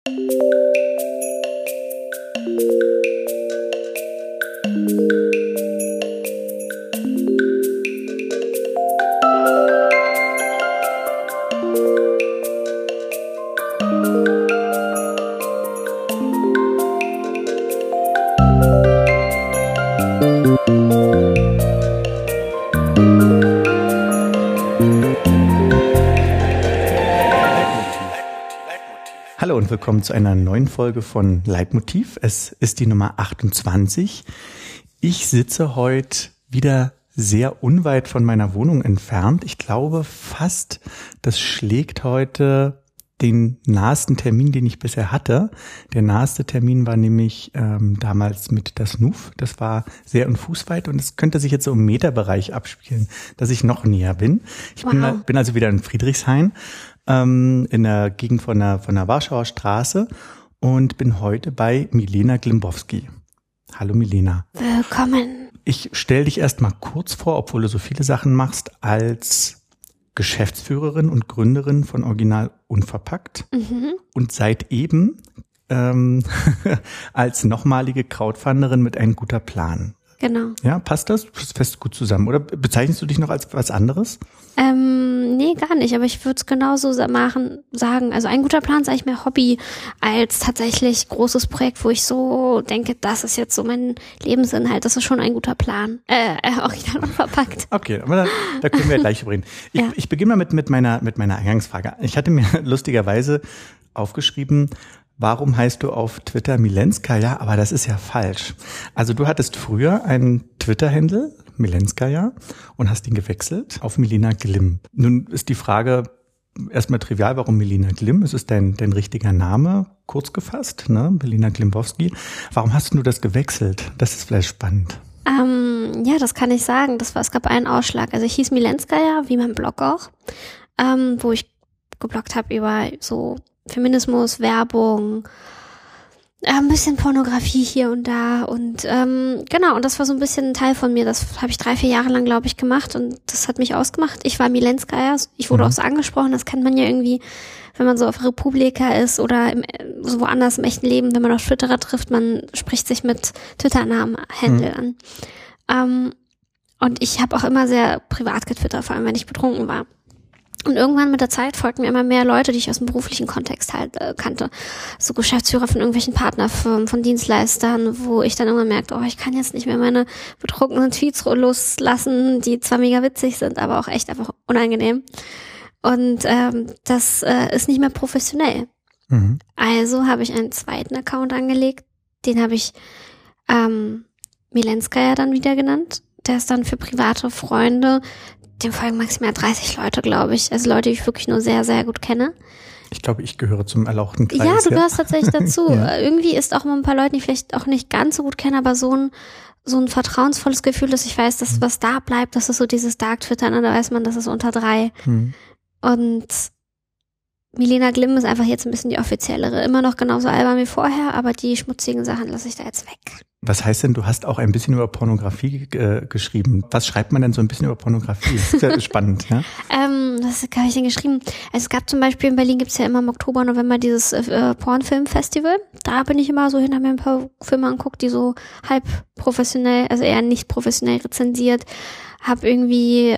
Hallo und willkommen zu einer neuen Folge von Leitmotiv. Es ist die Nummer 28. Ich sitze heute wieder sehr unweit von meiner Wohnung entfernt. Ich glaube fast, das schlägt heute den nahesten Termin, den ich bisher hatte. Der naheste Termin war nämlich damals mit das NUF. Das war sehr in Fußweit und es könnte sich jetzt so im Meterbereich abspielen, dass ich noch näher bin. Ich bin also wieder in Friedrichshain, in der Gegend von der Warschauer Straße und bin heute bei Milena Glimbowski. Hallo Milena. Willkommen. Ich stelle dich erst mal kurz vor, obwohl du so viele Sachen machst, als Geschäftsführerin und Gründerin von Original Unverpackt und seit eben als nochmalige Crowdfunderin mit Ein guter Plan. Genau. Ja, passt das? Das fest gut zusammen. Oder bezeichnest du dich noch als was anderes? Nee, gar nicht. Aber ich würde es genauso sagen. Also Ein guter Plan ist eigentlich mehr Hobby als tatsächlich großes Projekt, wo ich so denke, das ist jetzt so mein Lebensinhalt. Das ist schon ein guter Plan. Original Unverpackt. Okay, aber da können wir gleich reden. Ich beginne mal mit meiner Eingangsfrage. Ich hatte mir lustigerweise aufgeschrieben, warum heißt du auf Twitter Milenskaya? Aber das ist ja falsch. Also du hattest früher einen Twitter-Handle, Milenskaya, und hast ihn gewechselt auf Milena Glimm. Nun ist die Frage erstmal trivial, warum Milena Glimm? Es ist dein richtiger Name, kurz gefasst, ne? Milena Glimbowski. Warum hast du das gewechselt? Das ist vielleicht spannend. Ja, das kann ich sagen. Es gab einen Ausschlag. Also ich hieß Milenskaya, wie mein Blog auch, wo ich gebloggt habe über so Feminismus, Werbung, ein bisschen Pornografie hier und da und genau, und das war so ein bisschen ein Teil von mir, das habe ich 3-4 Jahre lang, glaube ich, gemacht und das hat mich ausgemacht. Ich war Milenskaya, ich wurde auch so angesprochen, das kennt man ja irgendwie, wenn man so auf Republika ist oder so woanders im echten Leben, wenn man auf Twitterer trifft, man spricht sich mit Twitter-Namen, Handle an. Und ich habe auch immer sehr privat getwittert, vor allem wenn ich betrunken war. Und irgendwann mit der Zeit folgten mir immer mehr Leute, die ich aus dem beruflichen Kontext halt kannte. So Geschäftsführer von irgendwelchen Partnerfirmen, von Dienstleistern, wo ich dann irgendwann merkte, ich kann jetzt nicht mehr meine betrunkenen Tweets loslassen, die zwar mega witzig sind, aber auch echt einfach unangenehm. Und das ist nicht mehr professionell. Also habe ich einen zweiten Account angelegt, den habe ich Milenskaya dann wieder genannt. Der ist dann für private Freunde. Dem folgen maximal 30 Leute, glaube ich. Also Leute, die ich wirklich nur sehr, sehr gut kenne. Ich glaube, ich gehöre zum erlauchten Kreis. Ja, du gehörst tatsächlich dazu. Ja. Irgendwie ist auch immer ein paar Leute, die ich vielleicht auch nicht ganz so gut kenne, aber so ein vertrauensvolles Gefühl, dass ich weiß, dass was da bleibt, das ist so dieses Dark-Twitter, da weiß man, das ist unter 3. Und Milena Glimm ist einfach jetzt ein bisschen die offiziellere. Immer noch genauso albern wie vorher, aber die schmutzigen Sachen lasse ich da jetzt weg. Was heißt denn, du hast auch ein bisschen über Pornografie geschrieben. Was schreibt man denn so ein bisschen über Pornografie? Das ist ja spannend, ja? Was habe ich denn geschrieben? Also es gab zum Beispiel, in Berlin gibt's ja immer im Oktober, November dieses Pornfilmfestival. Da bin ich immer so hin, habe mir ein paar Filme angeguckt, die so halb professionell, also eher nicht professionell rezensiert. Habe irgendwie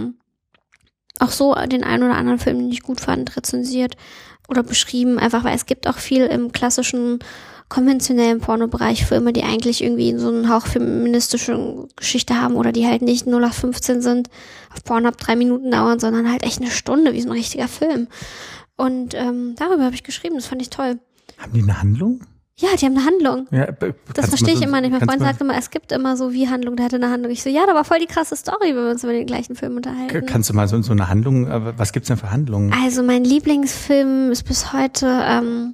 auch so den einen oder anderen Film, den ich gut fand, rezensiert oder beschrieben. Einfach, weil es gibt auch viel im klassischen konventionellen Pornobereich Filme, die eigentlich irgendwie so einen Hauch feministische Geschichte haben oder die halt nicht 0815 sind, auf Pornhub 3 Minuten dauern, sondern halt echt 1 Stunde, wie so ein richtiger Film. Und darüber habe ich geschrieben, das fand ich toll. Haben die eine Handlung? Ja, die haben eine Handlung. Ja, das verstehe ich immer nicht. Mein Freund sagt immer, es gibt immer so wie Handlung, der hatte eine Handlung. Ich so, ja, da war voll die krasse Story, wenn wir uns über den gleichen Film unterhalten. Kannst du mal so eine Handlung, was gibt's denn für Handlungen? Also mein Lieblingsfilm ist bis heute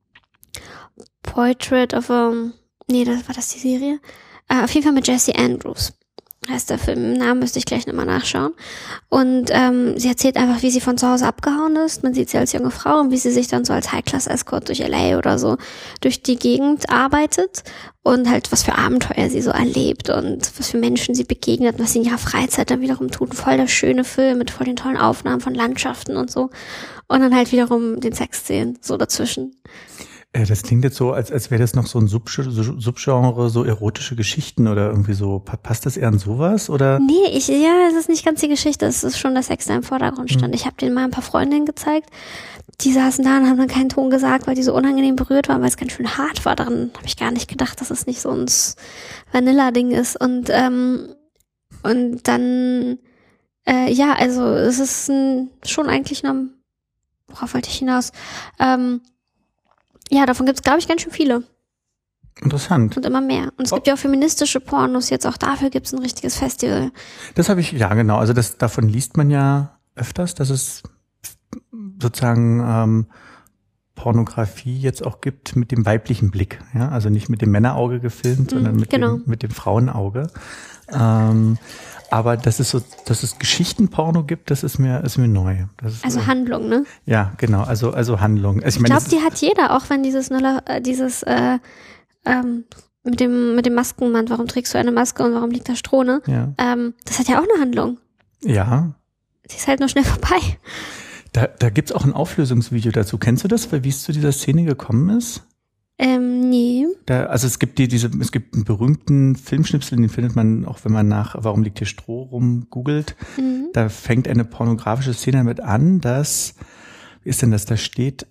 Portrait of a, war das die Serie? Auf jeden Fall mit Jessie Andrews. Heißt der Film. Namen müsste ich gleich nochmal nachschauen. Und sie erzählt einfach, wie sie von zu Hause abgehauen ist. Man sieht sie als junge Frau und wie sie sich dann so als High-Class-Escort durch LA oder so durch die Gegend arbeitet und halt was für Abenteuer sie so erlebt und was für Menschen sie begegnet, was sie in ihrer Freizeit dann wiederum tut. Voll der schöne Film mit voll den tollen Aufnahmen von Landschaften und so. Und dann halt wiederum den Sexszenen so dazwischen. Das klingt jetzt so, als wäre das noch so ein Subgenre, so erotische Geschichten oder irgendwie so. Passt das eher an sowas oder? Nee, es ist nicht ganz die Geschichte, es ist schon, dass Sex da im Vordergrund stand. Ich habe denen mal ein paar Freundinnen gezeigt, die saßen da und haben dann keinen Ton gesagt, weil die so unangenehm berührt waren, weil es ganz schön hart war. Daran habe ich gar nicht gedacht, dass es nicht so ein Vanilla-Ding ist. Und dann, also es ist schon eigentlich noch, worauf wollte ich hinaus? Davon gibt es, glaube ich, ganz schön viele. Interessant. Und immer mehr. Und es gibt ja auch feministische Pornos, jetzt auch dafür gibt es ein richtiges Festival. Das habe ich, ja genau, also davon liest man ja öfters, dass es sozusagen Pornografie jetzt auch gibt mit dem weiblichen Blick, ja, also nicht mit dem Männerauge gefilmt, sondern mit dem Frauenauge. Aber dass es Geschichtenporno gibt, das ist mir neu. Das ist, also Handlung, ne? Ja, genau, also Handlung. Also ich glaube, die hat jeder, auch wenn mit dem Maskenmann, warum trägst du eine Maske und warum liegt da Stroh, ne? Ja. Das hat ja auch eine Handlung. Ja. Die ist halt nur schnell vorbei. Da gibt's auch ein Auflösungsvideo dazu. Kennst du das, wie es zu dieser Szene gekommen ist? Nee. Also es gibt es gibt einen berühmten Filmschnipsel, den findet man auch, wenn man nach Warum liegt hier Stroh rum googelt. Mhm. Da fängt eine pornografische Szene damit an, dass, wie ist denn das, da steht,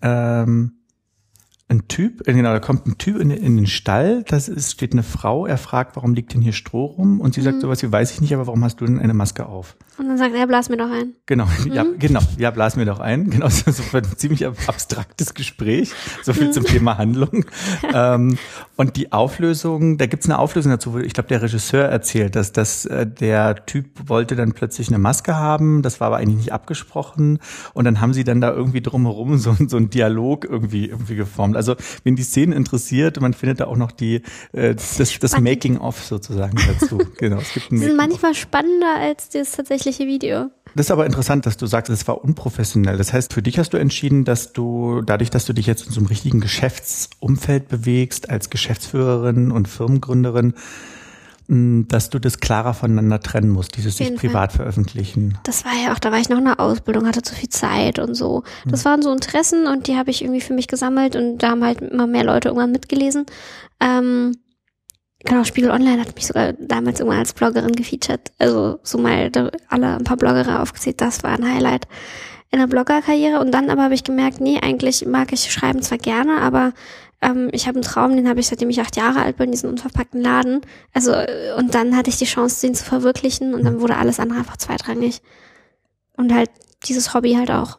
da kommt ein Typ in den Stall, steht eine Frau, er fragt, warum liegt denn hier Stroh rum? Und sie sagt sowas wie, weiß ich nicht, aber warum hast du denn eine Maske auf? Und dann sagt er, blas mir doch ein. Genau, blas mir doch ein. Genau, so ein ziemlich abstraktes Gespräch. So viel zum Thema Handlung. Und die Auflösung, da gibt's eine Auflösung dazu, wo ich glaube, der Regisseur erzählt, dass der Typ wollte dann plötzlich eine Maske haben, das war aber eigentlich nicht abgesprochen. Und dann haben sie dann da irgendwie drumherum so einen Dialog irgendwie geformt. Also, wenn die Szene interessiert, man findet da auch noch das Making-of sozusagen dazu. Genau, es gibt ein die sind manchmal spannender als das tatsächliche Video. Das ist aber interessant, dass du sagst, es war unprofessionell. Das heißt, für dich hast du entschieden, dass dadurch, dass du dich jetzt in so einem richtigen Geschäftsumfeld bewegst, als Geschäftsführerin und Firmengründerin, dass du das klarer voneinander trennen musst, dieses sich privat veröffentlichen. Das war ja auch, da war ich noch in der Ausbildung, hatte zu viel Zeit und so. Das waren so Interessen und die habe ich irgendwie für mich gesammelt und da haben halt immer mehr Leute irgendwann mitgelesen. Genau, Spiegel Online hat mich sogar damals irgendwann als Bloggerin gefeatured. Also so mal alle ein paar Bloggere aufgezählt, das war ein Highlight in der Bloggerkarriere. Und dann aber habe ich gemerkt, nee, eigentlich mag ich Schreiben zwar gerne, aber ich habe einen Traum, den habe ich, seitdem ich 8 Jahre alt bin, diesen unverpackten Laden. Also und dann hatte ich die Chance, den zu verwirklichen und dann wurde alles andere einfach zweitrangig. Und halt dieses Hobby halt auch.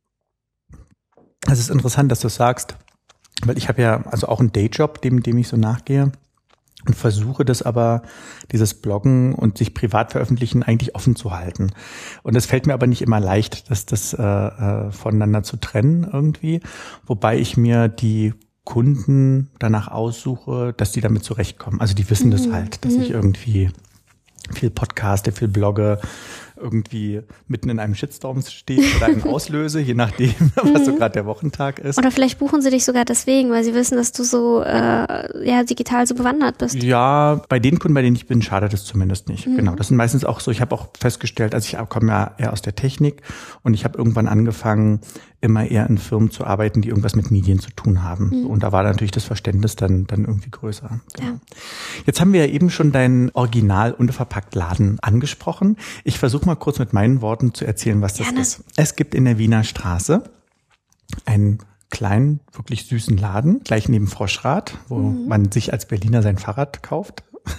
Es ist interessant, dass du es sagst, weil ich habe ja also auch einen Dayjob, dem ich so nachgehe. Und versuche das aber, dieses Bloggen und sich privat veröffentlichen eigentlich offen zu halten. Und es fällt mir aber nicht immer leicht, das voneinander zu trennen irgendwie. Wobei ich mir die Kunden danach aussuche, dass die damit zurechtkommen. Also die wissen das halt, dass ich irgendwie viel podcaste, viel blogge, irgendwie mitten in einem Shitstorm stehe oder einen auslöse, je nachdem, was so gerade der Wochentag ist. Oder vielleicht buchen sie dich sogar deswegen, weil sie wissen, dass du so digital so bewandert bist. Ja, bei den Kunden, bei denen ich bin, schadet es zumindest nicht. Genau, das sind meistens auch so, ich habe auch festgestellt, also ich komme ja eher aus der Technik und ich habe irgendwann angefangen, immer eher in Firmen zu arbeiten, die irgendwas mit Medien zu tun haben. Und da war natürlich das Verständnis dann irgendwie größer. Genau. Ja. Jetzt haben wir ja eben schon deinen Original unverpackt Laden angesprochen. Ich versuche mal kurz mit meinen Worten zu erzählen, was das ist. Es gibt in der Wiener Straße einen kleinen, wirklich süßen Laden, gleich neben Froschrad, wo man sich als Berliner sein Fahrrad kauft.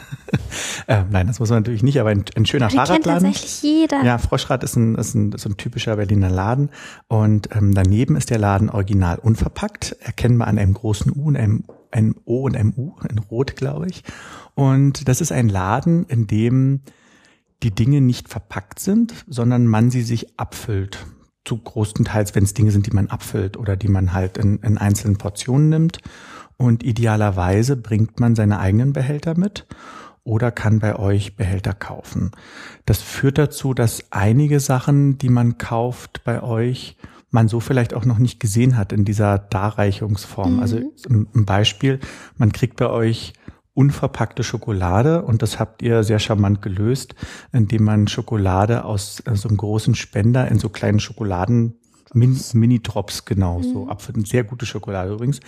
Nein, das muss man natürlich nicht, aber ein schöner Fahrradladen. Kennt tatsächlich jeder. Ja, Froschrad ist ein typischer Berliner Laden. Und daneben ist der Laden original unverpackt, erkennbar an einem großen U und einem O und einem U, in Rot, glaube ich. Und das ist ein Laden, in dem die Dinge nicht verpackt sind, sondern man sie sich abfüllt. Zu großenteils, wenn es Dinge sind, die man abfüllt oder die man halt in einzelnen Portionen nimmt. Und idealerweise bringt man seine eigenen Behälter mit oder kann bei euch Behälter kaufen. Das führt dazu, dass einige Sachen, die man kauft bei euch, man so vielleicht auch noch nicht gesehen hat in dieser Darreichungsform. Also ein Beispiel, man kriegt bei euch unverpackte Schokolade und das habt ihr sehr charmant gelöst, indem man Schokolade aus so einem großen Spender in so kleinen Schokoladen Mini-Drops, genau, so Apfel, sehr gute Schokolade übrigens.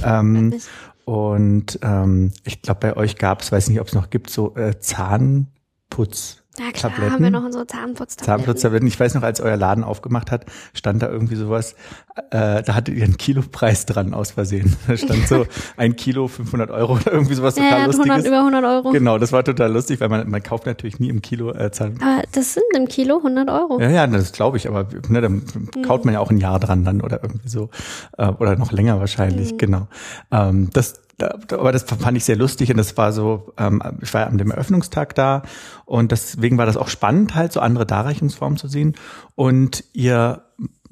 Und ich glaube, bei euch gab es, weiß nicht, ob es noch gibt, so Zahnputz. Ja klar, Tabletten. haben wir noch unsere Zahnputztabletten. Ich weiß noch, als euer Laden aufgemacht hat, stand da irgendwie sowas, da hattet ihr einen Kilopreis dran aus Versehen. Da stand so 1 Kilo 500 Euro oder irgendwie sowas total Lustiges. Über 100 Euro. Genau, das war total lustig, weil man kauft natürlich nie im Kilo Zahn. Aber das sind im Kilo 100 Euro. Ja, das glaube ich, aber ne, dann kaut man ja auch ein Jahr dran dann oder irgendwie so. Oder noch länger wahrscheinlich, genau. Aber das fand ich sehr lustig und das war so, ich war ja an dem Eröffnungstag da und deswegen war das auch spannend, halt so andere Darreichungsformen zu sehen. Und ihr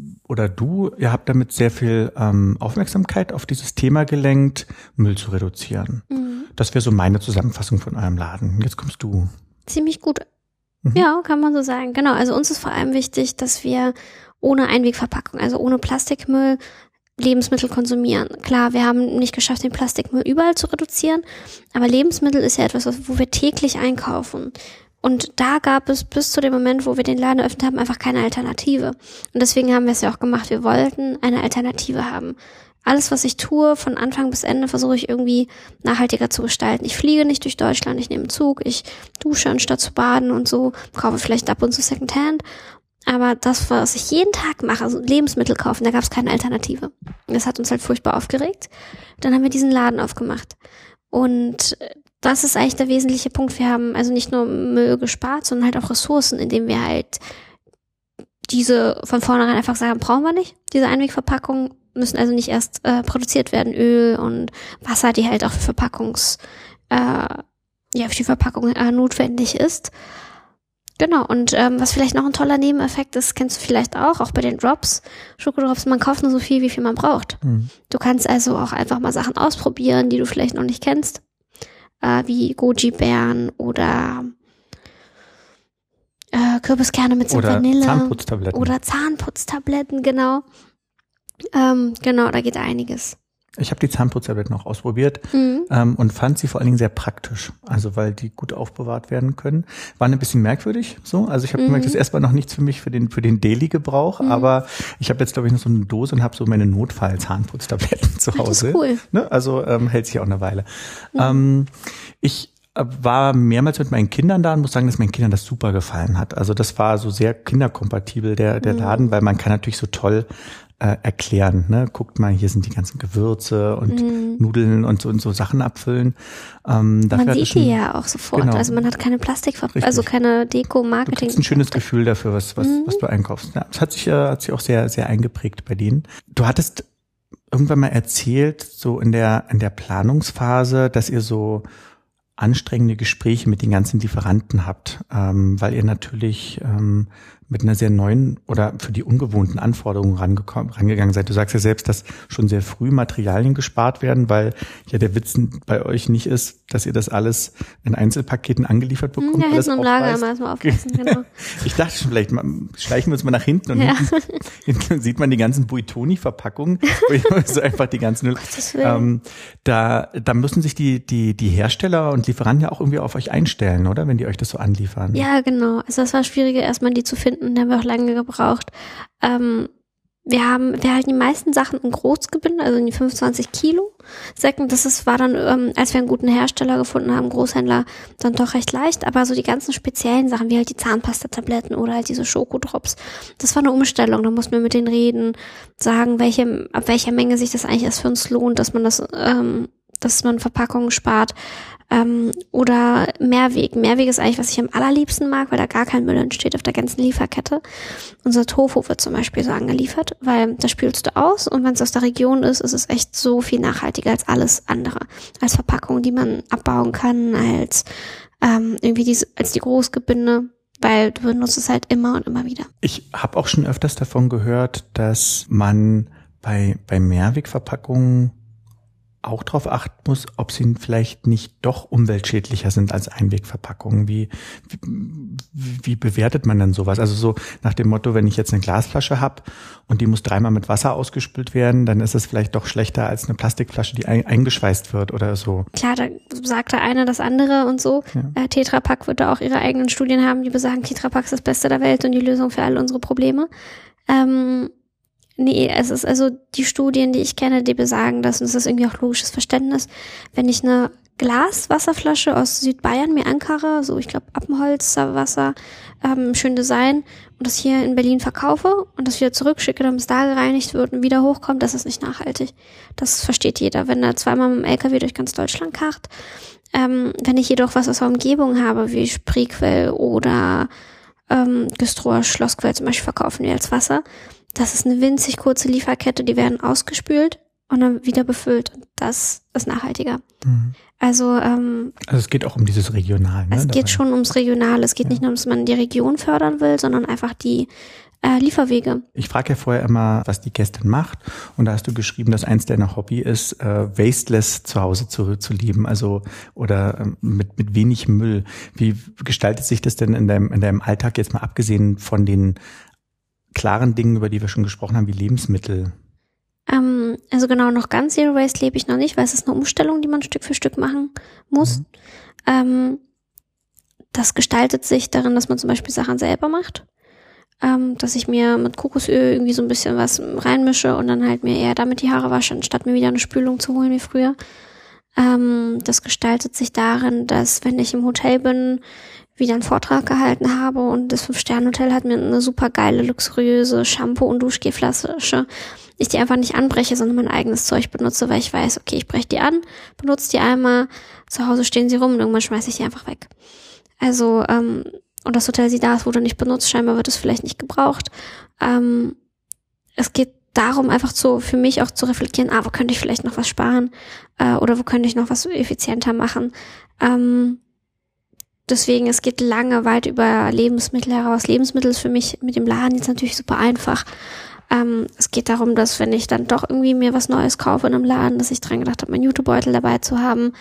habt damit sehr viel Aufmerksamkeit auf dieses Thema gelenkt, Müll zu reduzieren. Das wäre so meine Zusammenfassung von eurem Laden. Jetzt kommst du. Ziemlich gut. Ja, kann man so sagen. Genau, also uns ist vor allem wichtig, dass wir ohne Einwegverpackung, also ohne Plastikmüll, Lebensmittel konsumieren. Klar, wir haben nicht geschafft, den Plastikmüll überall zu reduzieren, aber Lebensmittel ist ja etwas, wo wir täglich einkaufen. Und da gab es bis zu dem Moment, wo wir den Laden eröffnet haben, einfach keine Alternative. Und deswegen haben wir es ja auch gemacht. Wir wollten eine Alternative haben. Alles, was ich tue, von Anfang bis Ende, versuche ich irgendwie nachhaltiger zu gestalten. Ich fliege nicht durch Deutschland, ich nehme einen Zug, ich dusche anstatt zu baden und so, kaufe vielleicht ab und zu Secondhand. Aber das, was ich jeden Tag mache, also Lebensmittel kaufen, da gab es keine Alternative. Das hat uns halt furchtbar aufgeregt. Dann haben wir diesen Laden aufgemacht. Und das ist eigentlich der wesentliche Punkt. Wir haben also nicht nur Müll gespart, sondern halt auch Ressourcen, indem wir halt diese von vornherein einfach sagen, brauchen wir nicht. Diese Einwegverpackungen müssen also nicht erst produziert werden. Öl und Wasser, die halt auch für für die Verpackung notwendig ist. Genau, und was vielleicht noch ein toller Nebeneffekt ist, kennst du vielleicht auch bei den Drops, Schokodrops, man kauft nur so viel, wie viel man braucht. Du kannst also auch einfach mal Sachen ausprobieren, die du vielleicht noch nicht kennst, wie Goji-Beeren oder Kürbiskerne mit Vanille. Oder Zahnputztabletten, genau. Genau, da geht einiges. Ich habe die Zahnputztabletten auch ausprobiert und fand sie vor allen Dingen sehr praktisch, also weil die gut aufbewahrt werden können. War ein bisschen merkwürdig so, also ich habe gemerkt, das ist erstmal noch nichts für mich für den Daily-Gebrauch, aber ich habe jetzt glaube ich noch so eine Dose und habe so meine Notfall-Zahnputztabletten zu Hause. Das ist cool. Ne? Also hält sich auch eine Weile. Ich war mehrmals mit meinen Kindern da und muss sagen, dass meinen Kindern das super gefallen hat. Also das war so sehr kinderkompatibel, der Laden, weil man kann natürlich so toll erklären, ne? Guckt mal, hier sind die ganzen Gewürze und Nudeln und so Sachen abfüllen. Man sieht die ja auch sofort. Genau. Also man hat keine Plastikverpackung, also keine Deko-Marketing. Du kriegst ein schönes Gefühl dafür, was du einkaufst. Ja, das hat sich auch sehr, sehr eingeprägt bei denen. Du hattest irgendwann mal erzählt, so in der Planungsphase, dass ihr so anstrengende Gespräche mit den ganzen Lieferanten habt, weil ihr natürlich mit einer sehr neuen oder für die ungewohnten Anforderungen rangegangen seid. Du sagst ja selbst, dass schon sehr früh Materialien gespart werden, weil ja der Witz bei euch nicht ist, dass ihr das alles in Einzelpaketen angeliefert bekommt. Ja, hinten im Lager immer erstmal aufpassen, genau. Ich dachte schon, vielleicht schleichen wir uns mal nach hinten und hinten sieht man die ganzen Buitoni-Verpackungen, so einfach die ganzen da müssen sich die Hersteller und Lieferanten ja auch irgendwie auf euch einstellen, oder? Wenn die euch das so anliefern. Ja, genau. Also das war schwieriger, erstmal die zu finden. Da haben wir auch lange gebraucht. Wir halten die meisten Sachen in Großgebinde, also in die 25 Kilo Säcken. War dann, als wir einen guten Hersteller gefunden haben, Großhändler, dann doch recht leicht. Aber so die ganzen speziellen Sachen, wie halt die Zahnpastatabletten oder halt diese Schokodrops, das war eine Umstellung. Da mussten wir mit denen reden, sagen, ab welcher Menge sich das eigentlich erst für uns lohnt, dass man dass man Verpackungen spart. Oder Mehrweg. Mehrweg ist eigentlich, was ich am allerliebsten mag, weil da gar kein Müll entsteht auf der ganzen Lieferkette. Unser Tofu wird zum Beispiel so angeliefert, weil das spülst du aus und wenn es aus der Region ist, ist es echt so viel nachhaltiger als alles andere. Als Verpackung, die man abbauen kann, als als die Großgebinde, weil du benutzt es halt immer und immer wieder. Ich habe auch schon öfters davon gehört, dass man bei Mehrwegverpackungen auch darauf achten muss, ob sie vielleicht nicht doch umweltschädlicher sind als Einwegverpackungen. Wie bewertet man denn sowas? Also so nach dem Motto, wenn ich jetzt eine Glasflasche habe und die muss 3-mal mit Wasser ausgespült werden, dann ist es vielleicht doch schlechter als eine Plastikflasche, die eingeschweißt wird oder so. Klar, da sagt der eine das andere und so. Ja. Tetra Pak wird da auch ihre eigenen Studien haben, die besagen, Tetra Pak ist das Beste der Welt und die Lösung für all unsere Probleme. Nee, es ist also die Studien, die ich kenne, die besagen das, und es ist irgendwie auch logisches Verständnis, wenn ich eine Glaswasserflasche aus Südbayern mir ankarre, so ich glaube Appenholzer Wasser, schön Design, und das hier in Berlin verkaufe und das wieder zurückschicke, damit es da gereinigt wird und wieder hochkommt, das ist nicht nachhaltig. Das versteht jeder, wenn er zweimal mit dem LKW durch ganz Deutschland karrt. Wenn ich jedoch was aus der Umgebung habe, wie Spreequell oder Güstrower Schlossquell zum Beispiel, verkaufen wir als Wasser, das ist eine winzig kurze Lieferkette, die werden ausgespült und dann wieder befüllt. Und das ist nachhaltiger. Mhm. Also es geht auch um dieses Regional. Ne? Es geht schon ums Regionale. Es geht nicht nur, dass man die Region fördern will, sondern einfach die Lieferwege. Ich frage ja vorher immer, was die Gästin macht. Und da hast du geschrieben, dass eins deiner Hobby ist, wasteless zu Hause zu leben, also oder mit wenig Müll. Wie gestaltet sich das denn in deinem Alltag, jetzt mal abgesehen von den klaren Dingen, über die wir schon gesprochen haben, wie Lebensmittel? Also genau, noch ganz Zero Waste lebe ich noch nicht, weil es ist eine Umstellung, die man Stück für Stück machen muss. Das gestaltet sich darin, dass man zum Beispiel Sachen selber macht. Dass ich mir mit Kokosöl irgendwie so ein bisschen was reinmische und dann halt mir eher damit die Haare wasche, anstatt mir wieder eine Spülung zu holen wie früher. Das gestaltet sich darin, dass wenn ich im Hotel bin, wieder einen Vortrag gehalten habe und das 5-Sterne-Hotel hat mir eine super geile, luxuriöse Shampoo- und Duschgelflasche, ich die einfach nicht anbreche, sondern mein eigenes Zeug benutze, weil ich weiß, okay, ich breche die an, benutze die einmal, zu Hause stehen sie rum und irgendwann schmeiße ich die einfach weg. Also, und das Hotel sieht da, es wurde nicht benutzt, scheinbar wird es vielleicht nicht gebraucht. Es geht darum, einfach für mich auch zu reflektieren, wo könnte ich vielleicht noch was sparen oder wo könnte ich noch was effizienter machen. Deswegen, es geht lange weit über Lebensmittel heraus. Lebensmittel ist für mich mit dem Laden jetzt natürlich super einfach. Es geht darum, dass wenn ich dann doch irgendwie mir was Neues kaufe in einem Laden, dass ich dran gedacht habe, meinen Jutebeutel dabei zu haben.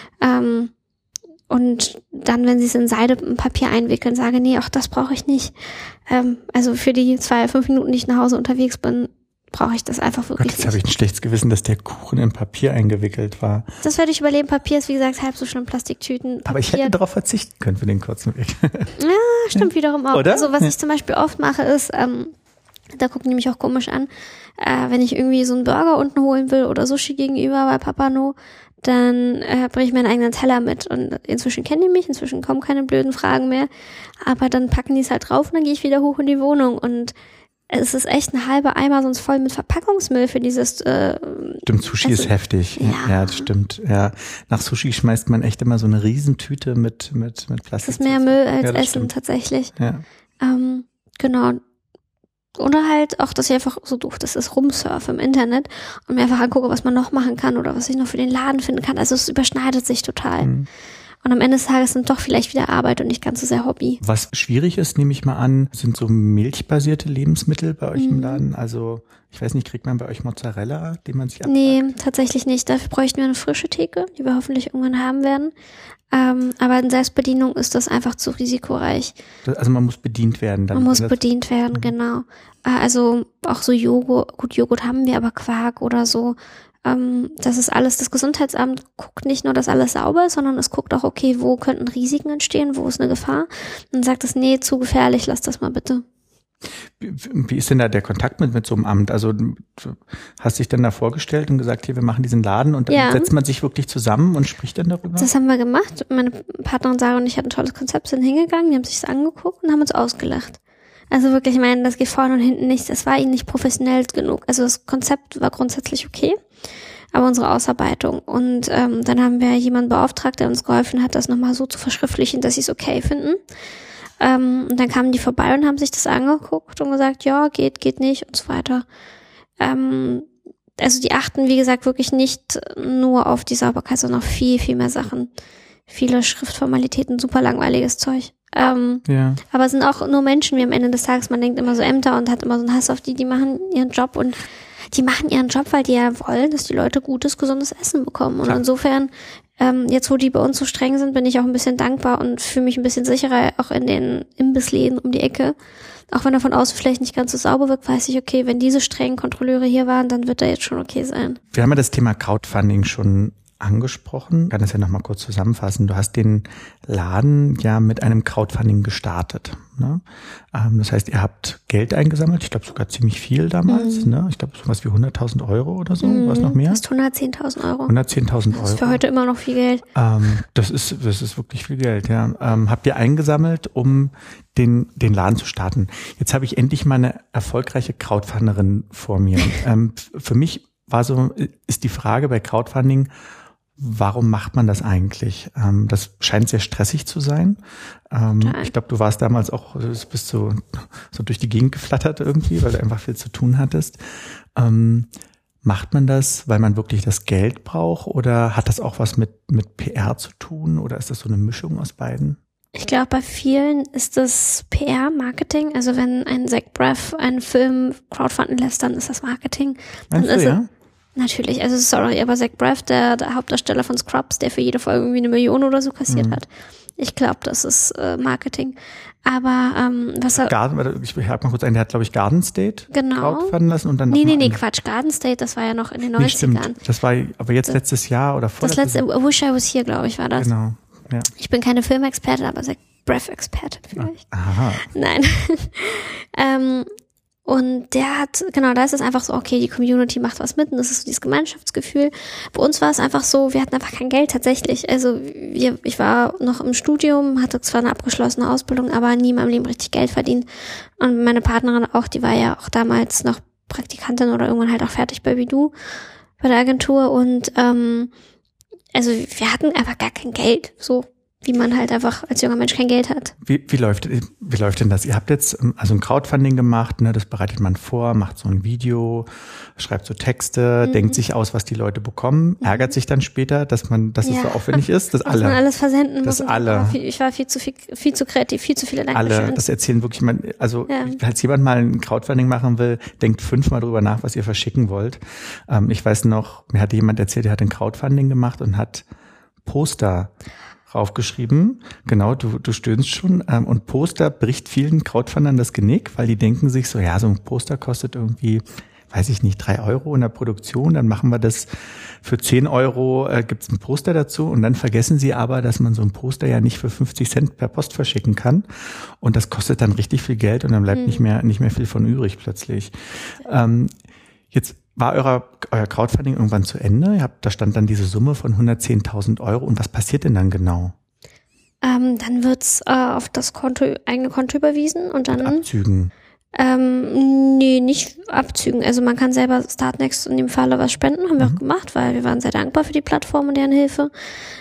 Und dann, wenn sie es in Seidepapier einwickeln, sage, nee, auch das brauche ich nicht. Also für die 5 Minuten, die ich nach Hause unterwegs bin, brauche ich das einfach wirklich Gott, jetzt habe ich ein schlechtes Gewissen, dass der Kuchen in Papier eingewickelt war. Das werde ich überleben. Papier ist, wie gesagt, halb so schlimm, Plastiktüten. Papier. Aber ich hätte darauf verzichten können für den kurzen Weg. Ja, stimmt wiederum auch. Oder? Also was ich zum Beispiel oft mache ist, da gucken die mich auch komisch an, wenn ich irgendwie so einen Burger unten holen will oder Sushi gegenüber bei Papano, dann bringe ich meinen eigenen Teller mit. Und inzwischen kennen die mich, inzwischen kommen keine blöden Fragen mehr. Aber dann packen die es halt drauf und dann gehe ich wieder hoch in die Wohnung. Und es ist echt ein halber Eimer sonst voll mit Verpackungsmüll für dieses Stimmt, Sushi ist heftig. Ja, das stimmt. Ja, nach Sushi schmeißt man echt immer so eine Riesentüte mit Plastik. Das ist mehr Müll als Essen stimmt. tatsächlich. Ja. Genau. Oder halt auch, dass ich einfach so doof, das ist rumsurfe im Internet und mir einfach angucke, was man noch machen kann oder was ich noch für den Laden finden kann. Also es überschneidet sich total. Und am Ende des Tages sind doch vielleicht wieder Arbeit und nicht ganz so sehr Hobby. Was schwierig ist, nehme ich mal an, sind so milchbasierte Lebensmittel bei euch im Laden. Also ich weiß nicht, kriegt man bei euch Mozzarella, den man sich abpackt? Nee, tatsächlich nicht. Dafür bräuchten wir eine frische Theke, die wir hoffentlich irgendwann haben werden. Aber in Selbstbedienung ist das einfach zu risikoreich. Also man muss bedient werden. Dann Man muss bedient werden, genau. Also auch so Joghurt, gut, Joghurt haben wir, aber Quark oder so. Das ist alles, das Gesundheitsamt guckt nicht nur, dass alles sauber ist, sondern es guckt auch, okay, wo könnten Risiken entstehen, wo ist eine Gefahr? Und sagt es, nee, zu gefährlich, lass das mal bitte. Wie ist denn da der Kontakt mit so einem Amt? Also du hast dich dann da vorgestellt und gesagt, hier, wir machen diesen Laden und dann setzt man sich wirklich zusammen und spricht dann darüber? Das haben wir gemacht. Meine Partnerin Sarah und ich hatten ein tolles Konzept, sind hingegangen, die haben sich das angeguckt und haben uns ausgelacht. Also wirklich, ich meine, das geht vorne und hinten nicht, das war ihnen nicht professionell genug. Also das Konzept war grundsätzlich okay, aber unsere Ausarbeitung. Und dann haben wir jemanden beauftragt, der uns geholfen hat, das nochmal so zu verschriftlichen, dass sie es okay finden. Und dann kamen die vorbei und haben sich das angeguckt und gesagt, ja, geht nicht und so weiter. Also die achten, wie gesagt, wirklich nicht nur auf die Sauberkeit, sondern auf viel, viel mehr Sachen. Viele Schriftformalitäten, super langweiliges Zeug. Aber es sind auch nur Menschen wie am Ende des Tages. Man denkt immer so Ämter und hat immer so einen Hass auf die machen ihren Job und die machen ihren Job, weil die ja wollen, dass die Leute gutes, gesundes Essen bekommen. Und insofern, jetzt wo die bei uns so streng sind, bin ich auch ein bisschen dankbar und fühle mich ein bisschen sicherer, auch in den Imbissläden um die Ecke. Auch wenn er von außen vielleicht nicht ganz so sauber wirkt, weiß ich, okay, wenn diese strengen Kontrolleure hier waren, dann wird er jetzt schon okay sein. Wir haben ja das Thema Crowdfunding schon angesprochen. Ich kann das ja nochmal kurz zusammenfassen. Du hast den Laden ja mit einem Crowdfunding gestartet. Ne? Das heißt, ihr habt Geld eingesammelt. Ich glaube sogar ziemlich viel damals. Ne? Ich glaube sowas wie 100.000 Euro oder so. Was noch mehr? Das ist 110.000 Euro. 110.000 Euro. Das ist für heute immer noch viel Geld. Das ist wirklich viel Geld, ja. Habt ihr eingesammelt, um den Laden zu starten. Jetzt habe ich endlich mal eine erfolgreiche Crowdfunderin vor mir. Für mich ist die Frage bei Crowdfunding, warum macht man das eigentlich? Das scheint sehr stressig zu sein. Ich glaube, du warst damals auch, bist so durch die Gegend geflattert irgendwie, weil du einfach viel zu tun hattest. Macht man das, weil man wirklich das Geld braucht, oder hat das auch was mit PR zu tun, oder ist das so eine Mischung aus beiden? Ich glaube, bei vielen ist das PR, Marketing. Also wenn ein Zach Braff einen Film crowdfunden lässt, dann ist das Marketing. Dann Meinst du, ja? Natürlich, also sorry, aber Zach Braff, der Hauptdarsteller von Scrubs, der für jede Folge irgendwie 1 Million oder so kassiert hat. Ich glaube, das ist Marketing. Aber ich hake mal kurz ein, der hat, glaube ich, Garden State crowdfunden lassen und dann Nee, Quatsch, Garden State, das war ja noch in den 90ern. Stimmt. Das war aber jetzt letztes Jahr oder vorletztes Jahr. Das letzte, Wish I Was Here, glaube ich, war das. Genau. Ja. Ich bin keine Filmexpertin, aber Zach Braff-Expertin vielleicht. Aha. Nein. Und der hat, genau, da ist es einfach so, okay, die Community macht was mit und das ist so dieses Gemeinschaftsgefühl. Bei uns war es einfach so, wir hatten einfach kein Geld tatsächlich. Also ich war noch im Studium, hatte zwar eine abgeschlossene Ausbildung, aber nie in meinem Leben richtig Geld verdient. Und meine Partnerin auch, die war ja auch damals noch Praktikantin oder irgendwann halt auch fertig bei Bidu, bei der Agentur. Und also wir hatten einfach gar kein Geld, so wie man halt einfach als junger Mensch kein Geld hat. Wie läuft denn das? Ihr habt jetzt also ein Crowdfunding gemacht, ne? Das bereitet man vor, macht so ein Video, schreibt so Texte, denkt sich aus, was die Leute bekommen, ärgert sich dann später, dass es so aufwendig ist, dass alle. Man alles versenden dass muss. Alle. Ich war viel zu kreativ, viel zu viele Dankeschön. Alle, das erzählen wirklich als jemand mal ein Crowdfunding machen will, denkt 5-mal drüber nach, was ihr verschicken wollt. Ich weiß noch, mir hatte jemand erzählt, der hat ein Crowdfunding gemacht und hat Poster raufgeschrieben. Genau, du stöhnst schon. Und Poster bricht vielen Crowdfundern das Genick, weil die denken sich so, ja, so ein Poster kostet irgendwie, weiß ich nicht, 3 Euro in der Produktion, dann machen wir das für 10 Euro, gibt's ein Poster dazu, und dann vergessen sie aber, dass man so ein Poster ja nicht für 50 Cent per Post verschicken kann, und das kostet dann richtig viel Geld und dann bleibt nicht mehr viel von übrig plötzlich. Jetzt war euer Crowdfunding irgendwann zu Ende? Da stand dann diese Summe von 110.000 Euro. Und was passiert denn dann genau? Dann wird's auf das eigene Konto überwiesen und dann. Mit Abzügen? Nee, nicht Abzügen. Also man kann selber Startnext in dem Falle was spenden, haben wir auch gemacht, weil wir waren sehr dankbar für die Plattform und deren Hilfe.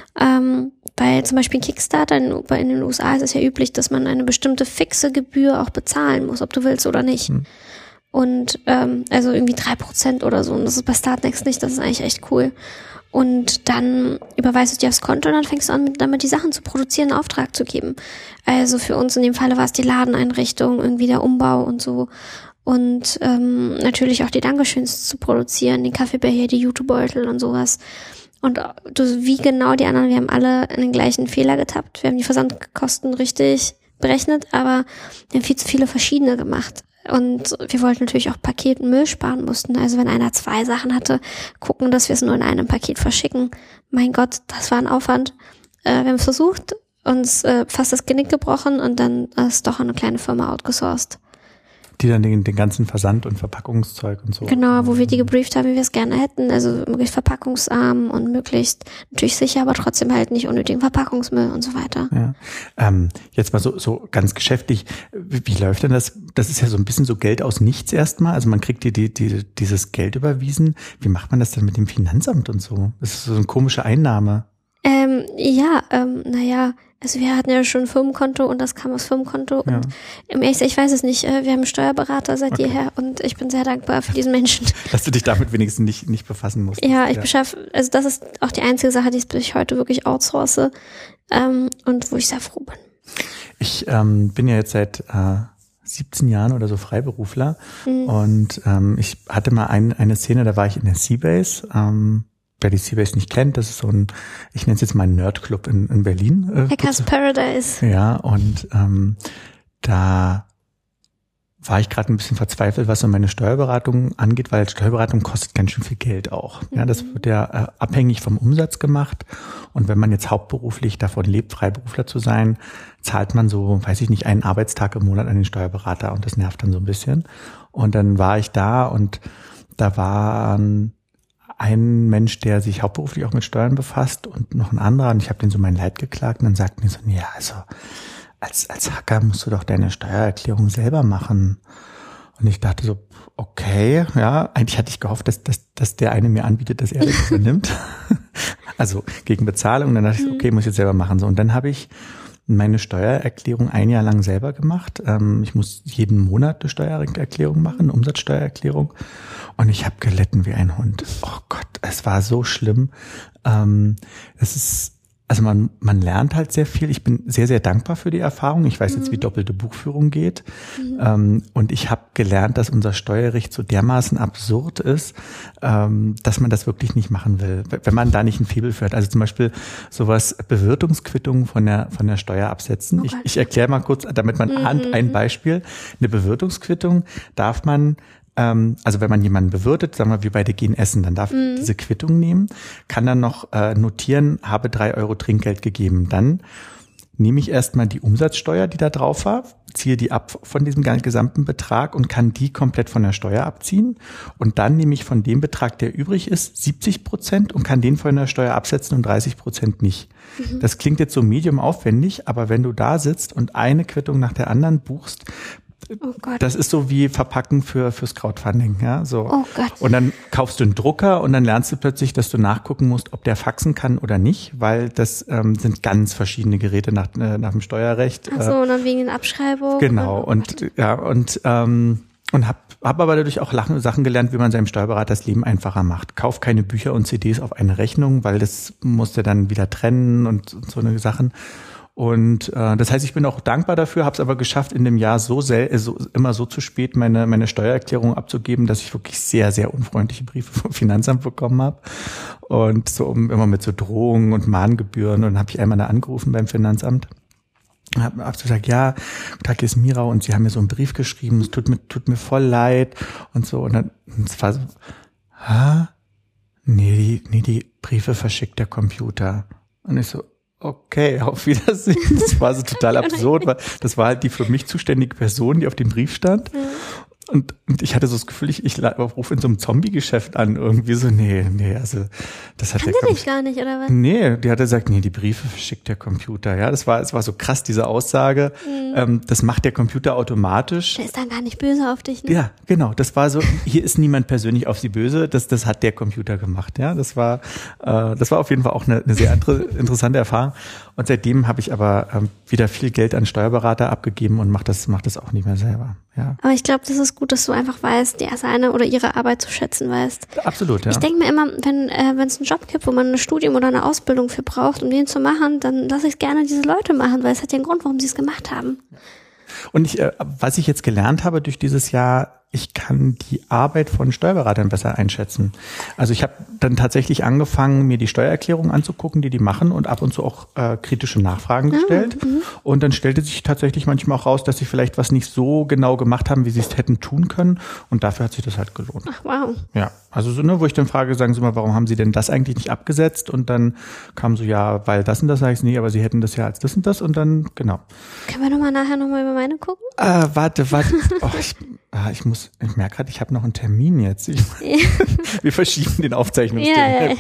Bei zum Beispiel Kickstarter in den USA ist es ja üblich, dass man eine bestimmte fixe Gebühr auch bezahlen muss, ob du willst oder nicht. Und also irgendwie 3% oder so. Und das ist bei Startnext nicht, das ist eigentlich echt cool. Und dann überweist du dir aufs Konto und dann fängst du an, damit die Sachen zu produzieren, einen Auftrag zu geben. Also für uns in dem Falle war es die Ladeneinrichtung, irgendwie der Umbau und so. Und natürlich auch die Dankeschöns zu produzieren, den Kaffeebecher, die Jutebeutel und sowas. Und wie genau die anderen, wir haben alle in den gleichen Fehler getappt. Wir haben die Versandkosten richtig berechnet, aber wir haben viel zu viele verschiedene gemacht. Und wir wollten natürlich auch Paket und Müll sparen, mussten also, wenn einer 2 Sachen hatte, gucken, dass wir es nur in einem Paket verschicken. Mein Gott, das war ein Aufwand. Wir haben es versucht, uns fast das Genick gebrochen und dann ist doch eine kleine Firma outgesourced. Die dann den ganzen Versand und Verpackungszeug und so. Genau, wo wir die gebrieft haben, wie wir es gerne hätten. Also möglichst verpackungsarm und möglichst natürlich sicher, aber trotzdem halt nicht unnötigen Verpackungsmüll und so weiter. Ja. Jetzt mal so ganz geschäftlich. Wie läuft denn das? Das ist ja so ein bisschen so Geld aus nichts erstmal. Also man kriegt dieses Geld überwiesen. Wie macht man das dann mit dem Finanzamt und so? Das ist so eine komische Einnahme. Also wir hatten ja schon ein Firmenkonto und das kam aufs Firmenkonto und im Ehrlich, ich weiß es nicht, wir haben einen Steuerberater seit jeher und ich bin sehr dankbar für diesen Menschen. Dass du dich damit wenigstens nicht befassen musst. Ja, also das ist auch die einzige Sache, die ich heute wirklich outsource und wo ich sehr froh bin. Ich bin ja jetzt seit 17 Jahren oder so Freiberufler und ich hatte mal eine Szene, da war ich in der Seabase. Wer die Seabase nicht kennt, das ist so ein, ich nenne es jetzt mal ein Nerdclub in Berlin. Hackers Paradise. Ja, und da war ich gerade ein bisschen verzweifelt, was so meine Steuerberatung angeht, weil Steuerberatung kostet ganz schön viel Geld auch. Ja, das wird ja abhängig vom Umsatz gemacht. Und wenn man jetzt hauptberuflich davon lebt, Freiberufler zu sein, zahlt man so, weiß ich nicht, einen Arbeitstag im Monat an den Steuerberater und das nervt dann so ein bisschen. Und dann war ich da und da war ein Mensch, der sich hauptberuflich auch mit Steuern befasst und noch ein anderer und ich habe denen so mein Leid geklagt und dann sagten die so, ja, also als Hacker musst du doch deine Steuererklärung selber machen. Und ich dachte so, okay, ja, eigentlich hatte ich gehofft, dass der eine mir anbietet, dass er das übernimmt. Also gegen Bezahlung. Und dann dachte ich so, okay, muss ich jetzt selber machen. So, und dann habe ich meine Steuererklärung 1 Jahr lang selber gemacht. Ich muss jeden Monat eine Steuererklärung machen, eine Umsatzsteuererklärung. Und ich habe gelitten wie ein Hund. Oh Gott, es war so schlimm. Also man lernt halt sehr viel. Ich bin sehr, sehr dankbar für die Erfahrung. Ich weiß jetzt, wie doppelte Buchführung geht. Und ich habe gelernt, dass unser Steuerrecht so dermaßen absurd ist, dass man das wirklich nicht machen will, wenn man da nicht ein Faible für hat. Also zum Beispiel sowas Bewirtungsquittungen von der Steuer absetzen. Okay. Ich erkläre mal kurz, damit man ahnt, ein Beispiel. Eine Bewirtungsquittung darf man, also wenn man jemanden bewirtet, sagen wir, wir beide gehen essen, dann darf diese Quittung nehmen, kann dann noch notieren, habe 3 Euro Trinkgeld gegeben. Dann nehme ich erstmal die Umsatzsteuer, die da drauf war, ziehe die ab von diesem gesamten Betrag und kann die komplett von der Steuer abziehen. Und dann nehme ich von dem Betrag, der übrig ist, 70% und kann den von der Steuer absetzen und 30% nicht. Das klingt jetzt so medium aufwendig, aber wenn du da sitzt und eine Quittung nach der anderen buchst, oh Gott. Das ist so wie Verpacken fürs Crowdfunding, ja, so. Oh Gott. Und dann kaufst du einen Drucker und dann lernst du plötzlich, dass du nachgucken musst, ob der faxen kann oder nicht, weil das sind ganz verschiedene Geräte nach dem Steuerrecht. Ach so, und dann wegen den Abschreibungen. Genau, und hab aber dadurch auch Sachen gelernt, wie man seinem Steuerberater das Leben einfacher macht. Kauf keine Bücher und CDs auf eine Rechnung, weil das musst du dann wieder trennen und so eine Sachen. Und das heißt, ich bin auch dankbar dafür, habe es aber geschafft, in dem Jahr immer so zu spät meine Steuererklärung abzugeben, dass ich wirklich sehr, sehr unfreundliche Briefe vom Finanzamt bekommen habe. Und so immer mit so Drohungen und Mahngebühren. Und dann habe ich einmal da angerufen beim Finanzamt. Hab gesagt, ja, guten Tag, hier ist Mira und Sie haben mir so einen Brief geschrieben, es tut mir voll leid und so. Und dann es war so, nee, die Briefe verschickt der Computer. Und ich so, okay, auf Wiedersehen. Das war so total absurd, weil das war halt die für mich zuständige Person, die auf dem Brief stand. Ja. Und ich hatte so das Gefühl, ich rufe in so einem Zombie-Geschäft an, irgendwie so, nee, also das hat der Computer dich gar nicht, oder was? Nee, die hat gesagt, nee, die Briefe verschickt der Computer. Ja, es war so krass, diese Aussage. Das macht der Computer automatisch. Der ist dann gar nicht böse auf dich, ne? Ja, genau. Das war so, hier ist niemand persönlich auf sie böse, das hat der Computer gemacht. Ja, das war auf jeden Fall auch eine sehr interessante Erfahrung. Und seitdem habe ich aber wieder viel Geld an Steuerberater abgegeben und mach das auch nicht mehr selber. Ja. Aber ich glaube, das ist gut, dass du einfach weißt, seine oder ihre Arbeit zu schätzen weißt. Absolut, ja. Ich denke mir immer, wenn es einen Job gibt, wo man ein Studium oder eine Ausbildung für braucht, um den zu machen, dann lasse ich gerne diese Leute machen, weil es hat ja einen Grund, warum sie es gemacht haben. Und was ich jetzt gelernt habe durch dieses Jahr, ich kann die Arbeit von Steuerberatern besser einschätzen. Also ich habe dann tatsächlich angefangen, mir die Steuererklärungen anzugucken, die machen und ab und zu auch kritische Nachfragen gestellt. Und dann stellte sich tatsächlich manchmal auch raus, dass sie vielleicht was nicht so genau gemacht haben, wie sie es hätten tun können. Und dafür hat sich das halt gelohnt. Ach, wow. Ja, also so, wo ich dann frage, sagen Sie mal, warum haben Sie denn das eigentlich nicht abgesetzt? Und dann kam so, ja, weil das und das, sage ich, nee, aber Sie hätten das ja als das und das und dann, genau. Können wir nachher nochmal über meine gucken? Warte. Oh, ich merke gerade, ich habe noch einen Termin jetzt. Wir verschieben den Aufzeichnungstermin.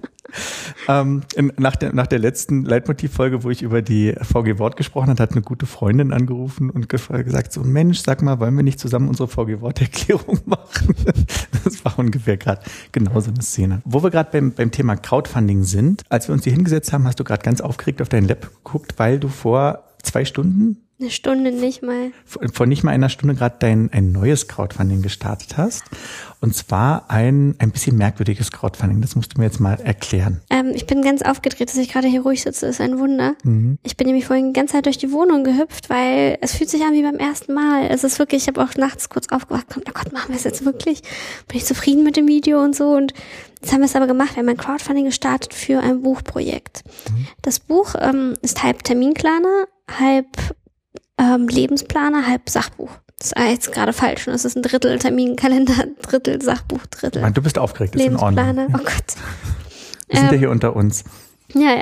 Ja. Nach der letzten Leitmotivfolge, wo ich über die VG Wort gesprochen habe, hat eine gute Freundin angerufen und gesagt so, Mensch, sag mal, wollen wir nicht zusammen unsere VG Wort-Erklärung machen? Das war ungefähr gerade genau so eine Szene. Wo wir gerade beim Thema Crowdfunding sind, als wir uns hier hingesetzt haben, hast du gerade ganz aufgeregt auf deinen Lab geguckt, weil du vor 2 Stunden? Eine Stunde nicht mal. Vor nicht mal einer Stunde gerade ein neues Crowdfunding gestartet hast. Und zwar ein bisschen merkwürdiges Crowdfunding. Das musst du mir jetzt mal erklären. Ich bin ganz aufgedreht, dass ich gerade hier ruhig sitze. Das ist ein Wunder. Ich bin nämlich vorhin die ganze Zeit durch die Wohnung gehüpft, weil es fühlt sich an wie beim ersten Mal. Es ist wirklich, ich habe auch nachts kurz aufgewacht. Oh Gott, machen wir es jetzt wirklich? Bin ich zufrieden mit dem Video und so? Und jetzt haben wir es aber gemacht. Wir haben ein Crowdfunding gestartet für ein Buchprojekt. Das Buch ist halb Terminplaner, halb Lebensplaner, halb Sachbuch. Das ist jetzt gerade falsch. Das ist ein Drittel Terminkalender, Drittel Sachbuch, Drittel. Du bist aufgeregt, ist in Ordnung. Lebensplane. Oh Gott. Wir sind ja hier unter uns. Ja.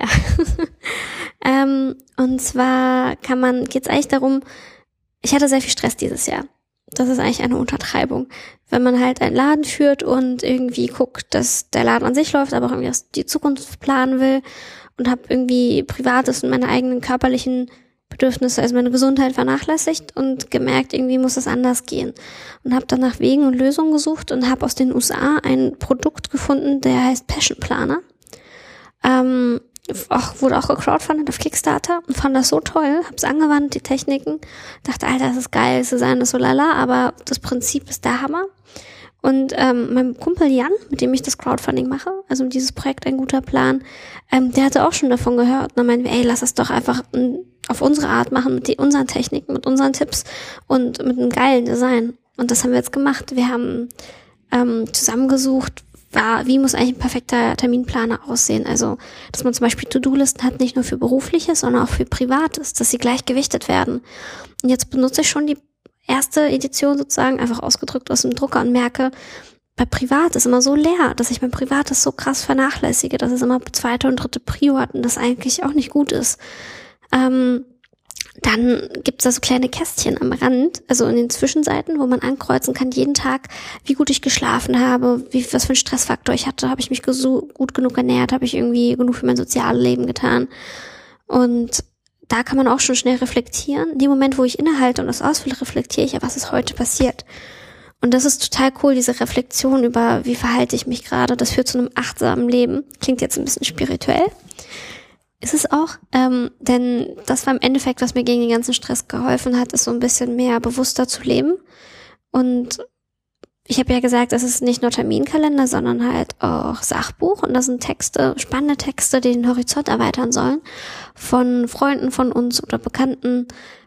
Und zwar geht's eigentlich darum, ich hatte sehr viel Stress dieses Jahr. Das ist eigentlich eine Untertreibung. Wenn man halt einen Laden führt und irgendwie guckt, dass der Laden an sich läuft, aber auch irgendwie die Zukunft planen will und habe irgendwie Privates und meine eigenen körperlichen Bedürfnisse, also meine Gesundheit vernachlässigt und gemerkt, irgendwie muss es anders gehen. Und habe dann nach Wegen und Lösungen gesucht und habe aus den USA ein Produkt gefunden, der heißt Passion Planner. Wurde auch gecrowdfundet auf Kickstarter und fand das so toll, hab's angewandt, die Techniken, dachte, Alter, das ist geil, das Design ist so lala, aber das Prinzip ist der Hammer. Und mein Kumpel Jan, mit dem ich das Crowdfunding mache, also dieses Projekt Ein guter Plan, der hatte auch schon davon gehört. Und dann meinten wir, ey, lass das doch einfach auf unsere Art machen, mit unseren Techniken, mit unseren Tipps und mit einem geilen Design. Und das haben wir jetzt gemacht. Wir haben zusammengesucht, wie muss eigentlich ein perfekter Terminplaner aussehen? Also, dass man zum Beispiel To-Do-Listen hat, nicht nur für Berufliches, sondern auch für Privates, dass sie gleich gewichtet werden. Und jetzt benutze ich schon die erste Edition sozusagen, einfach ausgedrückt aus dem Drucker und merke, bei Privat ist immer so leer, dass ich mein Privates so krass vernachlässige, dass es immer zweite und dritte Prio hat und das eigentlich auch nicht gut ist. Dann gibt's da so kleine Kästchen am Rand, also in den Zwischenseiten, wo man ankreuzen kann, jeden Tag, wie gut ich geschlafen habe, was für einen Stressfaktor ich hatte, habe ich mich gut genug ernährt, habe ich irgendwie genug für mein soziales Leben getan. Und da kann man auch schon schnell reflektieren. In dem Moment, wo ich innehalte und das ausfülle, reflektiere ich ja, was ist heute passiert. Und das ist total cool, diese Reflexion über, wie verhalte ich mich gerade. Das führt zu einem achtsamen Leben. Klingt jetzt ein bisschen spirituell. Ist es auch, denn das war im Endeffekt, was mir gegen den ganzen Stress geholfen hat, ist so ein bisschen mehr bewusster zu leben. Und ich habe ja gesagt, es ist nicht nur Terminkalender, sondern halt auch Sachbuch. Und das sind Texte, spannende Texte, die den Horizont erweitern sollen. Von Freunden von uns oder bekannten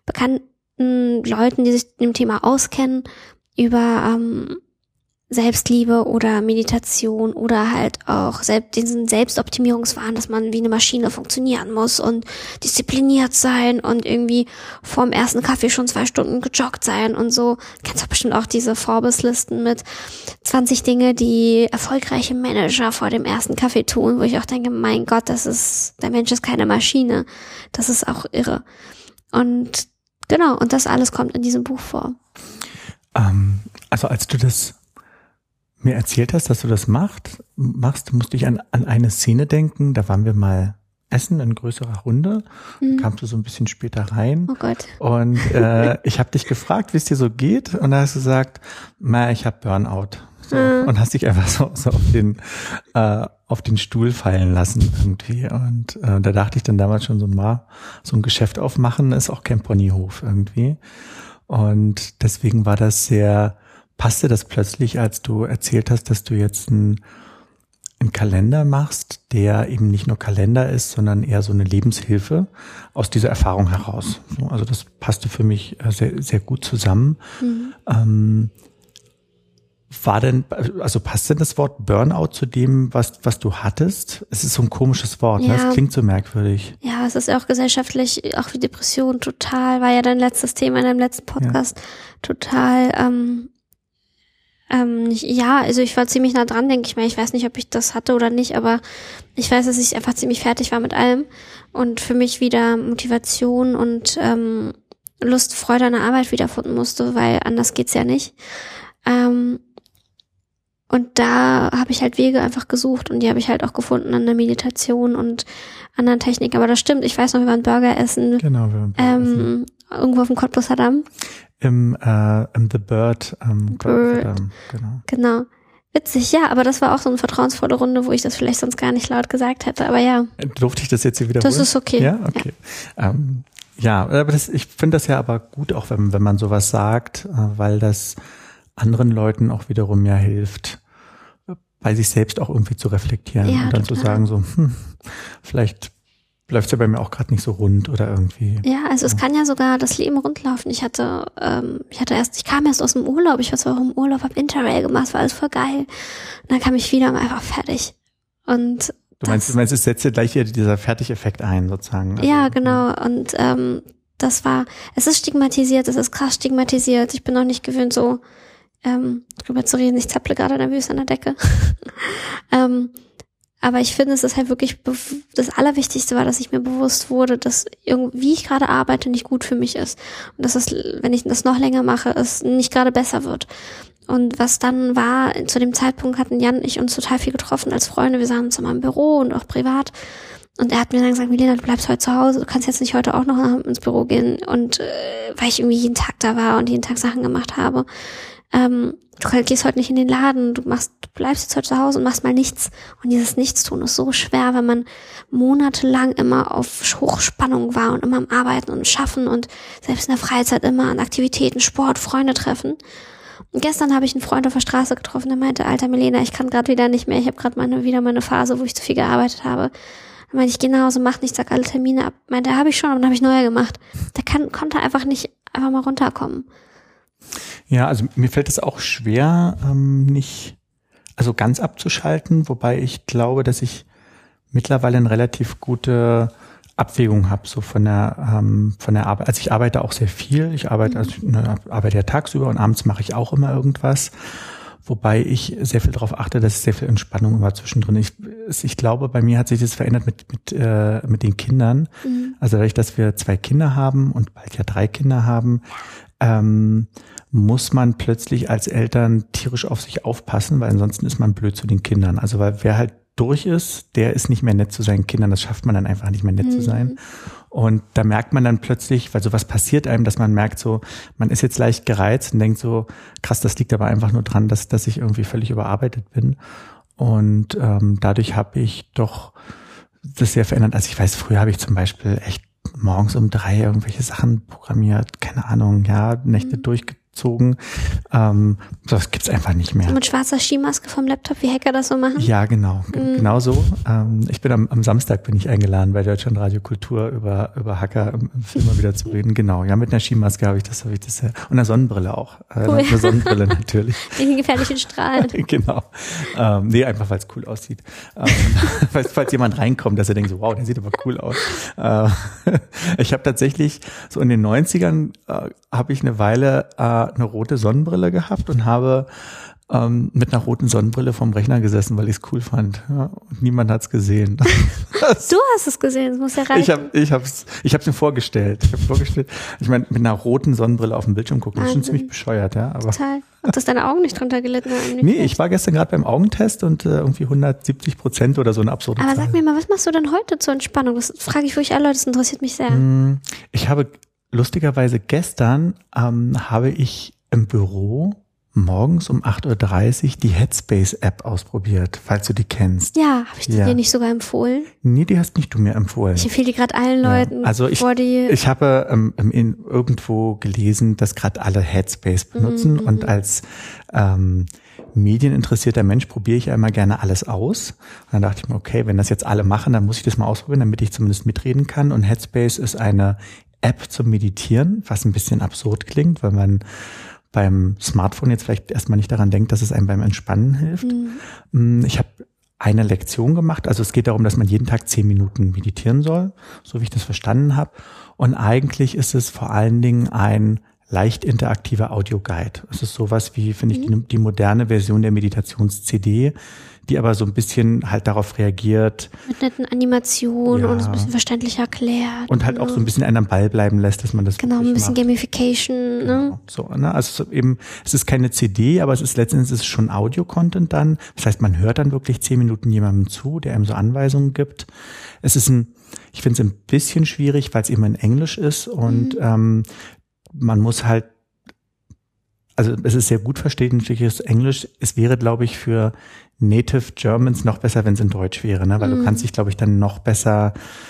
Leuten, die sich mit dem Thema auskennen, über Selbstliebe oder Meditation oder halt auch diesen Selbstoptimierungswahn, dass man wie eine Maschine funktionieren muss und diszipliniert sein und irgendwie vorm ersten Kaffee schon 2 Stunden gejoggt sein und so. Kennst du bestimmt auch diese Forbes-Listen mit 20 Dinge, die erfolgreiche Manager vor dem ersten Kaffee tun, wo ich auch denke, mein Gott, der Mensch ist keine Maschine. Das ist auch irre. Und genau, und das alles kommt in diesem Buch vor. Also als du das mir erzählt hast, dass du das machst, musste ich an eine Szene denken. Da waren wir mal essen in größerer Runde. Kamst du so ein bisschen später rein. Oh Gott. Und ich habe dich gefragt, wie es dir so geht. Und da hast du gesagt, ich habe Burnout. So, und hast dich einfach so auf den Stuhl fallen lassen irgendwie. Und da dachte ich dann damals schon so ein Geschäft aufmachen ist auch kein Ponyhof irgendwie. Und deswegen passte das plötzlich, als du erzählt hast, dass du jetzt einen Kalender machst, der eben nicht nur Kalender ist, sondern eher so eine Lebenshilfe aus dieser Erfahrung heraus. Also das passte für mich sehr, sehr gut zusammen. Passt denn das Wort Burnout zu dem, was du hattest? Es ist so ein komisches Wort, ja. Ne? Es klingt so merkwürdig. Ja, es ist ja auch gesellschaftlich, auch wie Depression total, war ja dein letztes Thema in deinem letzten Podcast, total, also ich war ziemlich nah dran, denke ich mal. Ich weiß nicht, ob ich das hatte oder nicht, aber ich weiß, dass ich einfach ziemlich fertig war mit allem und für mich wieder Motivation und Lust, Freude an der Arbeit wiederfinden musste, weil anders geht's ja nicht. Und da habe ich halt Wege einfach gesucht und die habe ich halt auch gefunden an der Meditation und anderen Techniken. Aber das stimmt, ich weiß noch, wir waren Burger essen. Genau, wir waren Burger essen. Irgendwo auf dem Cottbusser Damm. Im The Bird. Genau. Witzig, ja, aber das war auch so eine vertrauensvolle Runde, wo ich das vielleicht sonst gar nicht laut gesagt hätte, aber ja. Durfte ich das jetzt hier wiederholen? Das ist okay. Ja, okay. Ja, aber ich finde das ja aber gut, auch wenn man sowas sagt, weil das anderen Leuten auch wiederum ja hilft, bei sich selbst auch irgendwie zu reflektieren und dann total. Zu sagen so, vielleicht läuft's ja bei mir auch gerade nicht so rund oder irgendwie. Ja, also es kann ja sogar das Leben rundlaufen. Ich kam erst aus dem Urlaub, ich war zwar auch im Urlaub, hab Interrail gemacht, war alles voll geil. Und dann kam ich wieder und war einfach fertig. Und Du meinst, es setzt dir gleich wieder dieser Fertigeffekt ein, sozusagen. Also, ja, genau. Und es ist stigmatisiert, es ist krass stigmatisiert. Ich bin noch nicht gewöhnt, so drüber zu reden. Ich zapple gerade nervös an der Decke. Aber ich finde, es ist halt wirklich, das Allerwichtigste war, dass ich mir bewusst wurde, dass wie ich gerade arbeite, nicht gut für mich ist. Und dass es, wenn ich das noch länger mache, es nicht gerade besser wird. Und was dann war, zu dem Zeitpunkt hatten Jan und ich uns total viel getroffen als Freunde. Wir sahen uns immer im Büro und auch privat. Und er hat mir dann gesagt, Milena, du bleibst heute zu Hause, du kannst jetzt nicht heute auch noch ins Büro gehen. Und weil ich irgendwie jeden Tag da war und jeden Tag Sachen gemacht habe, du gehst heute nicht in den Laden, du bleibst jetzt heute zu Hause und machst mal nichts. Und dieses Nichtstun ist so schwer, wenn man monatelang immer auf Hochspannung war und immer am Arbeiten und Schaffen und selbst in der Freizeit immer an Aktivitäten, Sport, Freunde treffen. Und gestern habe ich einen Freund auf der Straße getroffen, der meinte, Alter Milena, ich kann gerade wieder nicht mehr, ich habe gerade wieder meine Phase, wo ich zu viel gearbeitet habe. Dann meinte ich, geh nach Hause, mach nicht, sag alle Termine ab. Meinte, habe ich schon, aber dann habe ich neue gemacht. Konnte einfach nicht einfach mal runterkommen. Ja, also mir fällt es auch schwer, nicht ganz abzuschalten, wobei ich glaube, dass ich mittlerweile eine relativ gute Abwägung habe, so von der Arbeit. Also ich arbeite auch sehr viel. Ich arbeite ja tagsüber und abends mache ich auch immer irgendwas. Wobei ich sehr viel darauf achte, dass sehr viel Entspannung immer zwischendrin ist. Ich glaube, bei mir hat sich das verändert mit den Kindern. Also dadurch, dass wir 2 Kinder haben und bald ja 3 Kinder haben, muss man plötzlich als Eltern tierisch auf sich aufpassen, weil ansonsten ist man blöd zu den Kindern. Also weil wer halt durch ist, der ist nicht mehr nett zu seinen Kindern. Das schafft man dann einfach nicht mehr nett zu sein. Und da merkt man dann plötzlich, weil sowas passiert einem, dass man merkt so, man ist jetzt leicht gereizt und denkt so, krass, das liegt aber einfach nur dran, dass ich irgendwie völlig überarbeitet bin. Und dadurch habe ich doch das sehr verändert. Also ich weiß, früher habe ich zum Beispiel echt morgens um 3 irgendwelche Sachen programmiert, keine Ahnung, ja, Nächte durchgezogen. Das gibt's einfach nicht mehr. Mit schwarzer Skimaske vom Laptop, wie Hacker das so machen? Ja, genau, genau so. Ich bin am Samstag bin ich eingeladen bei Deutschlandradio Kultur über Hacker immer wieder zu reden. Genau, ja, mit einer Skimaske habe ich das ja. Und einer Sonnenbrille auch. Cool. Eine Sonnenbrille natürlich. Wegen gefährlichen Strahlen. Genau. Nee, einfach weil es cool aussieht. Falls jemand reinkommt, dass er denkt so, wow, der sieht aber cool aus. Ich habe tatsächlich so in den 90ern habe ich eine Weile eine rote Sonnenbrille gehabt und habe mit einer roten Sonnenbrille vorm Rechner gesessen, weil ich es cool fand. Ja, und niemand hat's gesehen. Du hast es gesehen, das muss ja reichen. Ich hab's mir vorgestellt. Ich meine, mit einer roten Sonnenbrille auf dem Bildschirm gucken, das ist schon ziemlich bescheuert, ja. Aber total. Dass deine Augen nicht drunter gelitten haben. Nee, ich war gestern gerade beim Augentest und irgendwie 170% oder so eine absurde Zahl. Aber sag mir mal, was machst du denn heute zur Entspannung? Das frage ich wirklich alle Leute, das interessiert mich sehr. Ich habe lustigerweise gestern habe ich im Büro morgens um 8:30 Uhr die Headspace-App ausprobiert, falls du die kennst. Ja, habe ich die dir nicht sogar empfohlen? Nee, die hast nicht du mir empfohlen. Ich empfehle die gerade allen Leuten. Ja. Also ich habe irgendwo gelesen, dass gerade alle Headspace benutzen und als medieninteressierter Mensch probiere ich ja immer gerne alles aus. Und dann dachte ich mir, okay, wenn das jetzt alle machen, dann muss ich das mal ausprobieren, damit ich zumindest mitreden kann. Und Headspace ist eine App zum Meditieren, was ein bisschen absurd klingt, weil man beim Smartphone jetzt vielleicht erstmal nicht daran denkt, dass es einem beim Entspannen hilft. Ich habe eine Lektion gemacht, also es geht darum, dass man jeden Tag 10 Minuten meditieren soll, so wie ich das verstanden habe. Und eigentlich ist es vor allen Dingen ein leicht interaktiver Audioguide. Es ist sowas wie, finde ich, die moderne Version der Meditations-CD, die aber so ein bisschen halt darauf reagiert. Mit netten Animationen und es ein bisschen verständlich erklärt. Und halt auch so ein bisschen einen am Ball bleiben lässt, dass man das genau, ein bisschen macht. Gamification. Genau. Ne? So, ne? Also es ist keine CD, aber letztendlich ist es schon Audio-Content dann. Das heißt, man hört dann wirklich 10 Minuten jemandem zu, der einem so Anweisungen gibt. Ich finde es ein bisschen schwierig, weil es eben in Englisch ist und man muss halt, also es ist sehr gut verständliches Englisch. Es wäre, glaube ich, für Native Germans noch besser, wenn es in Deutsch wäre, ne? Weil du kannst dich, glaube ich, dann noch besser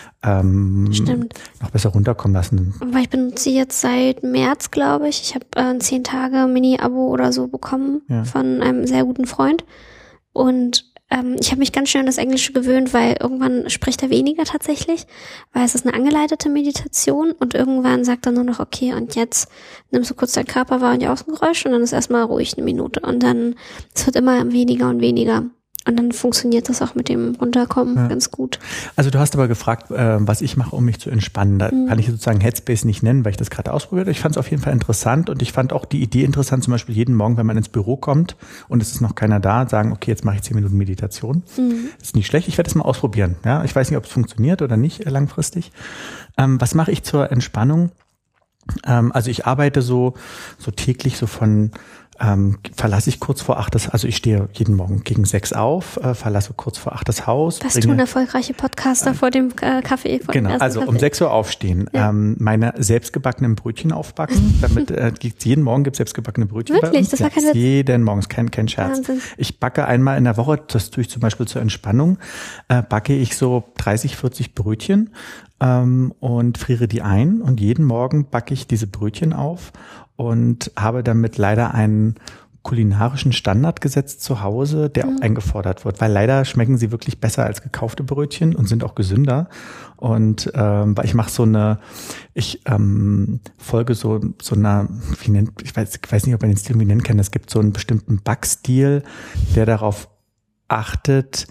runterkommen lassen. Aber ich benutze jetzt seit März, glaube ich. Ich habe ein 10 Tage Mini-Abo oder so bekommen von einem sehr guten Freund. Und ich habe mich ganz schnell an das Englische gewöhnt, weil irgendwann spricht er weniger tatsächlich, weil es ist eine angeleitete Meditation und irgendwann sagt er nur noch, okay, und jetzt nimmst du kurz deinen Körper wahr und die Außengeräusche und dann ist erstmal ruhig 1 Minute und dann, es wird immer weniger und weniger. Und dann funktioniert das auch mit dem Runterkommen ganz gut. Also du hast aber gefragt, was ich mache, um mich zu entspannen. Da kann ich sozusagen Headspace nicht nennen, weil ich das gerade ausprobiert habe. Ich fand es auf jeden Fall interessant und ich fand auch die Idee interessant, zum Beispiel jeden Morgen, wenn man ins Büro kommt und es ist noch keiner da, sagen, okay, jetzt mache ich 10 Minuten Meditation. Das ist nicht schlecht. Ich werde es mal ausprobieren. Ja, ich weiß nicht, ob es funktioniert oder nicht langfristig. Was mache ich zur Entspannung? Also ich arbeite so täglich so von verlasse ich kurz vor 8 also ich stehe jeden Morgen gegen 6 auf, verlasse kurz vor 8 das Haus. Was tun erfolgreiche Podcaster vor dem Kaffee? Genau, also um 6 Uhr aufstehen, meine selbstgebackenen Brötchen aufbacken, damit jeden Morgen gibt es selbstgebackene Brötchen. Wirklich? Bei uns. Das war kein Witz? Jeden Morgen, ist kein Scherz. Wahnsinn. Ich backe einmal in der Woche, das tue ich zum Beispiel zur Entspannung, backe ich so 30, 40 Brötchen und friere die ein und jeden Morgen backe ich diese Brötchen auf und habe damit leider einen kulinarischen Standard gesetzt zu Hause, der auch eingefordert wird, weil leider schmecken sie wirklich besser als gekaufte Brötchen und sind auch gesünder. Und weil ich mache folge so einer, ich weiß nicht, ob man den Stil nennen kann, es gibt so einen bestimmten Backstil, der darauf achtet,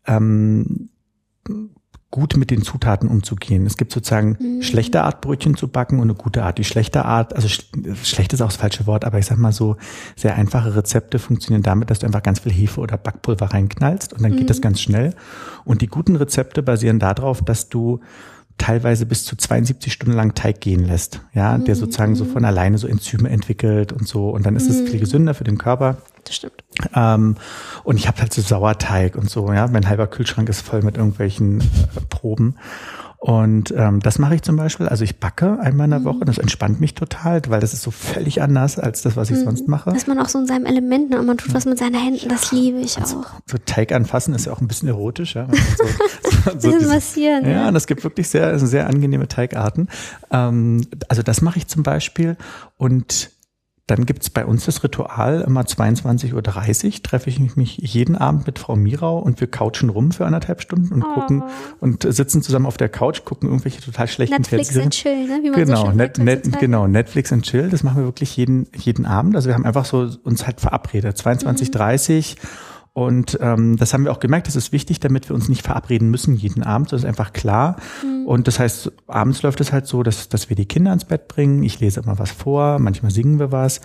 gut mit den Zutaten umzugehen. Es gibt sozusagen schlechte Art, Brötchen zu backen und eine gute Art. Die schlechte Art, also schlecht ist auch das falsche Wort, aber ich sag mal so, sehr einfache Rezepte funktionieren damit, dass du einfach ganz viel Hefe oder Backpulver reinknallst und dann geht das ganz schnell. Und die guten Rezepte basieren darauf, dass du teilweise bis zu 72 Stunden lang Teig gehen lässt, ja, der sozusagen so von alleine so Enzyme entwickelt und so. Und dann ist es viel gesünder für den Körper. Das stimmt. Und ich habe halt so Sauerteig und so, ja. Mein halber Kühlschrank ist voll mit irgendwelchen Proben. Und das mache ich zum Beispiel. Also ich backe einmal in der Woche. Das entspannt mich total, weil das ist so völlig anders als das, was ich sonst mache. Dass man auch so in seinem Element, und man tut was mit seinen Händen, das liebe ich auch. So Teig anfassen ist ja auch ein bisschen erotisch, ja. So massieren. Ja, und es gibt wirklich sehr, sehr angenehme Teigarten. Also das mache ich zum Beispiel. Und dann gibt's bei uns das Ritual, immer 22:30 Uhr treffe ich mich jeden Abend mit Frau Mirau und wir couchen rum für 1,5 Stunden und gucken und sitzen zusammen auf der Couch, gucken irgendwelche total schlechten Netflix and Chill, ne? Wie man genau, so schön sagt, genau, Netflix and Chill, das machen wir wirklich jeden Abend. Also wir haben einfach so uns halt verabredet, 22:30 und das haben wir auch gemerkt, das ist wichtig, damit wir uns nicht verabreden müssen jeden Abend, das ist einfach klar. Und das heißt, abends läuft es halt so, dass wir die Kinder ins Bett bringen, ich lese immer was vor, manchmal singen wir was,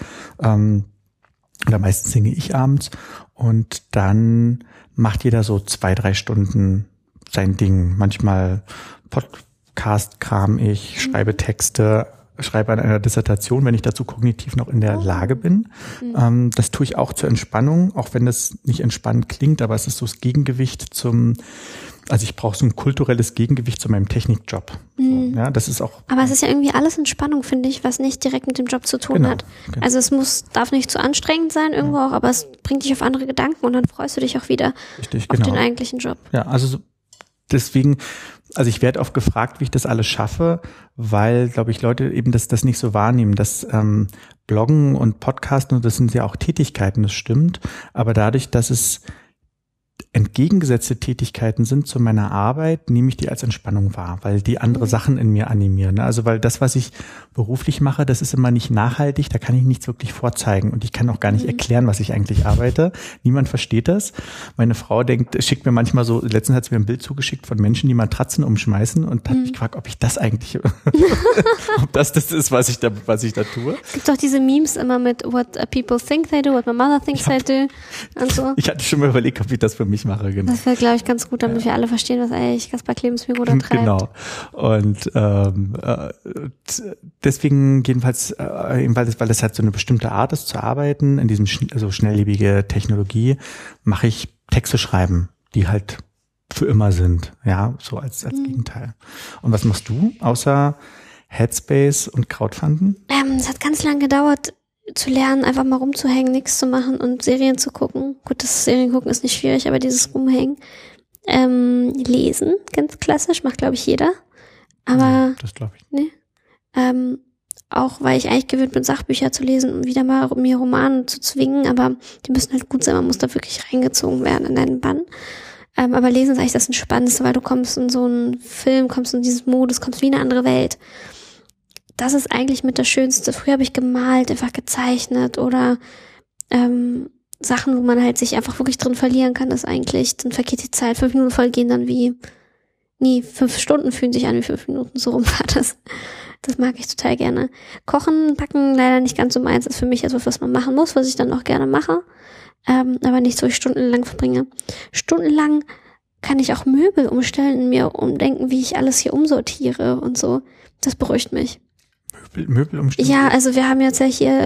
oder meistens singe ich abends und dann macht jeder so 2-3 Stunden sein Ding. Manchmal Podcast-Kram ich, schreibe Texte, schreibe an einer Dissertation, wenn ich dazu kognitiv noch in der Lage bin. Das tue ich auch zur Entspannung, auch wenn das nicht entspannend klingt, aber es ist so das Gegengewicht also ich brauche so ein kulturelles Gegengewicht zu meinem Technikjob. So, ja, das ist auch. Aber es ist ja irgendwie alles Entspannung, finde ich, was nicht direkt mit dem Job zu tun hat. Genau. Also es darf nicht zu anstrengend sein irgendwo auch, aber es bringt dich auf andere Gedanken und dann freust du dich auch wieder auf den eigentlichen Job. Ja, also deswegen, also ich werde oft gefragt, wie ich das alles schaffe, weil, glaube ich, Leute eben das nicht so wahrnehmen, dass Bloggen und Podcasten, und das sind ja auch Tätigkeiten, das stimmt, aber dadurch, dass es entgegengesetzte Tätigkeiten sind zu meiner Arbeit, nehme ich die als Entspannung wahr, weil die andere Sachen in mir animieren. Also weil das, was ich beruflich mache, das ist immer nicht nachhaltig, da kann ich nichts wirklich vorzeigen und ich kann auch gar nicht erklären, was ich eigentlich arbeite. Niemand versteht das. Meine Frau schickt mir manchmal so, letztens hat sie mir ein Bild zugeschickt von Menschen, die Matratzen umschmeißen und hat mich gefragt, ob ich das eigentlich, ob das ist, was ich da tue. Es gibt doch diese Memes immer mit what people think they do, what my mother thinks I do und so. Ich hatte schon mal überlegt, ob ich das für mich mache, genau. Das wäre, glaube ich, ganz gut, damit wir alle verstehen, was eigentlich Kaspar Clemensbüro da treibt. Genau. Und deswegen jedenfalls, weil das halt so eine bestimmte Art ist zu arbeiten, in diesem schnelllebige Technologie, mache ich Texte schreiben, die halt für immer sind, ja, so als Gegenteil. Und was machst du außer Headspace und Crowdfunden? Es hat ganz lange gedauert, zu lernen, einfach mal rumzuhängen, nichts zu machen und Serien zu gucken. Gut, das Serien gucken ist nicht schwierig, aber dieses Rumhängen. Lesen, ganz klassisch, macht, glaube ich, jeder. Aber das glaube ich. Nee. Auch weil ich eigentlich gewöhnt bin, Sachbücher zu lesen und wieder mal mir Romane zu zwingen, aber die müssen halt gut sein, man muss da wirklich reingezogen werden in einen Bann. Aber Lesen ist eigentlich das Entspannendste, weil du kommst in so einen Film, kommst in dieses Modus, kommst wie in eine andere Welt. Das ist eigentlich mit das Schönste. Früher habe ich gemalt, einfach gezeichnet oder Sachen, wo man halt sich einfach wirklich drin verlieren kann, ist eigentlich, dann vergeht die Zeit, 5 Minuten voll gehen dann 5 Stunden fühlen sich an wie 5 Minuten, so rum war das. Das mag ich total gerne. Kochen, Backen leider nicht ganz so meins, ist für mich etwas, was man machen muss, was ich dann auch gerne mache, aber nicht so ich stundenlang verbringe. Stundenlang kann ich auch Möbel umstellen und mir umdenken, wie ich alles hier umsortiere und so. Das beruhigt mich. Möbel umstellen? Ja, also wir haben jetzt ja hier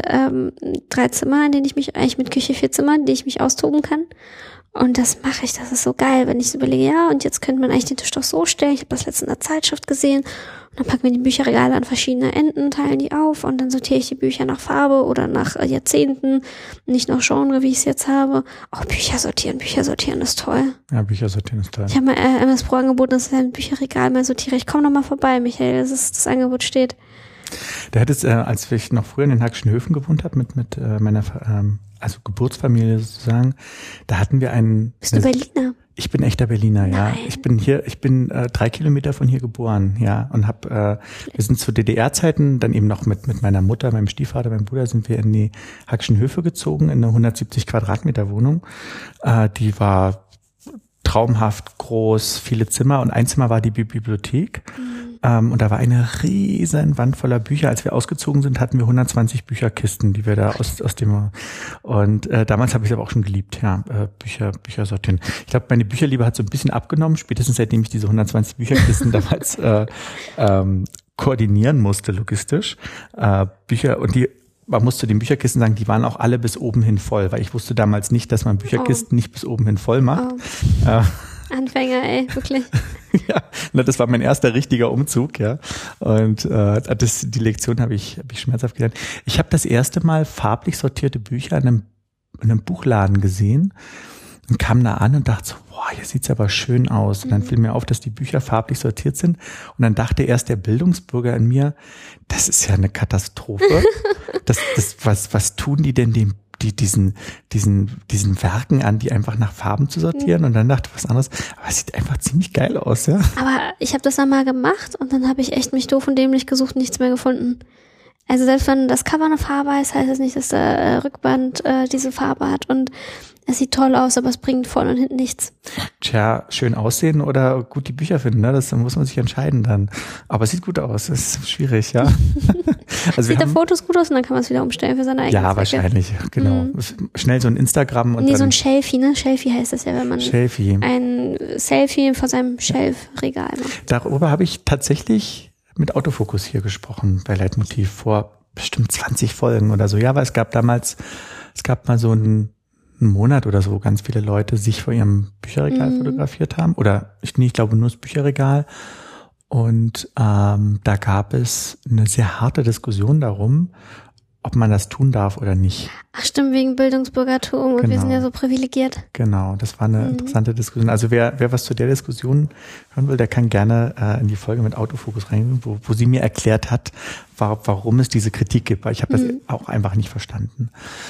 3 Zimmer, in denen ich mich, eigentlich mit Küche 4 Zimmer, in denen ich mich austoben kann. Und das mache ich, das ist so geil, wenn ich so überlege, ja, und jetzt könnte man eigentlich den Tisch doch so stellen. Ich habe das letzte in der Zeitschrift gesehen. Und dann packen wir die Bücherregale an verschiedene Enden, teilen die auf und dann sortiere ich die Bücher nach Farbe oder nach Jahrzehnten, nicht nach Genre, wie ich es jetzt habe. Auch Bücher sortieren ist toll. Ja, Bücher sortieren ist toll. Ich habe mal MS Pro angeboten, dass ich ein Bücherregal mal sortiere. Ich komme noch mal vorbei, Michael, das Angebot steht. Da hättest, als ich noch früher in den Hackschen Höfen gewohnt habe, mit meiner also Geburtsfamilie sozusagen, da hatten wir Bist du Berliner? Ich bin echter Berliner, ja. Nein. Ich bin 3 Kilometer von hier geboren, ja. Und wir sind zu DDR-Zeiten dann eben noch mit meiner Mutter, meinem Stiefvater, meinem Bruder sind wir in die Hackschen Höfe gezogen, in eine 170 Quadratmeter Wohnung. Die war traumhaft groß, viele Zimmer und ein Zimmer war die Bibliothek. Und da war eine riesen Wand voller Bücher. Als wir ausgezogen sind, hatten wir 120 Bücherkisten, die wir da aus dem und damals habe ich es aber auch schon geliebt, ja, Bücher sortieren. Ich glaube, meine Bücherliebe hat so ein bisschen abgenommen, spätestens seitdem ich diese 120 Bücherkisten damals koordinieren musste, logistisch. Bücher und man muss zu den Bücherkisten sagen, die waren auch alle bis oben hin voll, weil ich wusste damals nicht, dass man Bücherkisten nicht bis oben hin voll macht. Anfänger, ey, wirklich. Ja, das war mein erster richtiger Umzug, ja. Und die Lektion habe ich schmerzhaft gelernt. Ich habe das erste Mal farblich sortierte Bücher in einem Buchladen gesehen und kam da an und dachte so, boah, hier sieht's aber schön aus. Und dann fiel mir auf, dass die Bücher farblich sortiert sind. Und dann dachte erst der Bildungsbürger in mir, das ist ja eine Katastrophe. Was tun die denn diesen Werken an, die einfach nach Farben zu sortieren, und dann dachte ich was anderes, aber es sieht einfach ziemlich geil aus, ja. Aber ich habe das dann mal gemacht und dann habe ich echt mich doof und dämlich gesucht und nichts mehr gefunden. Also selbst wenn das Cover eine Farbe ist, heißt das nicht, dass der Rückband diese Farbe hat und es sieht toll aus, aber es bringt vorne und hinten nichts. Tja, schön aussehen oder gut die Bücher finden, ne? Da muss man sich entscheiden dann. Aber es sieht gut aus, das ist schwierig, ja. Also sieht auf Fotos gut aus und dann kann man es wieder umstellen für seine eigene Ja, Zwecke. Wahrscheinlich, genau. Schnell so ein Instagram und dann... so ein Shelfie, ne? Shelfie heißt das ja, wenn man ein Selfie vor seinem Shelfregal macht. Darüber habe ich tatsächlich mit Autofokus hier gesprochen bei Leitmotiv vor bestimmt 20 Folgen oder so. Ja, weil es gab mal so einen Monat oder so, wo ganz viele Leute sich vor ihrem Bücherregal fotografiert haben. Oder ich glaube nur das Bücherregal. Und da gab es eine sehr harte Diskussion darum, ob man das tun darf oder nicht. Ach stimmt, wegen Bildungsbürgertum und wir sind ja so privilegiert. Genau, das war eine interessante Diskussion. Also wer was zu der Diskussion hören will, der kann gerne in die Folge mit Autofokus reingehen, wo sie mir erklärt hat, warum es diese Kritik gibt, weil ich habe das auch einfach nicht verstanden.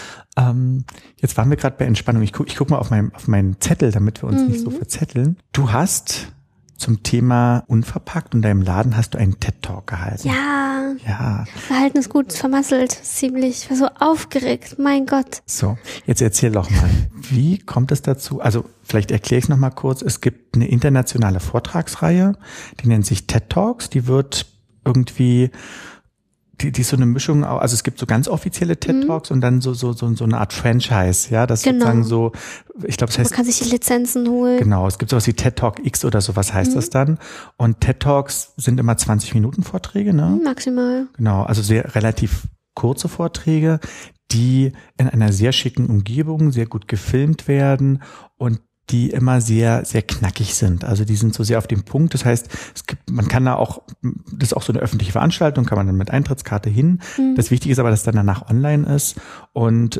Jetzt waren wir gerade bei Entspannung. Ich guck mal auf meinen Zettel, damit wir uns nicht so verzetteln. Du hast zum Thema Unverpackt und deinem Laden hast du einen TED-Talk gehalten. Ja. Verhalten ist gut, vermasselt, ziemlich. Ich war so aufgeregt, mein Gott. So, jetzt erzähl doch mal, wie kommt es dazu? Also vielleicht erkläre ich noch mal kurz. Es gibt eine internationale Vortragsreihe, die nennt sich TED Talks. Die wird irgendwie die ist so eine Mischung, also es gibt so ganz offizielle TED Talks und dann so eine Art Franchise, ja, das sozusagen so, ich glaube, das heißt, man kann sich die Lizenzen holen. Genau, es gibt sowas wie TED Talk X oder sowas heißt das dann, und TED Talks sind immer 20 Minuten Vorträge, ne? Maximal. Genau, also sehr relativ kurze Vorträge, die in einer sehr schicken Umgebung sehr gut gefilmt werden und die immer sehr, sehr knackig sind. Also die sind so sehr auf dem Punkt. Das heißt, man kann da auch, das ist auch so eine öffentliche Veranstaltung, kann man dann mit Eintrittskarte hin. Das Wichtige ist aber, dass dann danach online ist und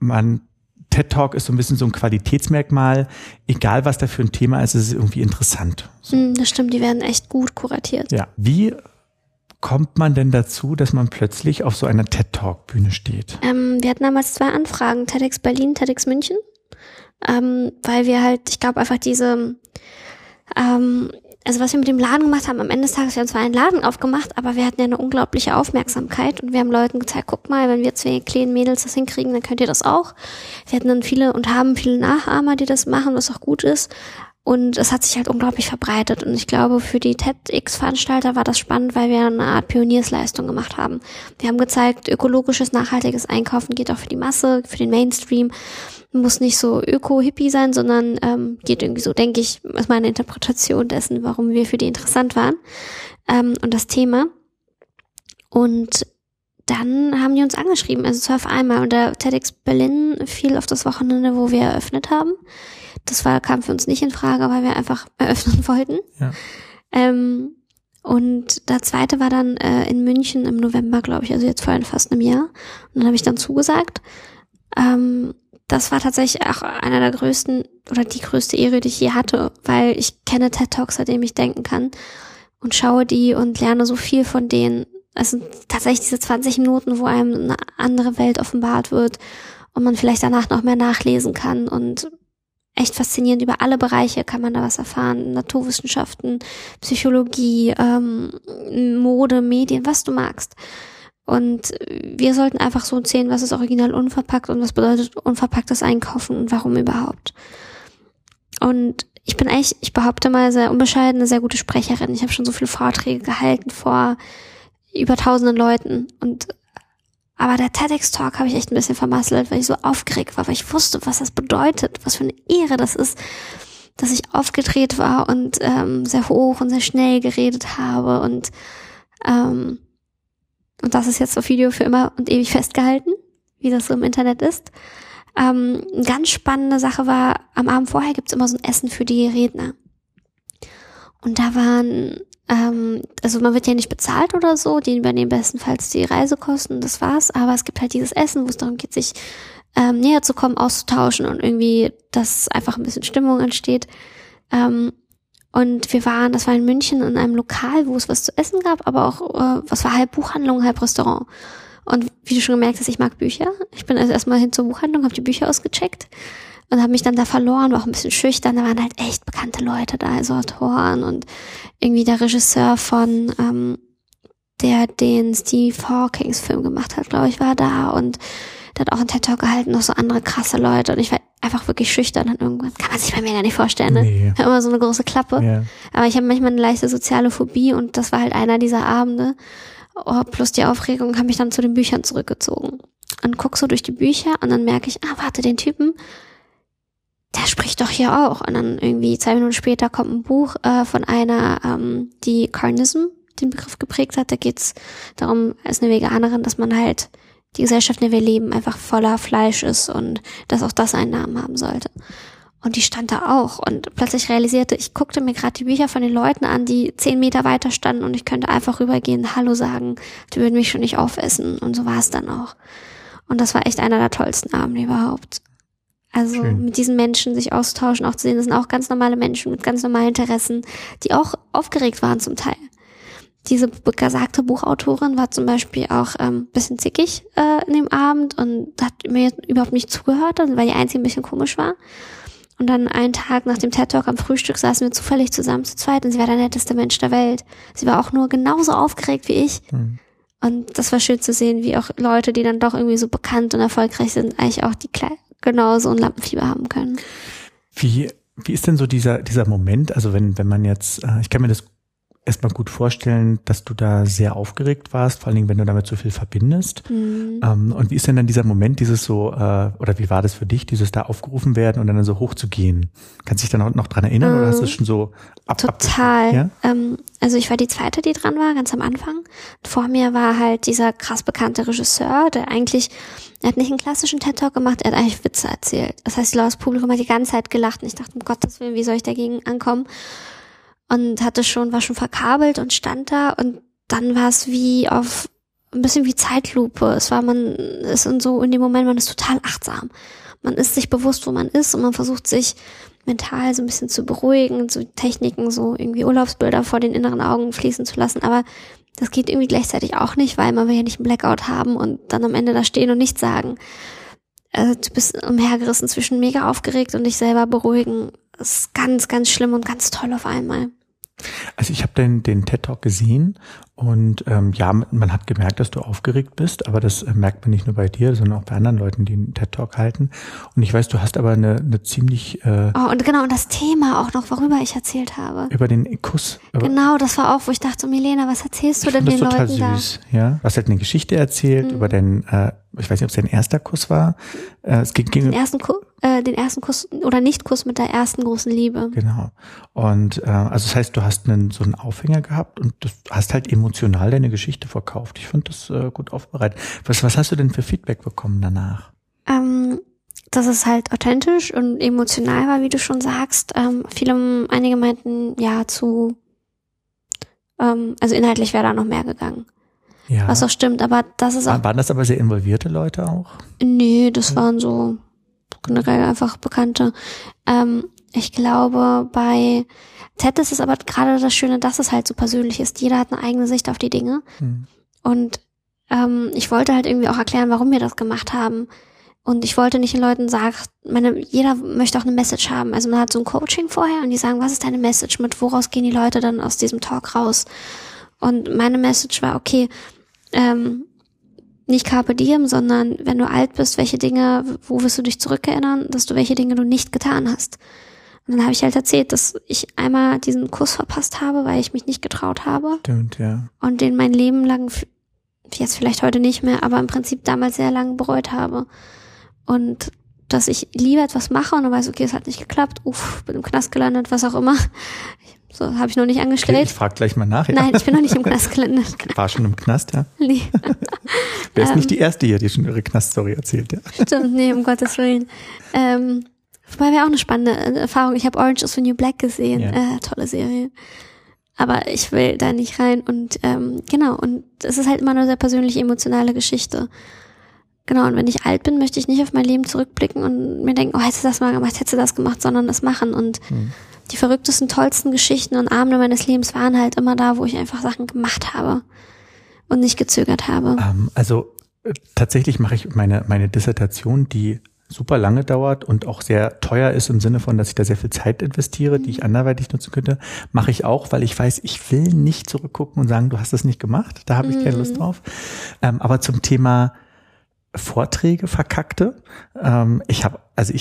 TED Talk ist so ein bisschen so ein Qualitätsmerkmal. Egal, was da für ein Thema ist, es ist irgendwie interessant. So. Das stimmt, die werden echt gut kuratiert. Ja. Wie kommt man denn dazu, dass man plötzlich auf so einer TED Talk Bühne steht? Wir hatten damals 2 Anfragen, TEDx Berlin, TEDx München. Weil wir halt, ich glaube einfach diese also was wir mit dem Laden gemacht haben, am Ende des Tages, wir haben zwar einen Laden aufgemacht, aber wir hatten ja eine unglaubliche Aufmerksamkeit und wir haben Leuten gezeigt, guck mal, wenn wir 2 kleinen Mädels das hinkriegen, dann könnt ihr das auch. Wir hatten dann viele und haben viele Nachahmer, die das machen, was auch gut ist. Und es hat sich halt unglaublich verbreitet. Und ich glaube, für die TEDx-Veranstalter war das spannend, weil wir eine Art Pioniersleistung gemacht haben. Wir haben gezeigt, ökologisches, nachhaltiges Einkaufen geht auch für die Masse, für den Mainstream. Muss nicht so öko-hippie sein, sondern geht irgendwie so, denke ich, ist meine Interpretation dessen, warum wir für die interessant waren. Und das Thema. Und dann haben die uns angeschrieben, also 12 einmal. Und der TEDx Berlin fiel auf das Wochenende, wo wir eröffnet haben. Das kam für uns nicht in Frage, weil wir einfach eröffnen wollten. Ja. Und der zweite war dann in München im November, glaube ich, also jetzt vor fast einem Jahr. Und dann habe ich dann zugesagt. Das war tatsächlich auch einer der größten oder die größte Ehre, die ich je hatte, weil ich kenne TED Talks, seitdem ich denken kann und schaue die und lerne so viel von denen. Es sind tatsächlich diese 20 Minuten, wo einem eine andere Welt offenbart wird und man vielleicht danach noch mehr nachlesen kann und echt faszinierend. Über alle Bereiche kann man da was erfahren. Naturwissenschaften, Psychologie, Mode, Medien, was du magst. Und wir sollten einfach so erzählen, was ist original unverpackt und was bedeutet unverpacktes Einkaufen und warum überhaupt. Und ich behaupte mal, sehr unbescheiden, eine sehr gute Sprecherin. Ich habe schon so viele Vorträge gehalten vor über 1000 Leuten. Aber der TEDx-Talk habe ich echt ein bisschen vermasselt, weil ich so aufgeregt war, weil ich wusste, was das bedeutet, was für eine Ehre das ist, dass ich aufgedreht war und sehr hoch und sehr schnell geredet habe und das ist jetzt auf Video für immer und ewig festgehalten, wie das so im Internet ist. Eine ganz spannende Sache war, am Abend vorher gibt's immer so ein Essen für die Redner. Und da waren, also man wird ja nicht bezahlt oder so, die übernehmen bestenfalls die Reisekosten, das war's. Aber es gibt halt dieses Essen, wo es darum geht, sich näher zu kommen, auszutauschen und irgendwie, dass einfach ein bisschen Stimmung entsteht. Und das war in München in einem Lokal, wo es was zu essen gab, aber auch, was war halb Buchhandlung, halb Restaurant. Und wie du schon gemerkt hast, ich mag Bücher. Ich bin also erstmal hin zur Buchhandlung, habe die Bücher ausgecheckt und habe mich dann da verloren, war auch ein bisschen schüchtern. Da waren halt echt bekannte Leute da, also Autoren und irgendwie der Regisseur von, der den Steve Hawkings Film gemacht hat, glaube ich, war da und der hat auch einen TED-Talk gehalten, noch so andere krasse Leute und ich war einfach wirklich schüchtern und irgendwann kann man sich bei mir gar nicht vorstellen, ne? Nee. Ich habe immer so eine große Klappe. Ja. Aber ich habe manchmal eine leichte soziale Phobie und das war halt einer dieser Abende. Plus die Aufregung habe mich dann zu den Büchern zurückgezogen. Und guck so durch die Bücher und dann merke ich, warte, den Typen, der spricht doch hier auch. Und dann irgendwie 2 Minuten später kommt ein Buch von einer, die Carnism den Begriff geprägt hat. Da geht's darum, als eine Veganerin, dass man halt die Gesellschaft, in der wir leben, einfach voller Fleisch ist und dass auch das einen Namen haben sollte. Und die stand da auch und plötzlich realisierte, ich guckte mir gerade die Bücher von den Leuten an, die 10 Meter weiter standen und ich könnte einfach rübergehen, Hallo sagen, die würden mich schon nicht aufessen und so war es dann auch. Und das war echt einer der tollsten Abende überhaupt. Also schön. Mit diesen Menschen sich austauschen, auch zu sehen, das sind auch ganz normale Menschen mit ganz normalen Interessen, die auch aufgeregt waren zum Teil. Diese gesagte Buchautorin war zum Beispiel auch bisschen zickig in dem Abend und hat mir überhaupt nicht zugehört, weil die einzige ein bisschen komisch war. Und dann einen Tag nach dem TED-Talk am Frühstück saßen wir zufällig zusammen zu zweit und sie war der netteste Mensch der Welt. Sie war auch nur genauso aufgeregt wie ich. Mhm. Und das war schön zu sehen, wie auch Leute, die dann doch irgendwie so bekannt und erfolgreich sind, eigentlich auch die genauso ein Lampenfieber haben können. Wie ist denn so dieser Moment, also wenn man jetzt, ich kann mir das erstmal gut vorstellen, dass du da sehr aufgeregt warst, vor allen Dingen, wenn du damit so viel verbindest. Mhm. Und wie ist denn dann dieser Moment, dieses so, oder wie war das für dich, dieses da aufgerufen werden und dann so hoch zu gehen? Kannst du dich da noch dran erinnern oder hast du es schon so Total. Ja? Also ich war die zweite, die dran war, ganz am Anfang. Vor mir war halt dieser krass bekannte Regisseur, er hat nicht einen klassischen TED-Talk gemacht, er hat eigentlich Witze erzählt. Das heißt, das Publikum hat die ganze Zeit gelacht und ich dachte, um Gottes Willen, wie soll ich dagegen ankommen? Und war schon verkabelt und stand da und dann war es ein bisschen wie Zeitlupe. Man ist in dem Moment, man ist total achtsam. Man ist sich bewusst, wo man ist und man versucht sich mental so ein bisschen zu beruhigen, so Techniken, so irgendwie Urlaubsbilder vor den inneren Augen fließen zu lassen, aber das geht irgendwie gleichzeitig auch nicht, weil man will ja nicht einen Blackout haben und dann am Ende da stehen und nichts sagen. Also du bist umhergerissen zwischen mega aufgeregt und dich selber beruhigen. Das ist ganz, ganz schlimm und ganz toll auf einmal. Also ich habe den TED-Talk gesehen und ja, man hat gemerkt, dass du aufgeregt bist, aber das merkt man nicht nur bei dir, sondern auch bei anderen Leuten, die einen TED-Talk halten. Und ich weiß, du hast aber eine ziemlich... und genau, und das Thema auch noch, worüber ich erzählt habe. Über den Kuss. Genau, das war auch, wo ich dachte, Milena, was erzählst du denn den Leuten da? Das ist total süß, ja. Du hast halt eine Geschichte erzählt über den, ich weiß nicht, ob es dein erster Kuss war. Es ging den ersten Kuss oder Nicht-Kuss mit der ersten großen Liebe. Genau. Und also das heißt, du hast so einen Aufhänger gehabt und du hast halt emotional deine Geschichte verkauft. Ich fand das gut aufbereitet. Was hast du denn für Feedback bekommen danach? Dass es halt authentisch und emotional war, wie du schon sagst. Einige meinten ja also inhaltlich wäre da noch mehr gegangen. Ja. Was auch stimmt, aber das ist auch... Waren das aber sehr involvierte Leute auch? Nee, das waren so generell einfach Bekannte. Ich glaube, bei TED ist es aber gerade das Schöne, dass es halt so persönlich ist. Jeder hat eine eigene Sicht auf die Dinge. Und ich wollte halt irgendwie auch erklären, warum wir das gemacht haben. Und ich wollte nicht den Leuten sagen, jeder möchte auch eine Message haben. Also man hat so ein Coaching vorher und die sagen, was ist deine Message? Mit woraus gehen die Leute dann aus diesem Talk raus? Und meine Message war, okay, nicht Carpe Diem, sondern wenn du alt bist, welche Dinge, wo wirst du dich zurückerinnern, dass du welche Dinge du nicht getan hast. Und dann habe ich halt erzählt, dass ich einmal diesen Kuss verpasst habe, weil ich mich nicht getraut habe. Stimmt, ja. Und den mein Leben lang, jetzt vielleicht heute nicht mehr, aber im Prinzip damals sehr lange bereut habe. Und dass ich lieber etwas mache und dann weiß, okay, es hat nicht geklappt, bin im Knast gelandet, was auch immer. So, habe ich noch nicht angestellt. Okay, ich frage gleich mal nach. Ja. Nein, ich bin noch nicht im Knast gelandet. War schon im Knast, ja? Nee. Wer ist nicht die Erste hier, die schon ihre Knaststory erzählt, ja? Stimmt, nee, um Gottes Willen. Wobei wäre auch eine spannende Erfahrung. Ich habe Orange is the New Black gesehen. Ja. Tolle Serie. Aber ich will da nicht rein. Und genau, und es ist halt immer eine sehr persönliche, emotionale Geschichte. Genau, und wenn ich alt bin, möchte ich nicht auf mein Leben zurückblicken und mir denken, hättest du das mal gemacht, hättest du das gemacht, sondern das machen. Und die verrücktesten, tollsten Geschichten und Abende meines Lebens waren halt immer da, wo ich einfach Sachen gemacht habe und nicht gezögert habe. Also tatsächlich mache ich meine Dissertation, die super lange dauert und auch sehr teuer ist im Sinne von, dass ich da sehr viel Zeit investiere, die ich anderweitig nutzen könnte, mache ich auch, weil ich weiß, ich will nicht zurückgucken und sagen, du hast das nicht gemacht, da habe ich keine Lust drauf. Aber zum Thema Vorträge verkackte. Ich habe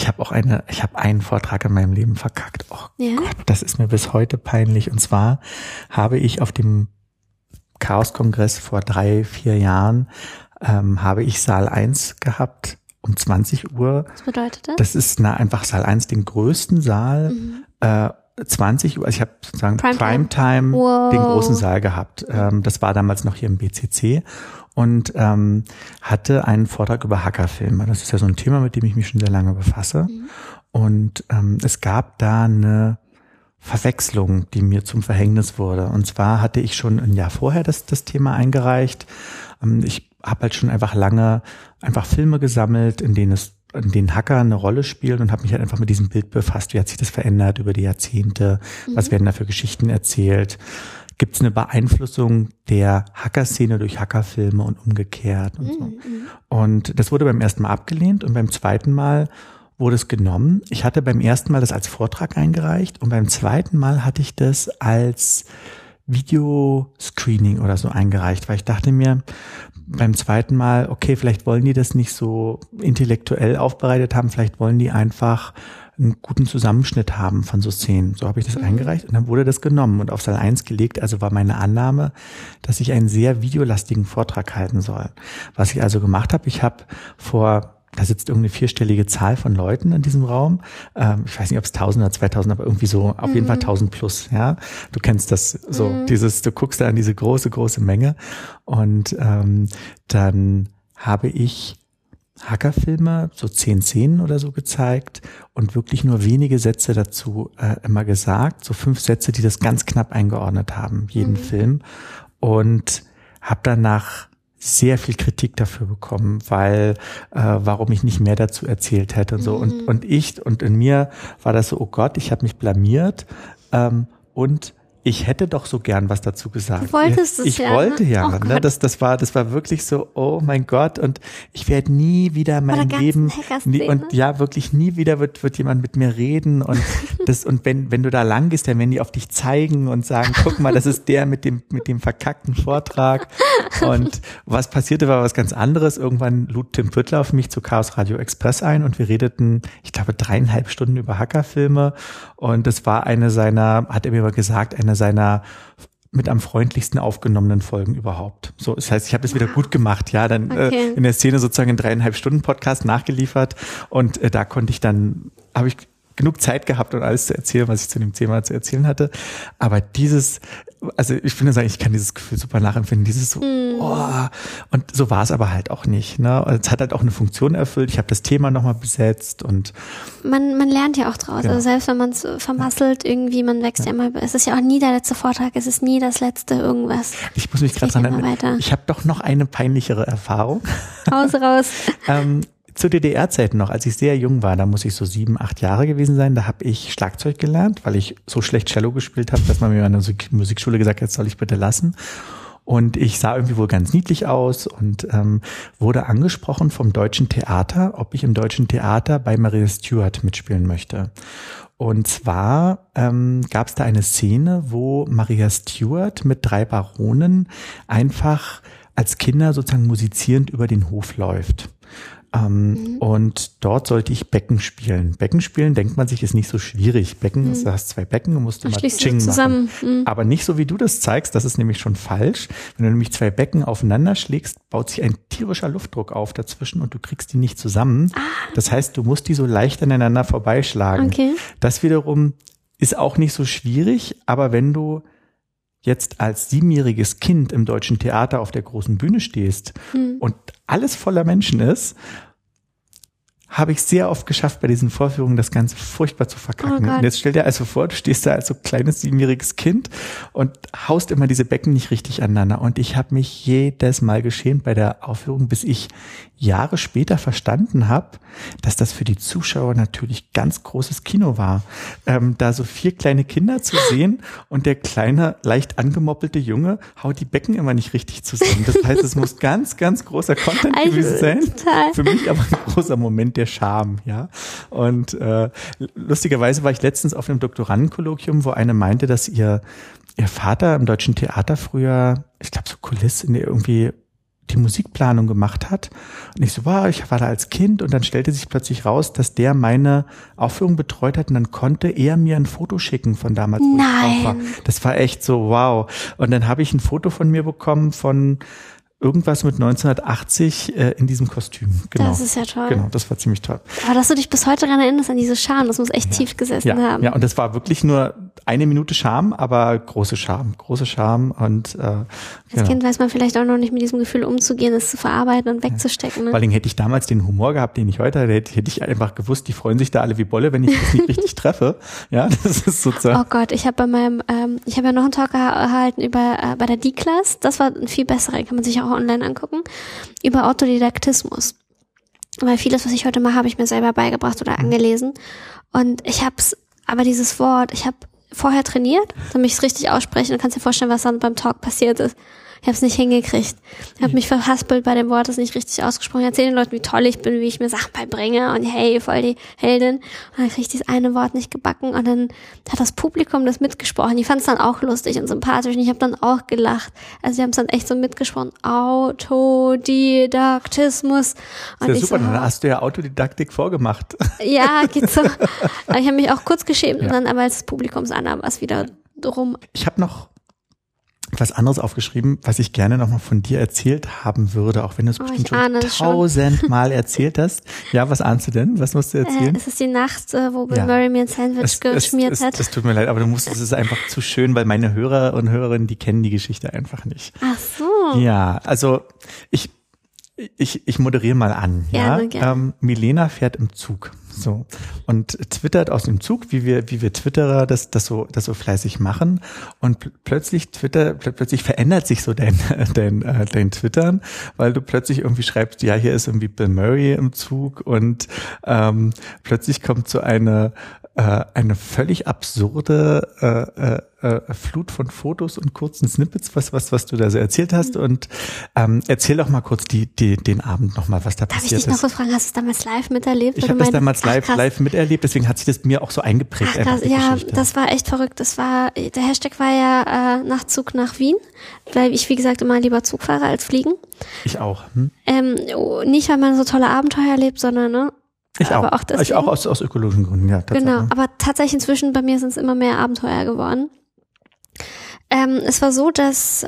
einen Vortrag in meinem Leben verkackt. Oh ja? Gott, das ist mir bis heute peinlich. Und zwar habe ich auf dem Chaos-Kongress vor 3-4 Jahren habe ich Saal 1 gehabt um 20 Uhr. Was bedeutet das? Das ist einfach Saal 1, den größten Saal. 20 Uhr, also ich habe sozusagen Primetime den großen Saal gehabt. Das war damals noch hier im BCC. Und hatte einen Vortrag über Hackerfilme. Das ist ja so ein Thema, mit dem ich mich schon sehr lange befasse. Und es gab da eine Verwechslung, die mir zum Verhängnis wurde. Und zwar hatte ich schon ein Jahr vorher das Thema eingereicht. Ich habe halt schon lange Filme gesammelt, in denen Hacker eine Rolle spielen und habe mich halt einfach mit diesem Bild befasst. Wie hat sich das verändert über die Jahrzehnte? Was werden da für Geschichten erzählt? Gibt es eine Beeinflussung der Hackerszene durch Hackerfilme und umgekehrt und so. Und das wurde beim ersten Mal abgelehnt und beim zweiten Mal wurde es genommen. Ich hatte beim ersten Mal das als Vortrag eingereicht und beim zweiten Mal hatte ich das als Videoscreening oder so eingereicht, weil ich dachte mir beim zweiten Mal, okay, vielleicht wollen die das nicht so intellektuell aufbereitet haben, vielleicht wollen die einfach einen guten Zusammenschnitt haben von so Szenen. So habe ich das eingereicht und dann wurde das genommen und auf Saal 1 gelegt. Also war meine Annahme, dass ich einen sehr videolastigen Vortrag halten soll. Was ich also gemacht habe, da sitzt irgendeine 4-stellige Zahl von Leuten in diesem Raum. Ich weiß nicht, ob es 1000 oder 2000, aber irgendwie so, auf jeden Fall 1000 plus, ja. Du kennst das so, du guckst da an diese große Menge und dann habe ich Hackerfilme, so 10 Szenen oder so gezeigt und wirklich nur wenige Sätze dazu immer gesagt, so 5 Sätze, die das ganz knapp eingeordnet haben, jeden Film, und habe danach sehr viel Kritik dafür bekommen, weil warum ich nicht mehr dazu erzählt hätte und so und in mir war das so, oh Gott, ich habe mich blamiert und ich hätte doch so gern was dazu gesagt. Du wolltest es ich ja. wollte ja, Oh ne? Das war wirklich so, oh mein Gott, und ich werde nie wieder mein Leben, und ja, wirklich nie wieder wird jemand mit mir reden und wenn du da lang gehst, dann werden die auf dich zeigen und sagen, guck mal, das ist der mit dem verkackten Vortrag. Und was passierte, war was ganz anderes. Irgendwann lud Tim Püttler auf mich zu Chaos Radio Express ein und wir redeten, ich glaube, 3,5 Stunden über Hackerfilme, und das war eine seiner, hat er mir mal gesagt, eine seiner mit am freundlichsten aufgenommenen Folgen überhaupt. So, das heißt, ich habe das wieder gut gemacht, ja, dann in der Szene sozusagen einen 3,5 Stunden Podcast nachgeliefert, und da habe ich genug Zeit gehabt, um alles zu erzählen, was ich zu dem Thema zu erzählen hatte. Aber also ich finde sagen, ich kann dieses Gefühl super nachempfinden, dieses so, und so war es aber halt auch nicht, ne? Es hat halt auch eine Funktion erfüllt. Ich habe das Thema nochmal besetzt und man lernt ja auch draus. Genau. Also selbst wenn man es vermasselt, irgendwie, man wächst ja immer. Es ist ja auch nie der letzte Vortrag, es ist nie das letzte irgendwas. Ich muss mich gerade dran erinnern. Ich habe doch noch eine peinlichere Erfahrung. Raus. Zu DDR-Zeiten noch, als ich sehr jung war, da muss ich so 7, 8 Jahre gewesen sein, da habe ich Schlagzeug gelernt, weil ich so schlecht Cello gespielt habe, dass man mir an der Musikschule gesagt hat, soll ich bitte lassen. Und ich sah irgendwie wohl ganz niedlich aus und wurde angesprochen vom Deutschen Theater, ob ich im Deutschen Theater bei Maria Stuart mitspielen möchte. Und zwar gab es da eine Szene, wo Maria Stuart mit 3 Baronen einfach als Kinder sozusagen musizierend über den Hof läuft. Und dort sollte ich Becken spielen. Becken spielen, denkt man sich, ist nicht so schwierig. Becken, du hast 2 Becken, du musst immer Ching machen. Aber nicht so, wie du das zeigst, das ist nämlich schon falsch. Wenn du nämlich 2 Becken aufeinander schlägst, baut sich ein tierischer Luftdruck auf dazwischen und du kriegst die nicht zusammen. Das heißt, du musst die so leicht aneinander vorbeischlagen. Okay. Das wiederum ist auch nicht so schwierig, aber wenn du jetzt als 7-jähriges Kind im Deutschen Theater auf der großen Bühne stehst und alles voller Menschen ist, habe ich sehr oft geschafft, bei diesen Vorführungen das Ganze furchtbar zu verkacken. Und jetzt stell dir also vor, du stehst da als so kleines 7-jähriges Kind und haust immer diese Becken nicht richtig aneinander. Und ich habe mich jedes Mal geschämt bei der Aufführung, bis ich Jahre später verstanden habe, dass das für die Zuschauer natürlich ganz großes Kino war. Da so 4 kleine Kinder zu sehen und der kleine, leicht angemoppelte Junge haut die Becken immer nicht richtig zusammen. Das heißt, es muss ganz, ganz großer Content gewesen sein. Total. Für mich aber ein großer Moment der Scham, ja. Und lustigerweise war ich letztens auf einem Doktorandenkolloquium, wo eine meinte, dass ihr Vater im Deutschen Theater früher, ich glaube so Kulissen, irgendwie die Musikplanung gemacht hat. Und ich so, ich war da als Kind, und dann stellte sich plötzlich raus, dass der meine Aufführung betreut hat, und dann konnte er mir ein Foto schicken von damals, wo ich drauf war. Das war echt so, wow. Und dann habe ich ein Foto von mir bekommen von irgendwas mit 1980 in diesem Kostüm. Genau. Das ist ja toll. Genau, das war ziemlich toll. Aber dass du dich bis heute daran erinnerst, an diese Scham, das muss echt tief gesessen haben. Ja, und das war wirklich nur 1 Minute Scham, aber große Scham. Und als Kind weiß man vielleicht auch noch nicht, mit diesem Gefühl umzugehen, es zu verarbeiten und wegzustecken. Ne? Vor allem hätte ich damals den Humor gehabt, den ich heute hatte, hätte ich einfach gewusst, die freuen sich da alle wie Bolle, wenn ich das nicht richtig treffe. Ja, das ist sozusagen. Oh Gott, ich habe ja noch einen Talk erhalten über bei der D-Class. Das war ein viel besserer, kann man sich auch online angucken, über Autodidaktismus. Weil vieles, was ich heute mache, habe ich mir selber beigebracht oder angelesen. Und ich habe vorher trainiert, damit ich es richtig ausspreche. Du kannst dir vorstellen, was dann beim Talk passiert ist. Ich habe es nicht hingekriegt. Ich habe mich verhaspelt bei dem Wort, das nicht richtig ausgesprochen. Ich erzähle den Leuten, wie toll ich bin, wie ich mir Sachen beibringe und hey, voll die Heldin. Und dann kriege ich dieses eine Wort nicht gebacken und dann hat das Publikum das mitgesprochen. Die fanden es dann auch lustig und sympathisch und ich habe dann auch gelacht. Also die haben es dann echt so mitgesprochen. Autodidaktismus. Und das ist ja super, dann hast du ja Autodidaktik vorgemacht. Ja, geht so. Aber ich habe mich auch kurz geschämt und dann aber als das Publikum sah, war es wieder drum. Ich habe noch was anderes aufgeschrieben, was ich gerne nochmal von dir erzählt haben würde, auch wenn du es bestimmt schon 1000-mal erzählt hast. Ja, was ahnst du denn? Was musst du erzählen? Es ist die Nacht, wo Bill Murray mir ein Sandwich geschmiert hat. Es tut mir leid, aber es ist einfach zu schön, weil meine Hörer und Hörerinnen, die kennen die Geschichte einfach nicht. Ach so. Ja, also ich moderiere mal an. Gerne. Milena fährt im Zug. So. Und twittert aus dem Zug, wie wir Twitterer das so fleißig machen. Und plötzlich verändert sich so dein Twittern, weil du plötzlich irgendwie schreibst, ja, hier ist irgendwie Bill Murray im Zug und plötzlich kommt so eine eine völlig absurde Flut von Fotos und kurzen Snippets, was du da so erzählt hast. Und erzähl doch mal kurz den Abend nochmal, was da passiert ist. Darf ich dich noch kurz fragen, hast du es damals live miterlebt? Ich habe das damals live miterlebt, deswegen hat sich das mir auch so eingeprägt. Ach, krass, ja, das war echt verrückt. Der Hashtag war ja Nachtzug nach Wien, weil ich, wie gesagt, immer lieber Zug fahre als fliegen. Ich auch. Nicht, weil man so tolle Abenteuer erlebt, sondern Ich auch. Ich auch aus ökologischen Gründen, ja. Genau, aber tatsächlich inzwischen bei mir sind es immer mehr Abenteuer geworden. Es war so, dass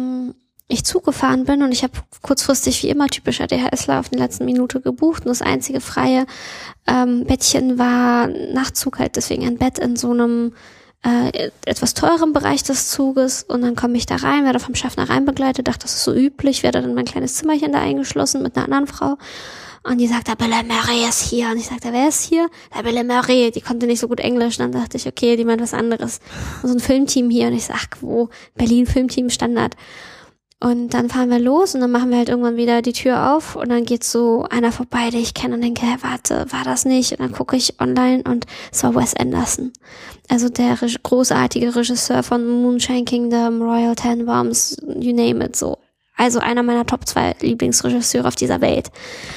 ich Zug gefahren bin und ich habe kurzfristig wie immer typischer DHSler auf die letzte Minute gebucht und das einzige freie Bettchen war Nachtzug halt, deswegen ein Bett in so einem etwas teurem Bereich des Zuges und dann komme ich da rein, werde vom Schaffner reinbegleitet, dachte, das ist so üblich, werde dann in mein kleines Zimmerchen da eingeschlossen mit einer anderen Frau. Und die sagt, der Belle Marie ist hier. Und ich sagte, wer ist hier? Der Belle Marie. Die konnte nicht so gut Englisch. Und dann dachte ich, okay, die meint was anderes. Und so ein Filmteam hier. Und ich sag, wo? Berlin Filmteam Standard. Und dann fahren wir los und dann machen wir halt irgendwann wieder die Tür auf und dann geht so einer vorbei, den ich kenne und denke, hey, warte, war das nicht? Und dann gucke ich online und es war Wes Anderson. Also der großartige Regisseur von Moonshine Kingdom, Royal Tenenbaums, you name it, so. Also einer meiner Top 2 Lieblingsregisseure auf dieser Welt.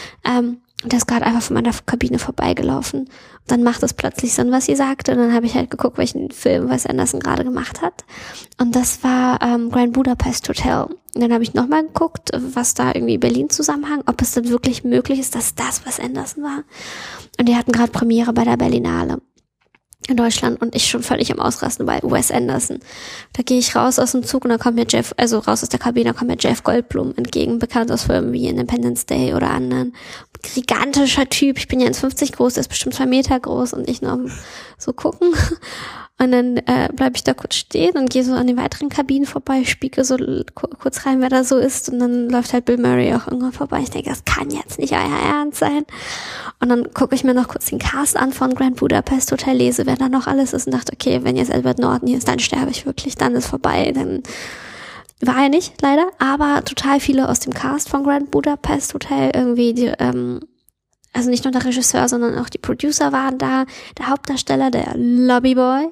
Der ist gerade einfach von meiner Kabine vorbeigelaufen. Und dann macht es plötzlich Sinn, was sie sagte. Und dann habe ich halt geguckt, welchen Film Wes Anderson gerade gemacht hat. Und das war Grand Budapest Hotel. Und dann habe ich nochmal geguckt, was da irgendwie Berlin-Zusammenhang, ob es dann wirklich möglich ist, dass das Wes Anderson war. Und die hatten gerade Premiere bei der Berlinale in Deutschland und ich schon völlig am Ausrasten bei Wes Anderson. Da gehe ich raus aus dem Zug und da kommt mir raus aus der Kabine, da kommt mir Jeff Goldblum entgegen, bekannt aus Filmen wie Independence Day oder anderen. Gigantischer Typ, ich bin ja 1,50 groß, der ist bestimmt 2 Meter groß und ich noch so gucken. Und dann bleibe ich da kurz stehen und gehe so an den weiteren Kabinen vorbei, spieke so kurz rein, wer da so ist und dann läuft halt Bill Murray auch irgendwann vorbei. Ich denke, das kann jetzt nicht euer Ernst sein. Und dann gucke ich mir noch kurz den Cast an von Grand Budapest Hotel, lese, wer da noch alles ist und dachte, okay, wenn jetzt Edward Norton hier ist, dann sterbe ich wirklich, dann ist vorbei. Dann war er nicht, leider, aber total viele aus dem Cast von Grand Budapest Hotel irgendwie, die, also nicht nur der Regisseur, sondern auch die Producer waren da, der Hauptdarsteller, der Lobbyboy.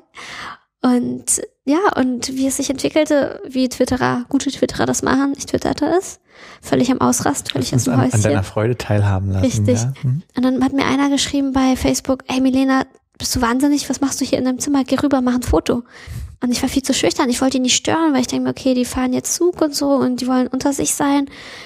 Und ja, und wie es sich entwickelte, wie gute Twitterer das machen, ich twitterte es, völlig am Ausrast, völlig aus dem Häuschen. An deiner Freude teilhaben lassen. Richtig. Ja. Und dann hat mir einer geschrieben bei Facebook, hey Milena, bist du wahnsinnig, was machst du hier in deinem Zimmer, geh rüber, mach ein Foto. Und ich war viel zu schüchtern, ich wollte ihn nicht stören, weil ich denke mir, okay, die fahren jetzt Zug und so und die wollen unter sich sein.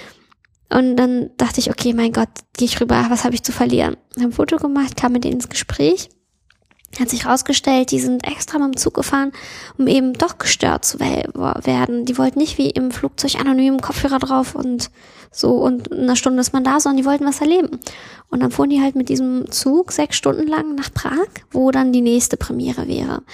Und dann dachte ich, okay, mein Gott, gehe ich rüber, was habe ich zu verlieren? Habe ein Foto gemacht, kam mit denen ins Gespräch. Hat sich rausgestellt, die sind extra mit dem Zug gefahren, um eben doch gestört zu werden. Die wollten nicht wie im Flugzeug anonym Kopfhörer drauf und so und in einer Stunde ist man da, sondern die wollten was erleben. Und dann fuhren die halt mit diesem Zug 6 Stunden lang nach Prag, wo dann die nächste Premiere wäre.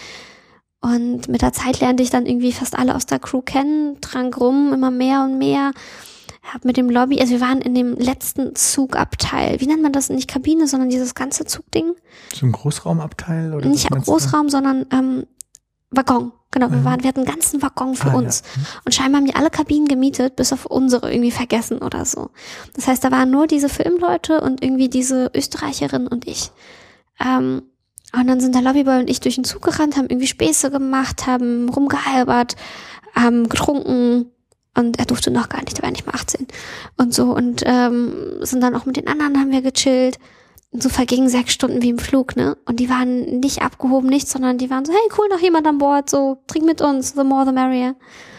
Und mit der Zeit lernte ich dann irgendwie fast alle aus der Crew kennen, trank rum, immer mehr und mehr. Hab mit dem also wir waren in dem letzten Zugabteil. Wie nennt man das? Nicht Kabine, sondern dieses ganze Zugding. So ein Großraumabteil? Oder nicht Großraum, sondern Waggon. Genau, wir hatten einen ganzen Waggon für uns. Ja. Und scheinbar haben die alle Kabinen gemietet, bis auf unsere irgendwie vergessen oder so. Das heißt, da waren nur diese Filmleute und irgendwie diese Österreicherin und ich. Und dann sind der Lobbyboy und ich durch den Zug gerannt, haben irgendwie Späße gemacht, haben rumgehalbert, haben getrunken. Und er durfte noch gar nicht, der war nicht mal 18. Und so, und sind dann auch mit den anderen, haben wir gechillt. Und so vergingen 6 Stunden wie im Flug, ne? Und die waren nicht abgehoben, nichts, sondern die waren so, hey, cool, noch jemand an Bord, so, trink mit uns, the more the merrier.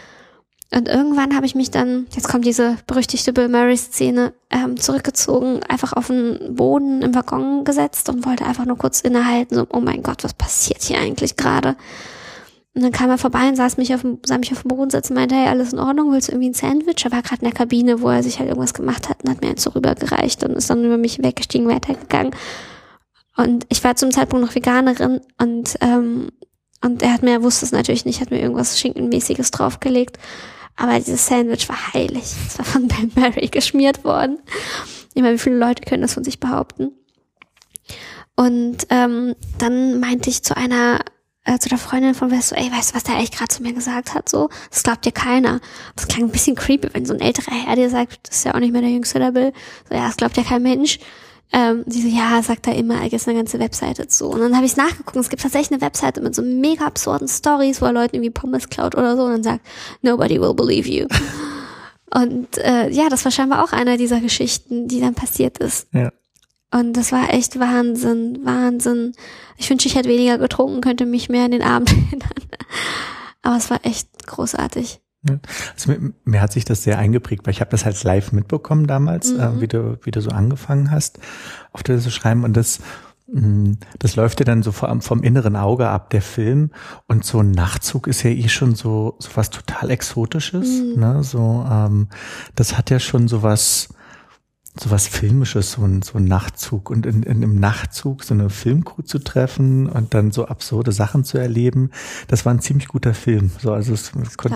Und irgendwann habe ich mich dann, jetzt kommt diese berüchtigte Bill Murray-Szene, zurückgezogen, einfach auf den Boden im Waggon gesetzt und wollte einfach nur kurz innehalten, so, oh mein Gott, was passiert hier eigentlich gerade? Und dann kam er vorbei und sah mich auf dem Boden sitzen und meinte, hey, alles in Ordnung, willst du irgendwie ein Sandwich? Er war gerade in der Kabine, wo er sich halt irgendwas gemacht hat und hat mir eins so rübergereicht und ist dann über mich weggestiegen, weitergegangen. Und ich war zum Zeitpunkt noch Veganerin und er wusste es natürlich nicht, hat mir irgendwas Schinkenmäßiges draufgelegt. Aber dieses Sandwich war heilig. Es war von Bill Murray geschmiert worden. Ich meine, wie viele Leute können das von sich behaupten? Und dann meinte ich zu der Freundin von Wes so, ey, weißt du, was der eigentlich gerade zu mir gesagt hat? So, das glaubt dir keiner. Das klang ein bisschen creepy, wenn so ein älterer Herr dir sagt, das ist ja auch nicht mehr der Jüngste, der Bill. So, ja, das glaubt ja kein Mensch. Die so, ja, sagt er immer, ist eine ganze Webseite zu. Und dann habe ich nachgeguckt, es gibt tatsächlich eine Webseite mit so mega absurden Stories, wo er Leuten irgendwie Pommes klaut oder so und dann sagt, nobody will believe you. Und das war scheinbar auch einer dieser Geschichten, die dann passiert ist. Ja. Und das war echt Wahnsinn. Ich wünschte, ich hätte weniger getrunken, könnte mich mehr an den Abend erinnern. Aber es war echt großartig. Ja. Also mir hat sich das sehr eingeprägt, weil ich habe das halt live mitbekommen damals, wie du so angefangen hast, auf Twitter zu schreiben. Und das läuft dir dann so vom inneren Auge ab, der Film. Und so ein Nachtzug ist ja schon so was total Exotisches. Ne? So, das hat ja schon so was Filmisches, so ein Nachtzug und in einem Nachtzug so eine Filmcrew zu treffen und dann so absurde Sachen zu erleben, das war ein ziemlich guter Film. So, also es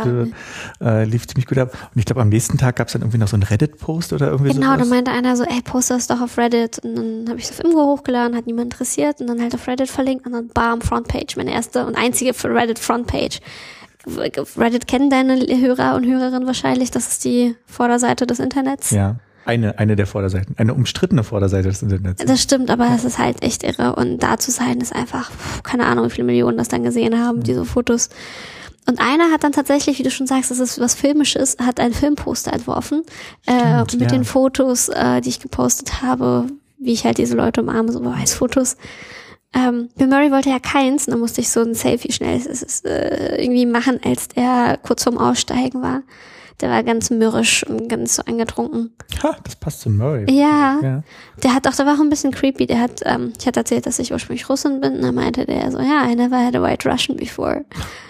lief ziemlich gut ab. Und ich glaube, am nächsten Tag gab es dann irgendwie noch so einen Reddit-Post oder irgendwie so. Genau, da meinte einer so, ey, poste das doch auf Reddit. Und dann habe ich das auf Imgur hochgeladen, hat niemand interessiert und dann halt auf Reddit verlinkt und dann bam, Frontpage, meine erste und einzige Reddit-Frontpage. Reddit kennen deine Hörer und Hörerinnen wahrscheinlich, das ist die Vorderseite des Internets. Ja. Eine der Vorderseiten, eine umstrittene Vorderseite des Internets. Das stimmt, aber es ist halt echt irre. Und da zu sein, ist einfach, keine Ahnung, wie viele Millionen das dann gesehen haben, diese Fotos. Und einer hat dann tatsächlich, wie du schon sagst, das ist was Filmisches, hat ein Filmposter entworfen, mit den Fotos, die ich gepostet habe, wie ich halt diese Leute umarme, so Beweisfotos. Bill Murray wollte ja keins, und dann musste ich so ein Selfie schnell irgendwie machen, als der kurz vorm Aussteigen war. Der war ganz mürrisch und ganz so angetrunken. Ha, das passt zu Murray. Ja. Der war auch ein bisschen creepy. Ich hatte erzählt, dass ich ursprünglich Russin bin. Und dann meinte der so, ja, I never had a white Russian before.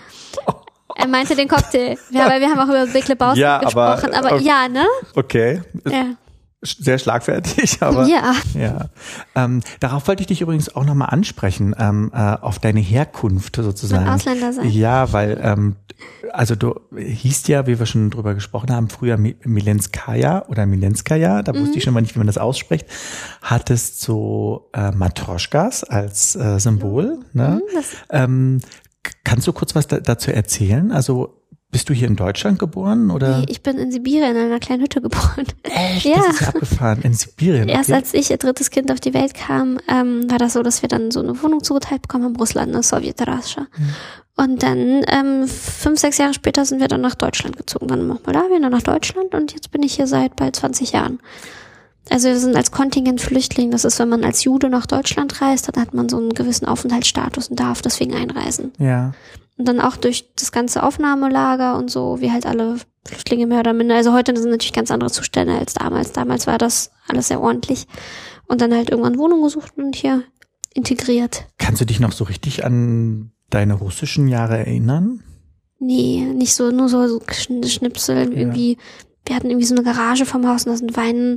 Er meinte den Cocktail. Ja, weil wir haben auch über Big Lebowski gesprochen. Aber ja, ne? Okay. Ja. Sehr schlagfertig, aber ja. Darauf wollte ich dich übrigens auch nochmal ansprechen, auf deine Herkunft sozusagen. Ausländer sein. Ja, weil also du hießt ja, wie wir schon drüber gesprochen haben, früher Milenskaya oder Milenskaya, da wusste ich schon mal nicht, wie man das ausspricht, hattest so Matroschkas als Symbol. Ne? Kannst du kurz was dazu erzählen? Also bist du hier in Deutschland geboren, oder? Nee, ich bin in Sibirien in einer kleinen Hütte geboren. Echt? Ja. Das ist ja abgefahren. In Sibirien? Erst als ich, ihr drittes Kind, auf die Welt kam, war das so, dass wir dann so eine Wohnung zugeteilt bekommen haben, Russland, eine Sowjetrascha. Und dann 5, 6 Jahre später sind wir dann nach Deutschland gezogen. Dann nach Moldawien, dann nach Deutschland und jetzt bin ich hier seit bald 20 Jahren. Also wir sind als Kontingent Flüchtling, das ist, wenn man als Jude nach Deutschland reist, dann hat man so einen gewissen Aufenthaltsstatus und darf deswegen einreisen. Ja. Und dann auch durch das ganze Aufnahmelager und so, wie halt alle Flüchtlinge mehr oder minder. Also heute sind natürlich ganz andere Zustände als damals. Damals war das alles sehr ordentlich. Und dann halt irgendwann Wohnung gesucht und hier integriert. Kannst du dich noch so richtig an deine russischen Jahre erinnern? Nee, nicht so, nur so Schnipseln irgendwie. Wir hatten irgendwie so eine Garage vom Haus und da sind Wein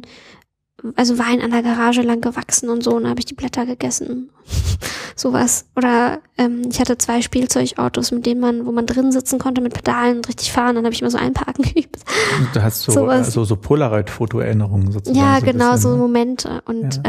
an der Garage lang gewachsen und so, und da habe ich die Blätter gegessen. Sowas. Oder ich hatte 2 Spielzeugautos, mit denen wo man drin sitzen konnte mit Pedalen und richtig fahren. Dann habe ich immer so einparken geübt. Du hast so Polaroid-Foto-Erinnerungen sozusagen. Ja, genau, so Momente. Und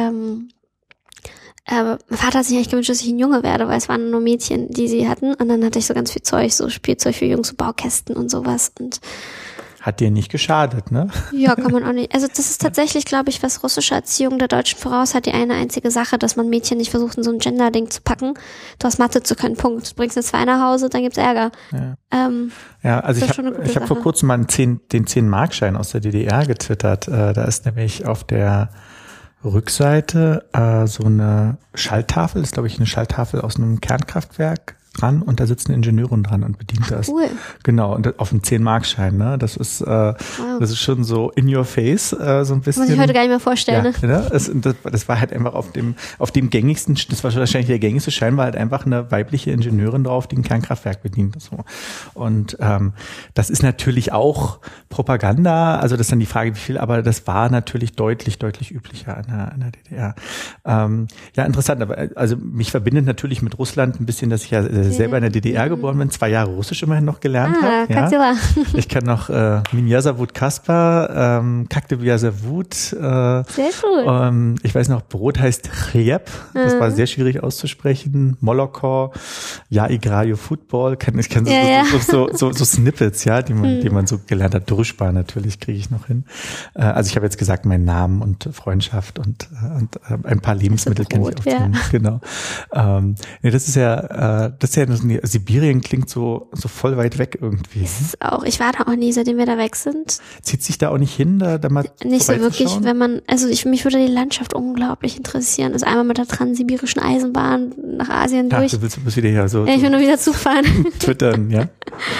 mein Vater hat sich eigentlich gewünscht, dass ich ein Junge werde, weil es waren nur Mädchen, die sie hatten. Und dann hatte ich so ganz viel Zeug, so Spielzeug für Jungs, so Baukästen und sowas. Und hat dir nicht geschadet, ne? Ja, kann man auch nicht. Also das ist tatsächlich, glaube ich, was russische Erziehung der Deutschen voraus hat, die eine einzige Sache, dass man Mädchen nicht versucht, in so ein Gender-Ding zu packen. Du hast Mathe zu können, Punkt. Du bringst eine 2 nach Hause, dann gibt's Ärger. Ja, also ich habe vor kurzem mal den 10-Mark-Schein aus der DDR getwittert. Da ist nämlich auf der Rückseite so eine Schalltafel, ist glaube ich eine Schalltafel aus einem Kernkraftwerk dran, und da sitzt eine Ingenieurin dran und bedient das. Cool. Genau, und auf dem 10-Mark-Schein, ne? Das ist schon so in your face, so ein bisschen. Muss ich heute gar nicht mehr vorstellen, ja, ne? Das war halt einfach auf dem gängigsten, das war wahrscheinlich der gängigste Schein, war halt einfach eine weibliche Ingenieurin drauf, die ein Kernkraftwerk bedient. So. Und das ist natürlich auch Propaganda, also das ist dann die Frage, wie viel, aber das war natürlich deutlich üblicher in der DDR. Ja, interessant, aber also mich verbindet natürlich mit Russland ein bisschen, dass ich ja selber in der DDR geboren bin, 2 Jahre Russisch immerhin noch gelernt habe. Ja. Ich kann noch Меня зовут Kaspar, как тебя зовут? Sehr cool. Ich weiß noch, Brot heißt Chlieb. Das war sehr schwierig auszusprechen. Moloko, ja, igrayo Football. Ich kann so Snippets, ja, die man so gelernt hat. Druschba natürlich kriege ich noch hin. Also ich habe jetzt gesagt, meinen Namen und Freundschaft und ein paar Lebensmittel kenne ich auch. Genau. Nee, das ist ja Sibirien klingt so voll weit weg irgendwie. Ist es auch. Ich war da auch nie, seitdem wir da weg sind. Zieht sich da auch nicht hin, da mal nicht so wirklich, wenn man, mich würde die Landschaft unglaublich interessieren. Also einmal mit der transsibirischen Eisenbahn nach Asien durch. Du bist wieder hier so. Ja, ich will nur wieder zufahren. Twittern, ja.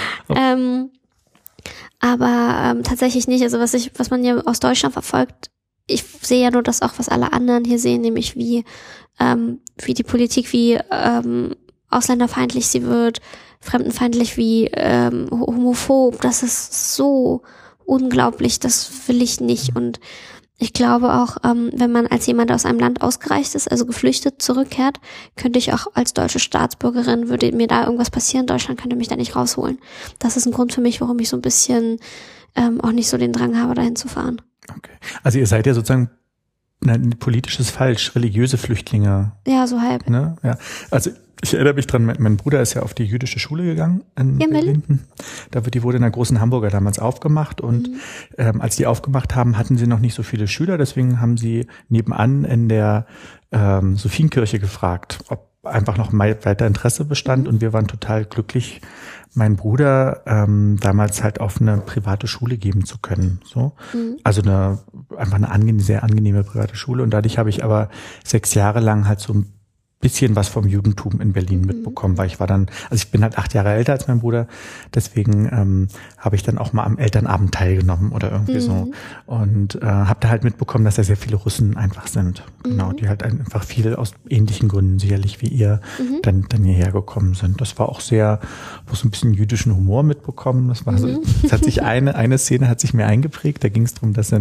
Aber tatsächlich nicht. Also was man ja aus Deutschland verfolgt, ich sehe ja nur das auch, was alle anderen hier sehen, nämlich wie die Politik, wie ausländerfeindlich sie wird, fremdenfeindlich, wie homophob. Das ist so unglaublich, das will ich nicht. Und ich glaube auch, wenn man als jemand aus einem Land ausgereist ist, also geflüchtet, zurückkehrt, könnte ich auch als deutsche Staatsbürgerin, würde mir da irgendwas passieren, Deutschland könnte mich da nicht rausholen. Das ist ein Grund für mich, warum ich so ein bisschen auch nicht so den Drang habe, dahin zu fahren. Okay. Also ihr seid ja sozusagen, politisch ist falsch, religiöse Flüchtlinge. Ja, so halb. Ne? Ja. Also ich erinnere mich dran, mein Bruder ist ja auf die jüdische Schule gegangen in Berlin. Die wurde in der großen Hamburger damals aufgemacht und als die aufgemacht haben, hatten sie noch nicht so viele Schüler, deswegen haben sie nebenan in der Sophienkirche gefragt, ob einfach noch weiter Interesse bestand und wir waren total glücklich, meinen Bruder damals halt auf eine private Schule geben zu können. So, also einfach eine sehr angenehme private Schule und dadurch habe ich aber 6 Jahre lang halt so ein bisschen was vom Judentum in Berlin mitbekommen, weil ich bin halt 8 Jahre älter als mein Bruder, deswegen habe ich dann auch mal am Elternabend teilgenommen oder irgendwie so und habe da halt mitbekommen, dass da sehr viele Russen einfach sind, genau, die halt einfach viel aus ähnlichen Gründen sicherlich wie ihr dann hierher gekommen sind. Das war auch sehr, wo so ein bisschen jüdischen Humor mitbekommen, das war so, es hat sich eine Szene hat sich mir eingeprägt, da ging es darum, dass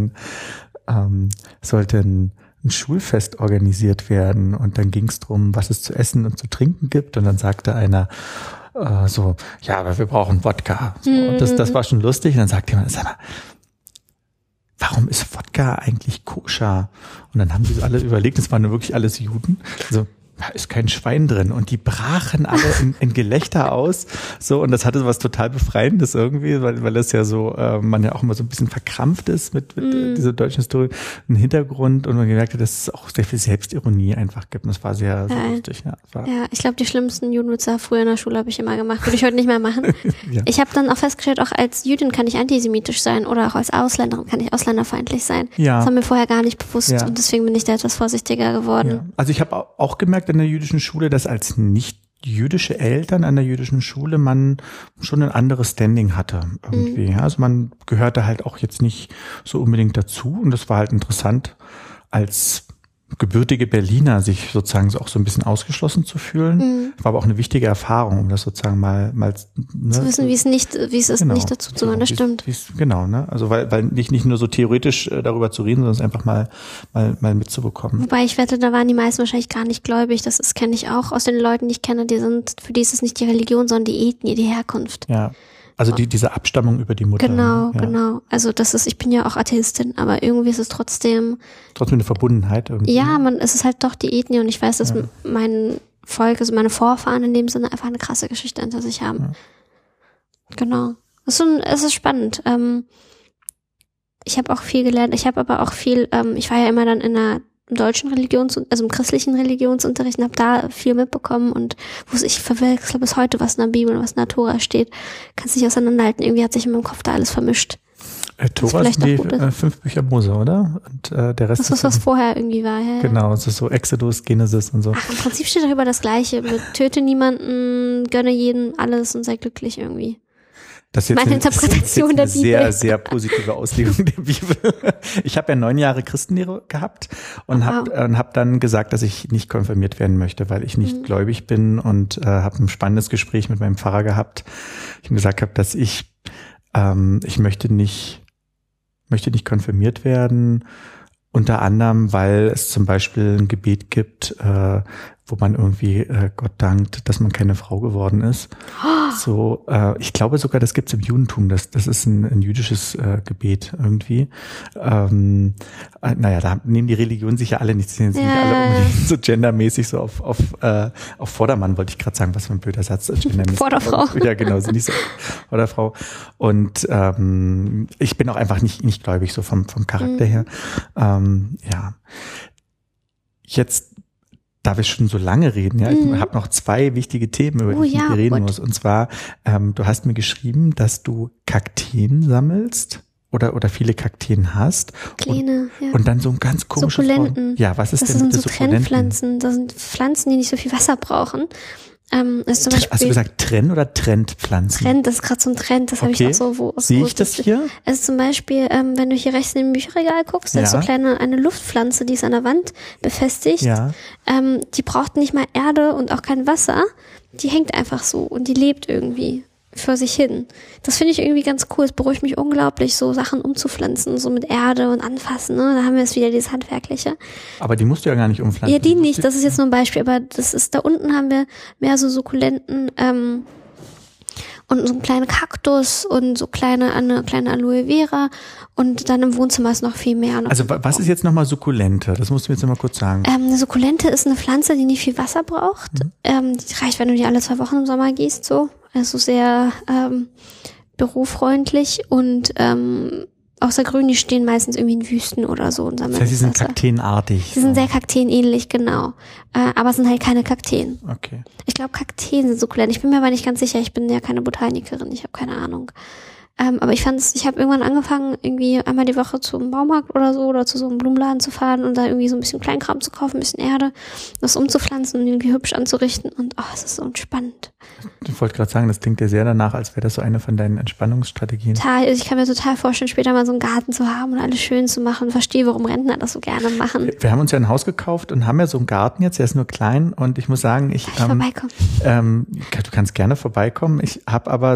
sollte ein Schulfest organisiert werden und dann ging es darum, was es zu essen und zu trinken gibt und dann sagte einer ja, aber wir brauchen Wodka. So, und das war schon lustig und dann sagte jemand, sag mal, warum ist Wodka eigentlich koscher? Und dann haben sie alle überlegt, das waren nur wirklich alles Juden, also da ist kein Schwein drin und die brachen alle in Gelächter aus, so, und das hatte was total Befreiendes irgendwie, weil das ja so, man ja auch immer so ein bisschen verkrampft ist mit dieser deutschen Historie, ein Hintergrund und man gemerkt hat, dass es auch sehr viel Selbstironie einfach gibt und das war sehr, sehr lustig. Ja, ich glaube, die schlimmsten Judenwitze früher in der Schule habe ich immer gemacht, würde ich heute nicht mehr machen. Ja. Ich habe dann auch festgestellt, auch als Jüdin kann ich antisemitisch sein oder auch als Ausländerin kann ich ausländerfeindlich sein. Ja. Das war mir vorher gar nicht bewusst und deswegen bin ich da etwas vorsichtiger geworden. Ja. Also ich habe auch gemerkt in der jüdischen Schule, dass als nicht jüdische Eltern an der jüdischen Schule man schon ein anderes Standing hatte irgendwie. Also man gehörte halt auch jetzt nicht so unbedingt dazu und das war halt interessant, als gebürtige Berliner sich sozusagen auch so ein bisschen ausgeschlossen zu fühlen. War aber auch eine wichtige Erfahrung, um das sozusagen mal zu wissen, wie es ist, genau, nicht dazu zu gehören, das stimmt. Genau, ne? Also weil nicht nur so theoretisch darüber zu reden, sondern es einfach mal mitzubekommen. Wobei ich wette, da waren die meisten wahrscheinlich gar nicht gläubig. Das kenne ich auch aus den Leuten, die ich kenne, für die ist es nicht die Religion, sondern die Ethnie, die Herkunft. Ja. Also diese Abstammung über die Mutter. Genau. Also ich bin ja auch Atheistin, aber irgendwie ist es trotzdem eine Verbundenheit irgendwie. Ja, es ist halt doch die Ethnie und ich weiß, dass mein Volk, also meine Vorfahren in dem Sinne einfach eine krasse Geschichte hinter sich haben. Ja. Genau. Es ist spannend. Ich habe auch viel gelernt. Ich habe aber auch viel, ich war ja immer dann im deutschen im christlichen Religionsunterricht und habe da viel mitbekommen und ich verwechsle bis heute, was in der Bibel und was in der Tora steht. Kannst nicht auseinanderhalten. Irgendwie hat sich in meinem Kopf da alles vermischt. Tora sind die 5 Bücher Mose, oder? Und der Rest das ist was vorher irgendwie war. Ja. Genau, es ist so Exodus, Genesis und so. Ach, im Prinzip steht darüber das Gleiche. Mit töte niemanden, gönne jeden alles und sei glücklich irgendwie. Das ist meine Interpretation der Bibel. Sehr, sehr positive Auslegung der Bibel. Ich habe ja 9 Jahre Christenlehre gehabt und hab dann gesagt, dass ich nicht konfirmiert werden möchte, weil ich nicht gläubig bin und habe ein spannendes Gespräch mit meinem Pfarrer gehabt. Ich ihm gesagt habe, dass ich möchte nicht konfirmiert werden, unter anderem, weil es zum Beispiel ein Gebet gibt, wo man irgendwie Gott dankt, dass man keine Frau geworden ist. So, ich glaube sogar, das gibt's im Judentum. Das ist ein jüdisches Gebet irgendwie. Naja, da nehmen die Religionen sich ja alle nicht, sind jetzt nicht alle unbedingt so gendermäßig so auf Vordermann, wollte ich gerade sagen, was für ein blöder Satz. Vorderfrau. Ja, genau, sind nicht so Vorderfrau. Und ich bin auch einfach nicht gläubig, so vom Charakter her. Ja. Jetzt, da wir schon so lange reden, ja, ich habe noch 2 wichtige Themen, über die ich mit dir reden muss. Und zwar, du hast mir geschrieben, dass du Kakteen sammelst oder viele Kakteen hast. Kleine, und dann so ein ganz komisches Sukkulenten. Ja, was ist das denn sind mit so Sukkulenten? Trendpflanzen. Das sind Pflanzen, die nicht so viel Wasser brauchen. Ist zum Beispiel Hast du gesagt Trend oder Trendpflanzen? Trend, das ist gerade so ein Trend, das habe ich auch so. Sehe ich das hier? Also zum Beispiel, wenn du hier rechts in dem Bücherregal guckst, da ist so eine Luftpflanze, die ist an der Wand befestigt. Ja. Die braucht nicht mal Erde und auch kein Wasser. Die hängt einfach so und die lebt irgendwie für sich hin. Das finde ich irgendwie ganz cool. Es beruhigt mich unglaublich, so Sachen umzupflanzen, so mit Erde und anfassen. Ne? Da haben wir jetzt wieder dieses Handwerkliche. Aber die musst du ja gar nicht umpflanzen. Ja, die nicht. Das ist jetzt nur ein Beispiel. Aber das ist, da unten haben wir mehr so Sukkulenten und so einen kleinen Kaktus und so eine kleine Aloe Vera. Und dann im Wohnzimmer ist noch viel mehr. Also was ist jetzt nochmal Sukkulente? Das musst du mir jetzt nochmal kurz sagen. Eine Sukkulente ist eine Pflanze, die nicht viel Wasser braucht. Die reicht, wenn du die alle 2 Wochen im Sommer gießt, so. Also sehr bürofreundlich und außergrün, die stehen meistens irgendwie in Wüsten oder so. Und das heißt, sie sind kakteenartig. Sie sind sehr kakteenähnlich, genau. Aber es sind halt keine Kakteen. Okay. Ich glaube, Kakteen sind sukkulent. Ich bin mir aber nicht ganz sicher. Ich bin ja keine Botanikerin. Ich habe keine Ahnung. Aber ich habe irgendwann angefangen, irgendwie einmal die Woche zum Baumarkt oder so oder zu so einem Blumenladen zu fahren und da irgendwie so ein bisschen Kleinkram zu kaufen, ein bisschen Erde, das umzupflanzen und irgendwie hübsch anzurichten und es ist so entspannend. Ich wollte gerade sagen, das klingt dir sehr danach, als wäre das so eine von deinen Entspannungsstrategien. Total, ich kann mir total vorstellen, später mal so einen Garten zu haben und alles schön zu machen. Verstehe, warum Rentner das so gerne machen. Wir haben uns ja ein Haus gekauft und haben ja so einen Garten jetzt, der ist nur klein und ich muss sagen, vorbeikommen? Du kannst gerne vorbeikommen. Ich habe aber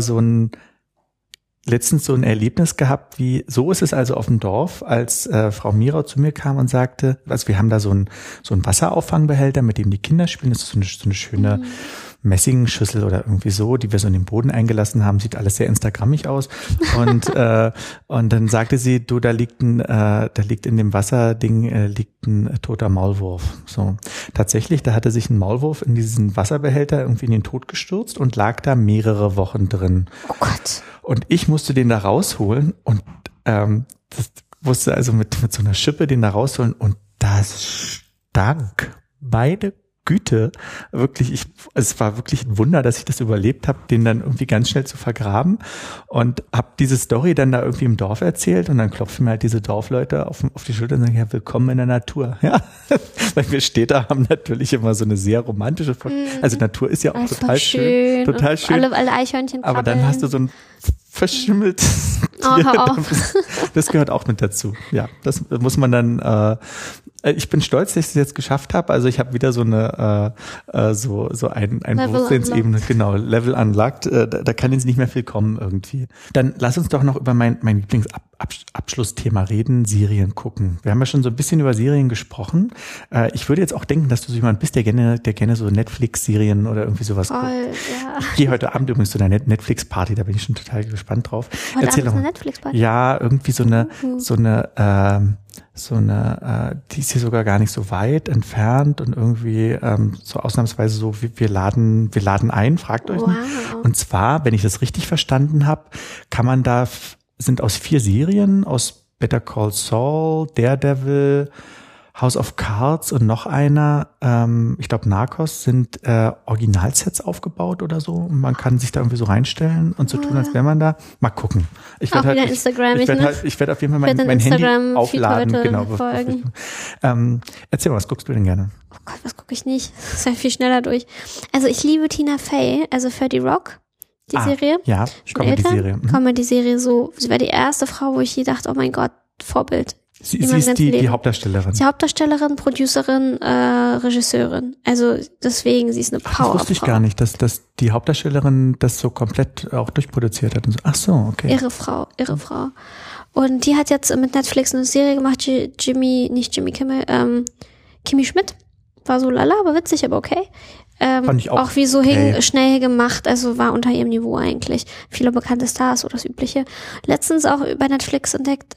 letztens so ein Erlebnis gehabt, so ist es also auf dem Dorf, als Frau Mirau zu mir kam und sagte, also wir haben da so ein Wasserauffangbehälter, mit dem die Kinder spielen, das ist so eine schöne Messingschüssel oder irgendwie so, die wir so in den Boden eingelassen haben, sieht alles sehr instagrammig aus und dann sagte sie, du, da liegt in dem Wasserding liegt ein toter Maulwurf. So, tatsächlich, da hatte sich ein Maulwurf in diesen Wasserbehälter irgendwie in den Tod gestürzt und lag da mehrere Wochen drin. Oh Gott. Und ich musste den da rausholen und das musste also mit so einer Schippe den da rausholen und das stank. Meine Güte, wirklich, es war wirklich ein Wunder, dass ich das überlebt habe, den dann irgendwie ganz schnell zu vergraben und habe diese Story dann da irgendwie im Dorf erzählt und dann klopfen mir halt diese Dorfleute auf die Schulter und sagen, ja, willkommen in der Natur. Ja, weil wir Städter haben natürlich immer so eine sehr romantische also Natur ist ja auch total schön. Total schön. Alle Eichhörnchen aber dann hast du so ein verschimmeltes Tier. Das gehört auch mit dazu. Ja, das muss man dann ich bin stolz, dass ich es jetzt geschafft habe. Also ich habe wieder so eine so ein Bewusstseinsebene, genau, Level unlocked. Da kann jetzt nicht mehr viel kommen irgendwie. Dann lass uns doch noch über mein Lieblingsabschlussthema reden, Serien gucken. Wir haben ja schon so ein bisschen über Serien gesprochen. Ich würde jetzt auch denken, dass du so jemand bist, der gerne so Netflix-Serien oder irgendwie sowas guckt. Ja. Ich gehe heute Abend übrigens zu einer Netflix-Party, da bin ich schon total gespannt drauf. Heute Erzähl Abend doch ist mal. eine Netflix-Party? Ja, irgendwie so eine, die ist hier sogar gar nicht so weit entfernt und irgendwie so ausnahmsweise so, wir laden ein, fragt euch nicht. Und zwar, wenn ich das richtig verstanden habe, sind aus 4 Serien, aus Better Call Saul, Daredevil, House of Cards und noch einer, ich glaube Narcos, sind Originalsets aufgebaut oder so. Und man kann sich da irgendwie so reinstellen und so tun, als wäre man da. Mal gucken. Ich werde auf jeden Fall mein Handy aufladen. Genau. Erzähl mal, was guckst du denn gerne? Oh Gott, was gucke ich nicht? Das ist ja viel schneller durch. Also ich liebe Tina Fey, also 30 Rock. Die Serie. Ja, Comedy-Serie. Comedy-Serie, so. Sie war die erste Frau, wo ich je dachte, oh mein Gott, Vorbild. Sie ist die Hauptdarstellerin. Die Hauptdarstellerin, Producerin, Regisseurin. Also deswegen, sie ist eine Powerfrau. Das wusste ich gar nicht, dass die Hauptdarstellerin das so komplett auch durchproduziert hat. Und so. Ach so, okay. Irre Frau. Und die hat jetzt mit Netflix eine Serie gemacht, Kimi Schmidt. War so lala, aber witzig, aber okay. Fand ich auch wie so okay. schnell gemacht, also war unter ihrem Niveau eigentlich. Viele bekannte Stars oder das Übliche. Letztens auch bei Netflix entdeckt,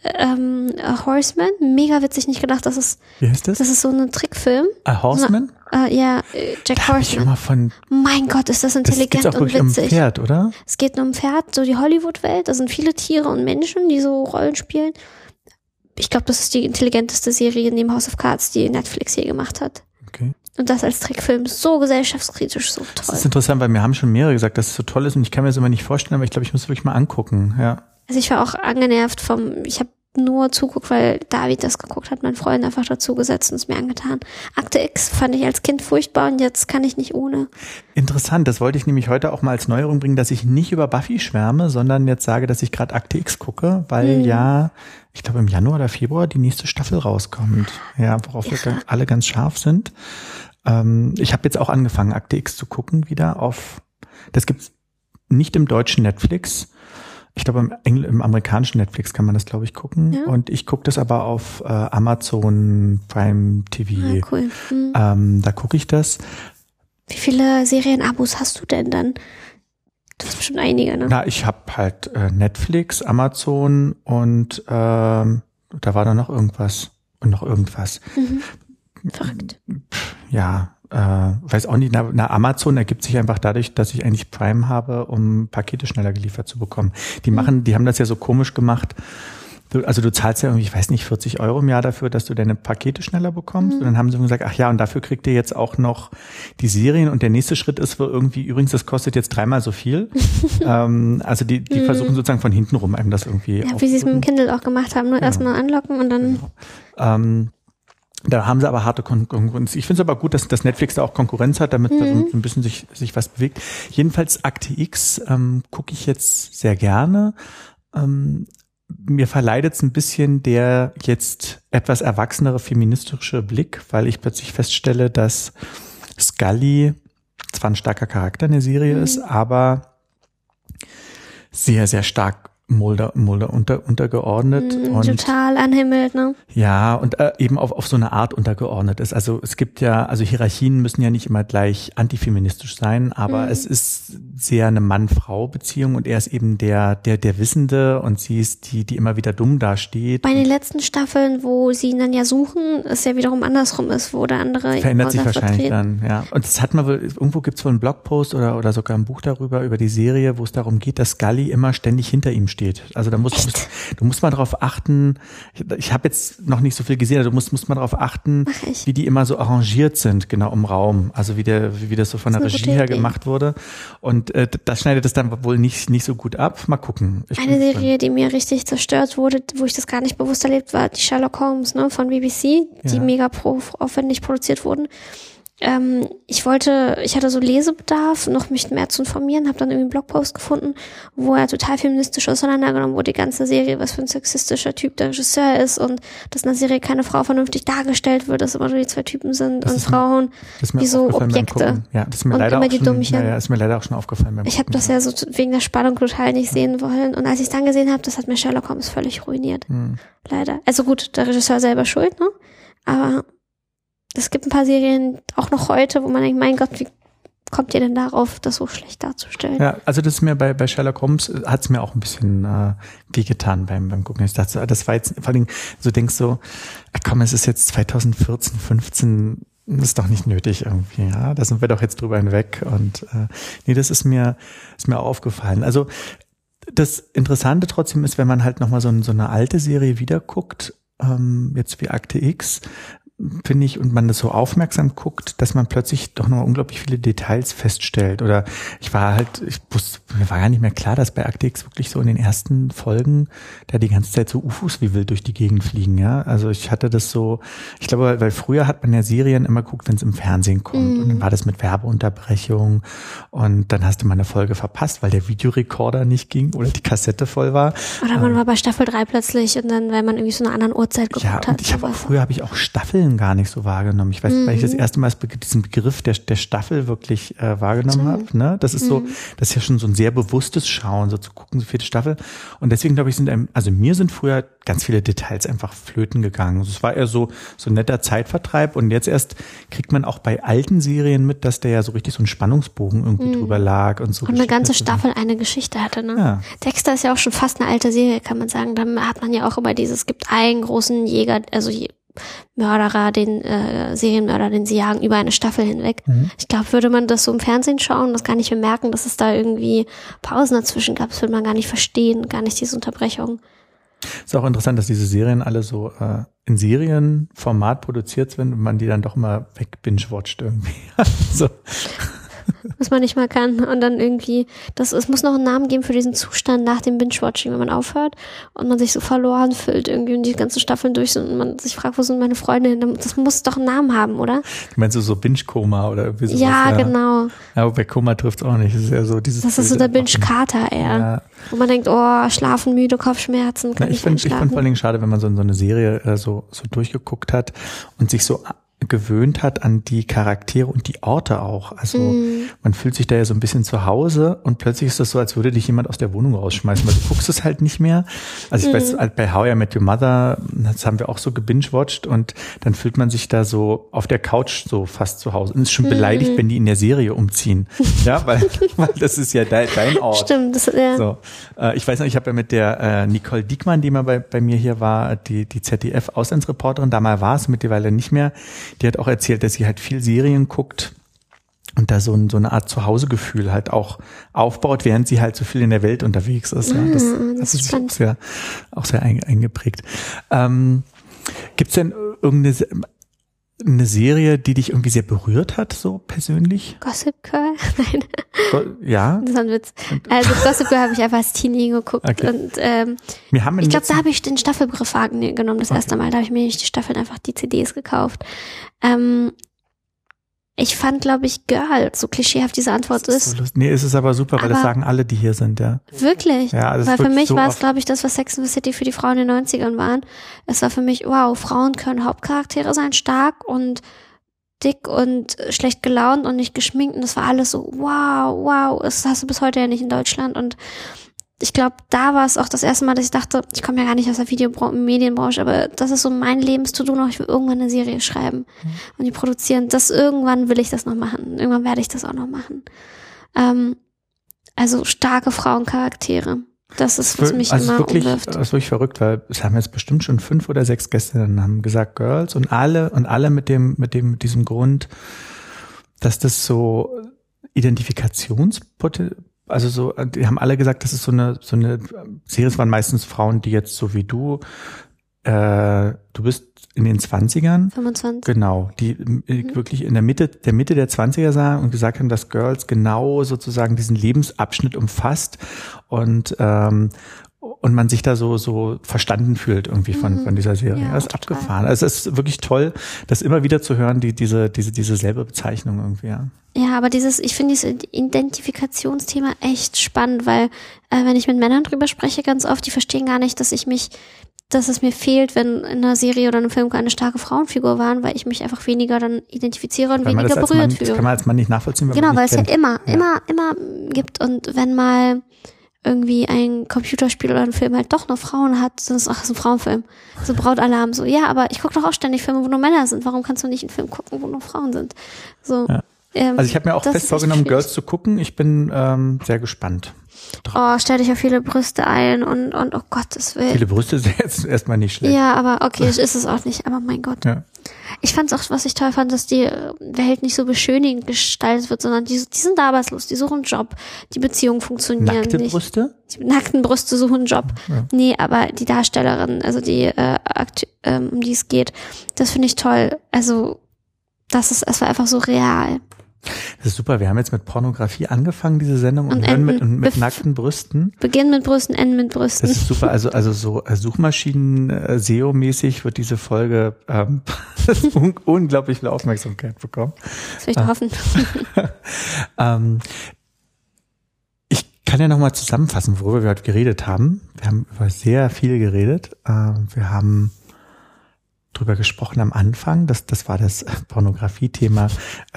A Horseman. Mega witzig, nicht gedacht, dass es... Wie heißt das? Das ist so ein Trickfilm. A Horseman? Jack Da hab ich Horseman. immer von... Mein Gott, ist das intelligent das geht's auch und wirklich witzig. um Pferd, oder? Es geht nur um Pferd, so die Hollywood-Welt. Da sind viele Tiere und Menschen, die so Rollen spielen. Ich glaube, das ist die intelligenteste Serie neben House of Cards, die Netflix je gemacht hat. Okay. Und das als Trickfilm so gesellschaftskritisch, so Das toll. ist interessant, weil mir haben schon mehrere gesagt, dass es so toll ist und ich kann mir das immer nicht vorstellen, aber ich glaube, ich muss es wirklich mal angucken, ja. Also ich war auch angenervt ich habe nur zuguckt, weil David das geguckt hat, mein Freund einfach dazu gesetzt und es mir angetan. Akte X fand ich als Kind furchtbar und jetzt kann ich nicht ohne. Interessant, das wollte ich nämlich heute auch mal als Neuerung bringen, dass ich nicht über Buffy schwärme, sondern jetzt sage, dass ich gerade Akte X gucke, weil ja, ich glaube im Januar oder Februar die nächste Staffel rauskommt. Ja, worauf wir alle ganz scharf sind. Ich habe jetzt auch angefangen, Akte X zu gucken wieder das gibt's nicht im deutschen Netflix. Ich glaube, im amerikanischen Netflix kann man das, glaube ich, gucken. Ja. Und ich gucke das aber auf Amazon Prime TV. Ah, cool. Da gucke ich das. Wie viele Serienabos hast du denn dann? Du hast bestimmt einige, ne? Na, ich habe halt Netflix, Amazon und da war da noch irgendwas und noch irgendwas. Verrückt. Ja, weiß auch nicht, na Amazon ergibt sich einfach dadurch, dass ich eigentlich Prime habe, um Pakete schneller geliefert zu bekommen. Die haben das ja so komisch gemacht. Du zahlst ja irgendwie, ich weiß nicht, 40 € im Jahr dafür, dass du deine Pakete schneller bekommst. Und dann haben sie gesagt, ach ja, und dafür kriegt ihr jetzt auch noch die Serien. Und der nächste Schritt ist irgendwie, übrigens, das kostet jetzt 3-mal so viel. Also die versuchen sozusagen von hinten rum einem das irgendwie Ja, wie sie es mit dem Kindle auch gemacht haben. Nur erstmal anlocken und dann... Genau. Da haben sie aber harte Konkurrenz. Ich finde es aber gut, dass Netflix da auch Konkurrenz hat, damit da so ein bisschen sich was bewegt. Jedenfalls Akte X gucke ich jetzt sehr gerne. Mir verleidet es ein bisschen der jetzt etwas erwachsenere feministische Blick, weil ich plötzlich feststelle, dass Scully zwar ein starker Charakter in der Serie ist, aber sehr, sehr stark Mulder untergeordnet. Und total anhimmelt, ne? Ja, und eben auf so eine Art untergeordnet ist. Also es gibt ja, also Hierarchien müssen ja nicht immer gleich antifeministisch sein, aber es ist sehr eine Mann-Frau-Beziehung und er ist eben der Wissende und sie ist die immer wieder dumm dasteht. Bei den letzten Staffeln, wo sie ihn dann ja suchen, ist ja wiederum andersrum ist, wo der andere verändert sich wahrscheinlich dann, ja. Und das hat man wohl, irgendwo gibt's wohl einen Blogpost oder sogar ein Buch darüber, über die Serie, wo es darum geht, dass Scully immer ständig hinter ihm steht. Also du musst mal darauf achten, ich habe jetzt noch nicht so viel gesehen, du musst mal darauf achten, wie die immer so arrangiert sind, genau im Raum, also wie das so von der Regie her gemacht wurde und das schneidet es dann wohl nicht so gut ab, mal gucken. Eine Serie, die mir richtig zerstört wurde, wo ich das gar nicht bewusst erlebt war, die Sherlock Holmes, ne, von BBC, die mega aufwendig produziert wurden. Ich hatte so Lesebedarf, noch mich mehr zu informieren, habe dann irgendwie einen Blogpost gefunden, wo er total feministisch auseinandergenommen wurde, die ganze Serie, was für ein sexistischer Typ der Regisseur ist und dass in der Serie keine Frau vernünftig dargestellt wird, dass immer nur die zwei Typen sind und Frauen wie so Objekte. Ja, das ist mir und leider immer auch die schon, Dummchen. ja, ist mir leider auch schon aufgefallen beim Ich habe das ja so wegen der Spannung total nicht sehen wollen und als ich es dann gesehen habe, das hat mir Sherlock Holmes völlig ruiniert. Leider. Also gut, der Regisseur selber schuld, ne? Aber es gibt ein paar Serien, auch noch heute, wo man denkt, mein Gott, wie kommt ihr denn darauf, das so schlecht darzustellen? Ja, also das ist mir bei Sherlock Holmes, hat's mir auch ein bisschen wehgetan beim Gucken. Ich dachte, das war jetzt, vor allem, so denkst du, komm, es ist jetzt 2014, 15, das ist doch nicht nötig irgendwie, ja. Da sind wir doch jetzt drüber hinweg. Und nee, das ist mir auch aufgefallen. Also das Interessante trotzdem ist, wenn man halt nochmal so eine alte Serie wieder guckt, jetzt wie Akte X, finde ich, und man das so aufmerksam guckt, dass man plötzlich doch noch unglaublich viele Details feststellt. Oder mir war gar nicht mehr klar, dass bei Akte X wirklich so in den ersten Folgen da die ganze Zeit so UFOs wie wild durch die Gegend fliegen, ja. Also ich hatte das so, ich glaube, weil früher hat man ja Serien immer geguckt, wenn es im Fernsehen kommt. Und dann war das mit Werbeunterbrechung und dann hast du mal eine Folge verpasst, weil der Videorekorder nicht ging oder die Kassette voll war. Oder man war bei Staffel 3 plötzlich und dann, weil man irgendwie so eine anderen Uhrzeit geguckt hat. Ja, und früher habe ich auch Staffeln Staffeln gar nicht so wahrgenommen. Ich weiß, weil ich das erste Mal diesen Begriff der Staffel wirklich wahrgenommen habe. Ne? Das ist das ist ja schon so ein sehr bewusstes Schauen, so zu gucken, so 4. Staffel. Und deswegen glaube ich, mir sind früher ganz viele Details einfach flöten gegangen. Also es war eher so ein netter Zeitvertreib. Und jetzt erst kriegt man auch bei alten Serien mit, dass der ja so richtig so ein Spannungsbogen irgendwie drüber lag und so. Und eine ganze Staffel eine Geschichte hatte, ne? Ja. Dexter ist ja auch schon fast eine alte Serie, kann man sagen. Da hat man ja auch immer es gibt einen großen Jäger, also Mörderer, Serienmörder, den sie jagen über eine Staffel hinweg. Ich glaube, würde man das so im Fernsehen schauen, das gar nicht bemerken, dass es da irgendwie Pausen dazwischen gab, das würde man gar nicht verstehen, gar nicht diese Unterbrechung. Ist auch interessant, dass diese Serien alle so in Serienformat produziert sind und man die dann doch immer wegbinge-watcht irgendwie. So. Was man nicht mal kann. Und dann irgendwie, es muss noch einen Namen geben für diesen Zustand nach dem Binge-Watching, wenn man aufhört und man sich so verloren fühlt irgendwie und die ganzen Staffeln durch sind und man sich fragt, wo sind meine Freunde hin? Das muss doch einen Namen haben, oder? Du meinst so Binge-Koma oder irgendwie sowas? Ja, genau. Ja, bei Koma trifft's auch nicht. Das ist ja so dieses. Das ist so der Binge-Kater eher. Ja. Wo man denkt, oh, schlafen, müde, Kopfschmerzen, kann ich finde vor allen Dingen schade, wenn man so eine Serie so durchgeguckt hat und sich so gewöhnt hat an die Charaktere und die Orte auch. Also man fühlt sich da ja so ein bisschen zu Hause und plötzlich ist das so, als würde dich jemand aus der Wohnung rausschmeißen, weil du guckst es halt nicht mehr. Also ich weiß, bei How I Met Your Mother, das haben wir auch so gebingewatcht und dann fühlt man sich da so auf der Couch so fast zu Hause und ist schon beleidigt, wenn die in der Serie umziehen. Ja, weil das ist ja dein Ort. Stimmt, So, ich weiß noch, ich habe ja mit der Nicole Diekmann, die mal bei mir hier war, die ZDF-Auslandsreporterin, damals war es, mittlerweile nicht mehr. Die hat auch erzählt, dass sie halt viel Serien guckt und da so eine Art Zuhausegefühl halt auch aufbaut, während sie halt so viel in der Welt unterwegs ist. Ja. Das ist auch sehr eingeprägt. Gibt's denn irgendeine Serie, die dich irgendwie sehr berührt hat, so persönlich? Gossip Girl? Nein. Ja? Das ist ein Witz. Also Gossip Girl habe ich einfach als Teenie geguckt. Okay. Und ich glaube, da habe ich den Staffelbegriff wahrgenommen das erste Mal. Da habe ich mir nicht die Staffeln, einfach die CDs gekauft. Ich fand, glaube ich, Girl, so klischeehaft diese Antwort ist. So nee, es ist aber super, weil das sagen alle, die hier sind, ja. Wirklich? Ja, das weil für mich so war es, glaube ich, das, was Sex and the City für die Frauen in den 90ern waren. Es war für mich, wow, Frauen können Hauptcharaktere sein, stark und dick und schlecht gelaunt und nicht geschminkt. Und das war alles so, wow. Das hast du bis heute ja nicht in Deutschland. Und ich glaube, da war es auch das erste Mal, dass ich dachte, ich komme ja gar nicht aus der Medienbranche, aber das ist so mein Lebens-To-Do noch. Ich will irgendwann eine Serie schreiben und die produzieren. Irgendwann will ich das noch machen. Irgendwann werde ich das auch noch machen. Also starke Frauencharaktere. Das ist, was mich immer umwirft. Das ist wirklich verrückt, weil es haben jetzt bestimmt schon 5 oder 6 Gäste haben gesagt Girls und alle mit diesem Grund, dass das so Identifikationspotenzial, also so, die haben alle gesagt, das ist so eine Serie, es waren meistens Frauen, die jetzt so wie du bist in den 20ern. 25. Genau, die wirklich in der Mitte der 20er sahen und gesagt haben, dass Girls genau sozusagen diesen Lebensabschnitt umfasst und man sich da so verstanden fühlt irgendwie von dieser Serie. Ja, das ist total abgefahren. Also es ist wirklich toll, das immer wieder zu hören, diese selbe Bezeichnung irgendwie, ja. Ja, aber ich finde dieses Identifikationsthema echt spannend, weil wenn ich mit Männern drüber spreche, ganz oft, die verstehen gar nicht, dass es mir fehlt, wenn in einer Serie oder einem Film eine starke Frauenfigur waren, weil ich mich einfach weniger dann identifiziere und weniger berührt fühle. Das kann man als Mann nicht nachvollziehen, weil es ja immer gibt. Und wenn mal irgendwie ein Computerspiel oder ein Film halt doch noch Frauen hat, dann ist es ein Frauenfilm. So Brautalarm, so, ja, aber ich gucke doch auch ständig Filme, wo nur Männer sind. Warum kannst du nicht einen Film gucken, wo nur Frauen sind? So. Ja. Also ich habe mir auch fest vorgenommen, Girls zu gucken. Ich bin sehr gespannt. Oh, stell dich auf viele Brüste ein und oh Gottes Willen. Viele Brüste sind jetzt erstmal nicht schlecht. Ja, aber okay, ist es auch nicht, aber mein Gott. Ja. Ich fand's auch, was ich toll fand, dass die Welt nicht so beschönigend gestaltet wird, sondern die sind arbeitslos, die suchen einen Job, die Beziehungen funktionieren Nackte nicht. Brüste? Die nackten Brüste suchen einen Job. Ja. Nee, aber die Darstellerin, also die, um die es geht, das finde ich toll. Also, es war einfach so real. Das ist super. Wir haben jetzt mit Pornografie angefangen, diese Sendung, und hören mit nackten Brüsten. Beginnen mit Brüsten, enden mit Brüsten. Das ist super. Also so Suchmaschinen SEO-mäßig wird diese Folge unglaublich viel Aufmerksamkeit bekommen. Das will ich hoffen. Ich kann ja nochmal zusammenfassen, worüber wir heute geredet haben. Wir haben über sehr viel geredet. Wir haben drüber gesprochen am Anfang, das war das Pornografie-Thema.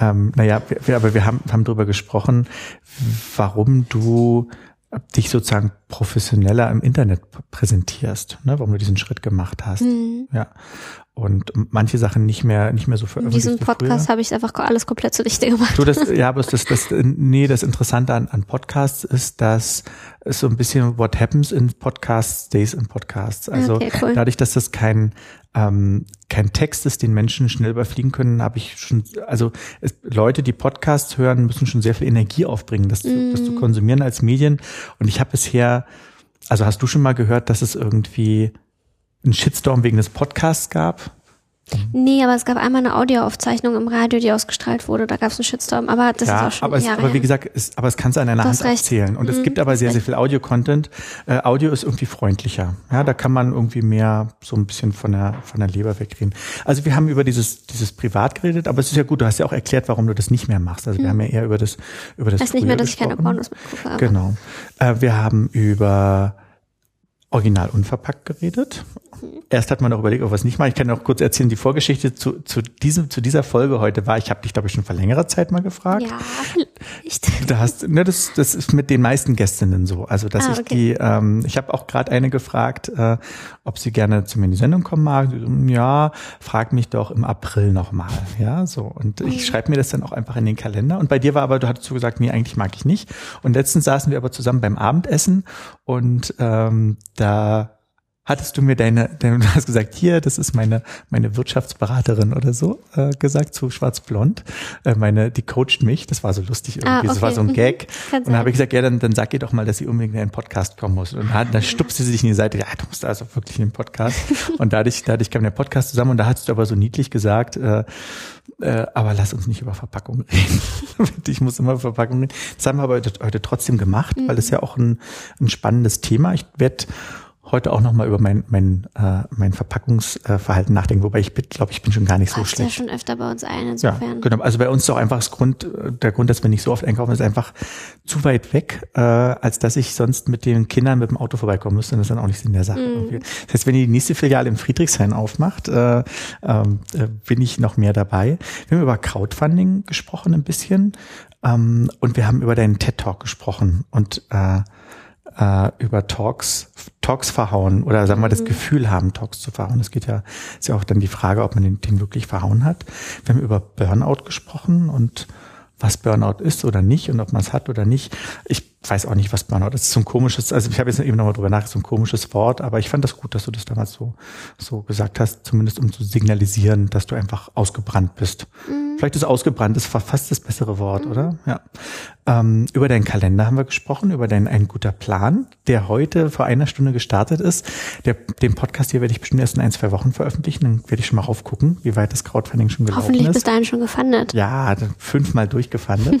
Wir haben drüber gesprochen, warum du dich sozusagen professioneller im Internet präsentierst, ne, warum du diesen Schritt gemacht hast. Ja. Und manche Sachen nicht mehr so veröffentlicht. In diesem Podcast habe ich einfach alles komplett zunichte gemacht. Aber das Interessante an Podcasts ist, dass es so ein bisschen what happens in Podcasts stays in Podcasts. Also okay, cool. Dadurch, dass das kein Text ist, den Menschen schnell überfliegen können, habe ich schon, Leute, die Podcasts hören, müssen schon sehr viel Energie aufbringen, das zu konsumieren als Medien. Und ich habe bisher, hast du schon mal gehört, dass es irgendwie einen Shitstorm wegen des Podcasts gab? Nee, aber es gab einmal eine Audioaufzeichnung im Radio, die ausgestrahlt wurde. Da gab es einen Shitstorm, aber das ist auch schon Jahre her. Aber wie gesagt, es kannst du an einer Hand abzählen. Und es gibt aber sehr, sehr viel Audio-Content. Audio ist irgendwie freundlicher. Ja, da kann man irgendwie mehr so ein bisschen von der Leber wegreden. Also wir haben über dieses Privat geredet, aber es ist ja gut, du hast ja auch erklärt, warum du das nicht mehr machst. Also wir haben ja eher über das Ich weiß nicht mehr, dass ich keine Pornos mehr gucke. Aber. Genau. Wir haben über Original unverpackt geredet. Erst hat man auch überlegt, ob wir es nicht machen. Ich kann auch kurz erzählen, die Vorgeschichte zu dieser Folge heute war, ich habe dich, glaube ich, schon vor längerer Zeit mal gefragt. Ja, vielleicht. Das ist mit den meisten Gästinnen so. Also, dass ich habe auch gerade eine gefragt, ob sie gerne zu mir in die Sendung kommen mag. Ja, frag mich doch im April nochmal. Ja, so. Und ich schreibe mir das dann auch einfach in den Kalender. Und bei dir war aber, du hattest so gesagt, nee, eigentlich mag ich nicht. Und letztens saßen wir aber zusammen beim Abendessen und da hattest du mir du hast gesagt, hier, das ist meine Wirtschaftsberaterin oder so, gesagt, zu Schwarz-Blond. Die coacht mich, das war so lustig irgendwie, okay. Das war so ein Gag. Und dann habe ich gesagt, ja, dann sag ihr doch mal, dass sie unbedingt in einen Podcast kommen muss. Und dann stupste sie sich in die Seite, ja, du musst also wirklich in den Podcast. Und dadurch kam der Podcast zusammen und da hast du aber so niedlich gesagt, aber lass uns nicht über Verpackung reden. Ich muss immer über Verpackung reden. Das haben wir aber heute trotzdem gemacht, weil das ja auch ein spannendes Thema. Ich werde heute auch nochmal über mein Verpackungsverhalten nachdenken, wobei ich glaube, ich bin schon gar nicht so schlecht. Ja schon öfter bei uns ein, insofern. Ja, genau. Also bei uns ist auch einfach der Grund, dass wir nicht so oft einkaufen, ist einfach zu weit weg, als dass ich sonst mit den Kindern mit dem Auto vorbeikommen müsste. Und das ist dann auch nicht Sinn der Sache. Das heißt, wenn die nächste Filiale im Friedrichshain aufmacht, bin ich noch mehr dabei. Wir haben über Crowdfunding gesprochen ein bisschen, und wir haben über deinen TED-Talk gesprochen und über Talks verhauen oder sagen wir das Gefühl haben, Talks zu verhauen. Es ist ja auch dann die Frage, ob man den wirklich verhauen hat. Wir haben über Burnout gesprochen und was Burnout ist oder nicht und ob man es hat oder nicht. Ich weiß auch nicht, was Burnout ist. So ein komisches, also ich habe jetzt eben nochmal drüber nachgedacht, so ein komisches Wort, aber ich fand das gut, dass du das damals so gesagt hast, zumindest um zu signalisieren, dass du einfach ausgebrannt bist. Vielleicht ist ausgebrannt, ist fast das bessere Wort, oder? Ja. Über deinen Kalender haben wir gesprochen, über ein guter Plan, der heute vor einer Stunde gestartet ist. Den Podcast hier werde ich bestimmt erst in 1-2 Wochen veröffentlichen, dann werde ich schon mal raufgucken, wie weit das Crowdfunding schon gelaufen ist. Hoffentlich bis dahin schon gefundet. Ja, 5-mal durchgefundet.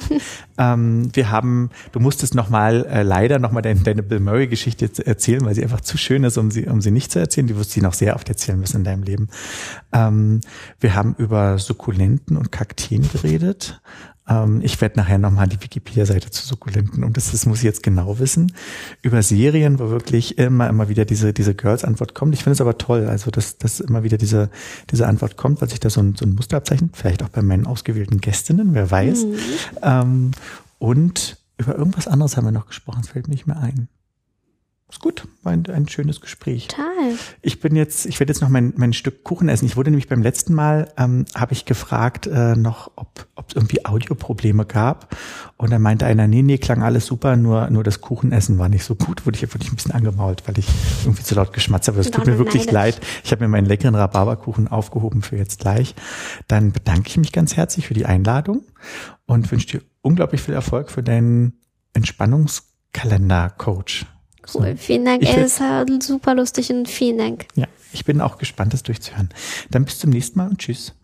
Du musstest leider nochmal deine Bill Murray-Geschichte erzählen, weil sie einfach zu schön ist, um sie nicht zu erzählen. Du wirst sie noch sehr oft erzählen müssen in deinem Leben. Wir haben über Sukkulenten und Kakteen geredet. Ich werde nachher nochmal die Wikipedia-Seite zu Sukkulenten, und das muss ich jetzt genau wissen, über Serien, wo wirklich immer wieder diese Girls-Antwort kommt. Ich finde es aber toll, also dass immer wieder diese Antwort kommt, weil sich da so ein Muster abzeichnet, vielleicht auch bei meinen ausgewählten Gästinnen, wer weiß. Und über irgendwas anderes haben wir noch gesprochen, es fällt mir nicht mehr ein. Ist gut, war ein schönes Gespräch. Total. Ich werde jetzt noch mein Stück Kuchen essen. Ich wurde nämlich beim letzten Mal, habe ich gefragt noch, ob es irgendwie Audioprobleme gab. Und dann meinte einer, nee, klang alles super, nur das Kuchenessen war nicht so gut. Wurde ich ein bisschen angemault, weil ich irgendwie zu laut geschmatzt habe. Das tut mir wirklich leid. Ich habe mir meinen leckeren Rhabarberkuchen aufgehoben für jetzt gleich. Dann bedanke ich mich ganz herzlich für die Einladung und wünsche dir unglaublich viel Erfolg für deinen Entspannungskalender-Coach. Cool, vielen Dank. Es war super lustig und vielen Dank. Ja, ich bin auch gespannt, das durchzuhören. Dann bis zum nächsten Mal und tschüss.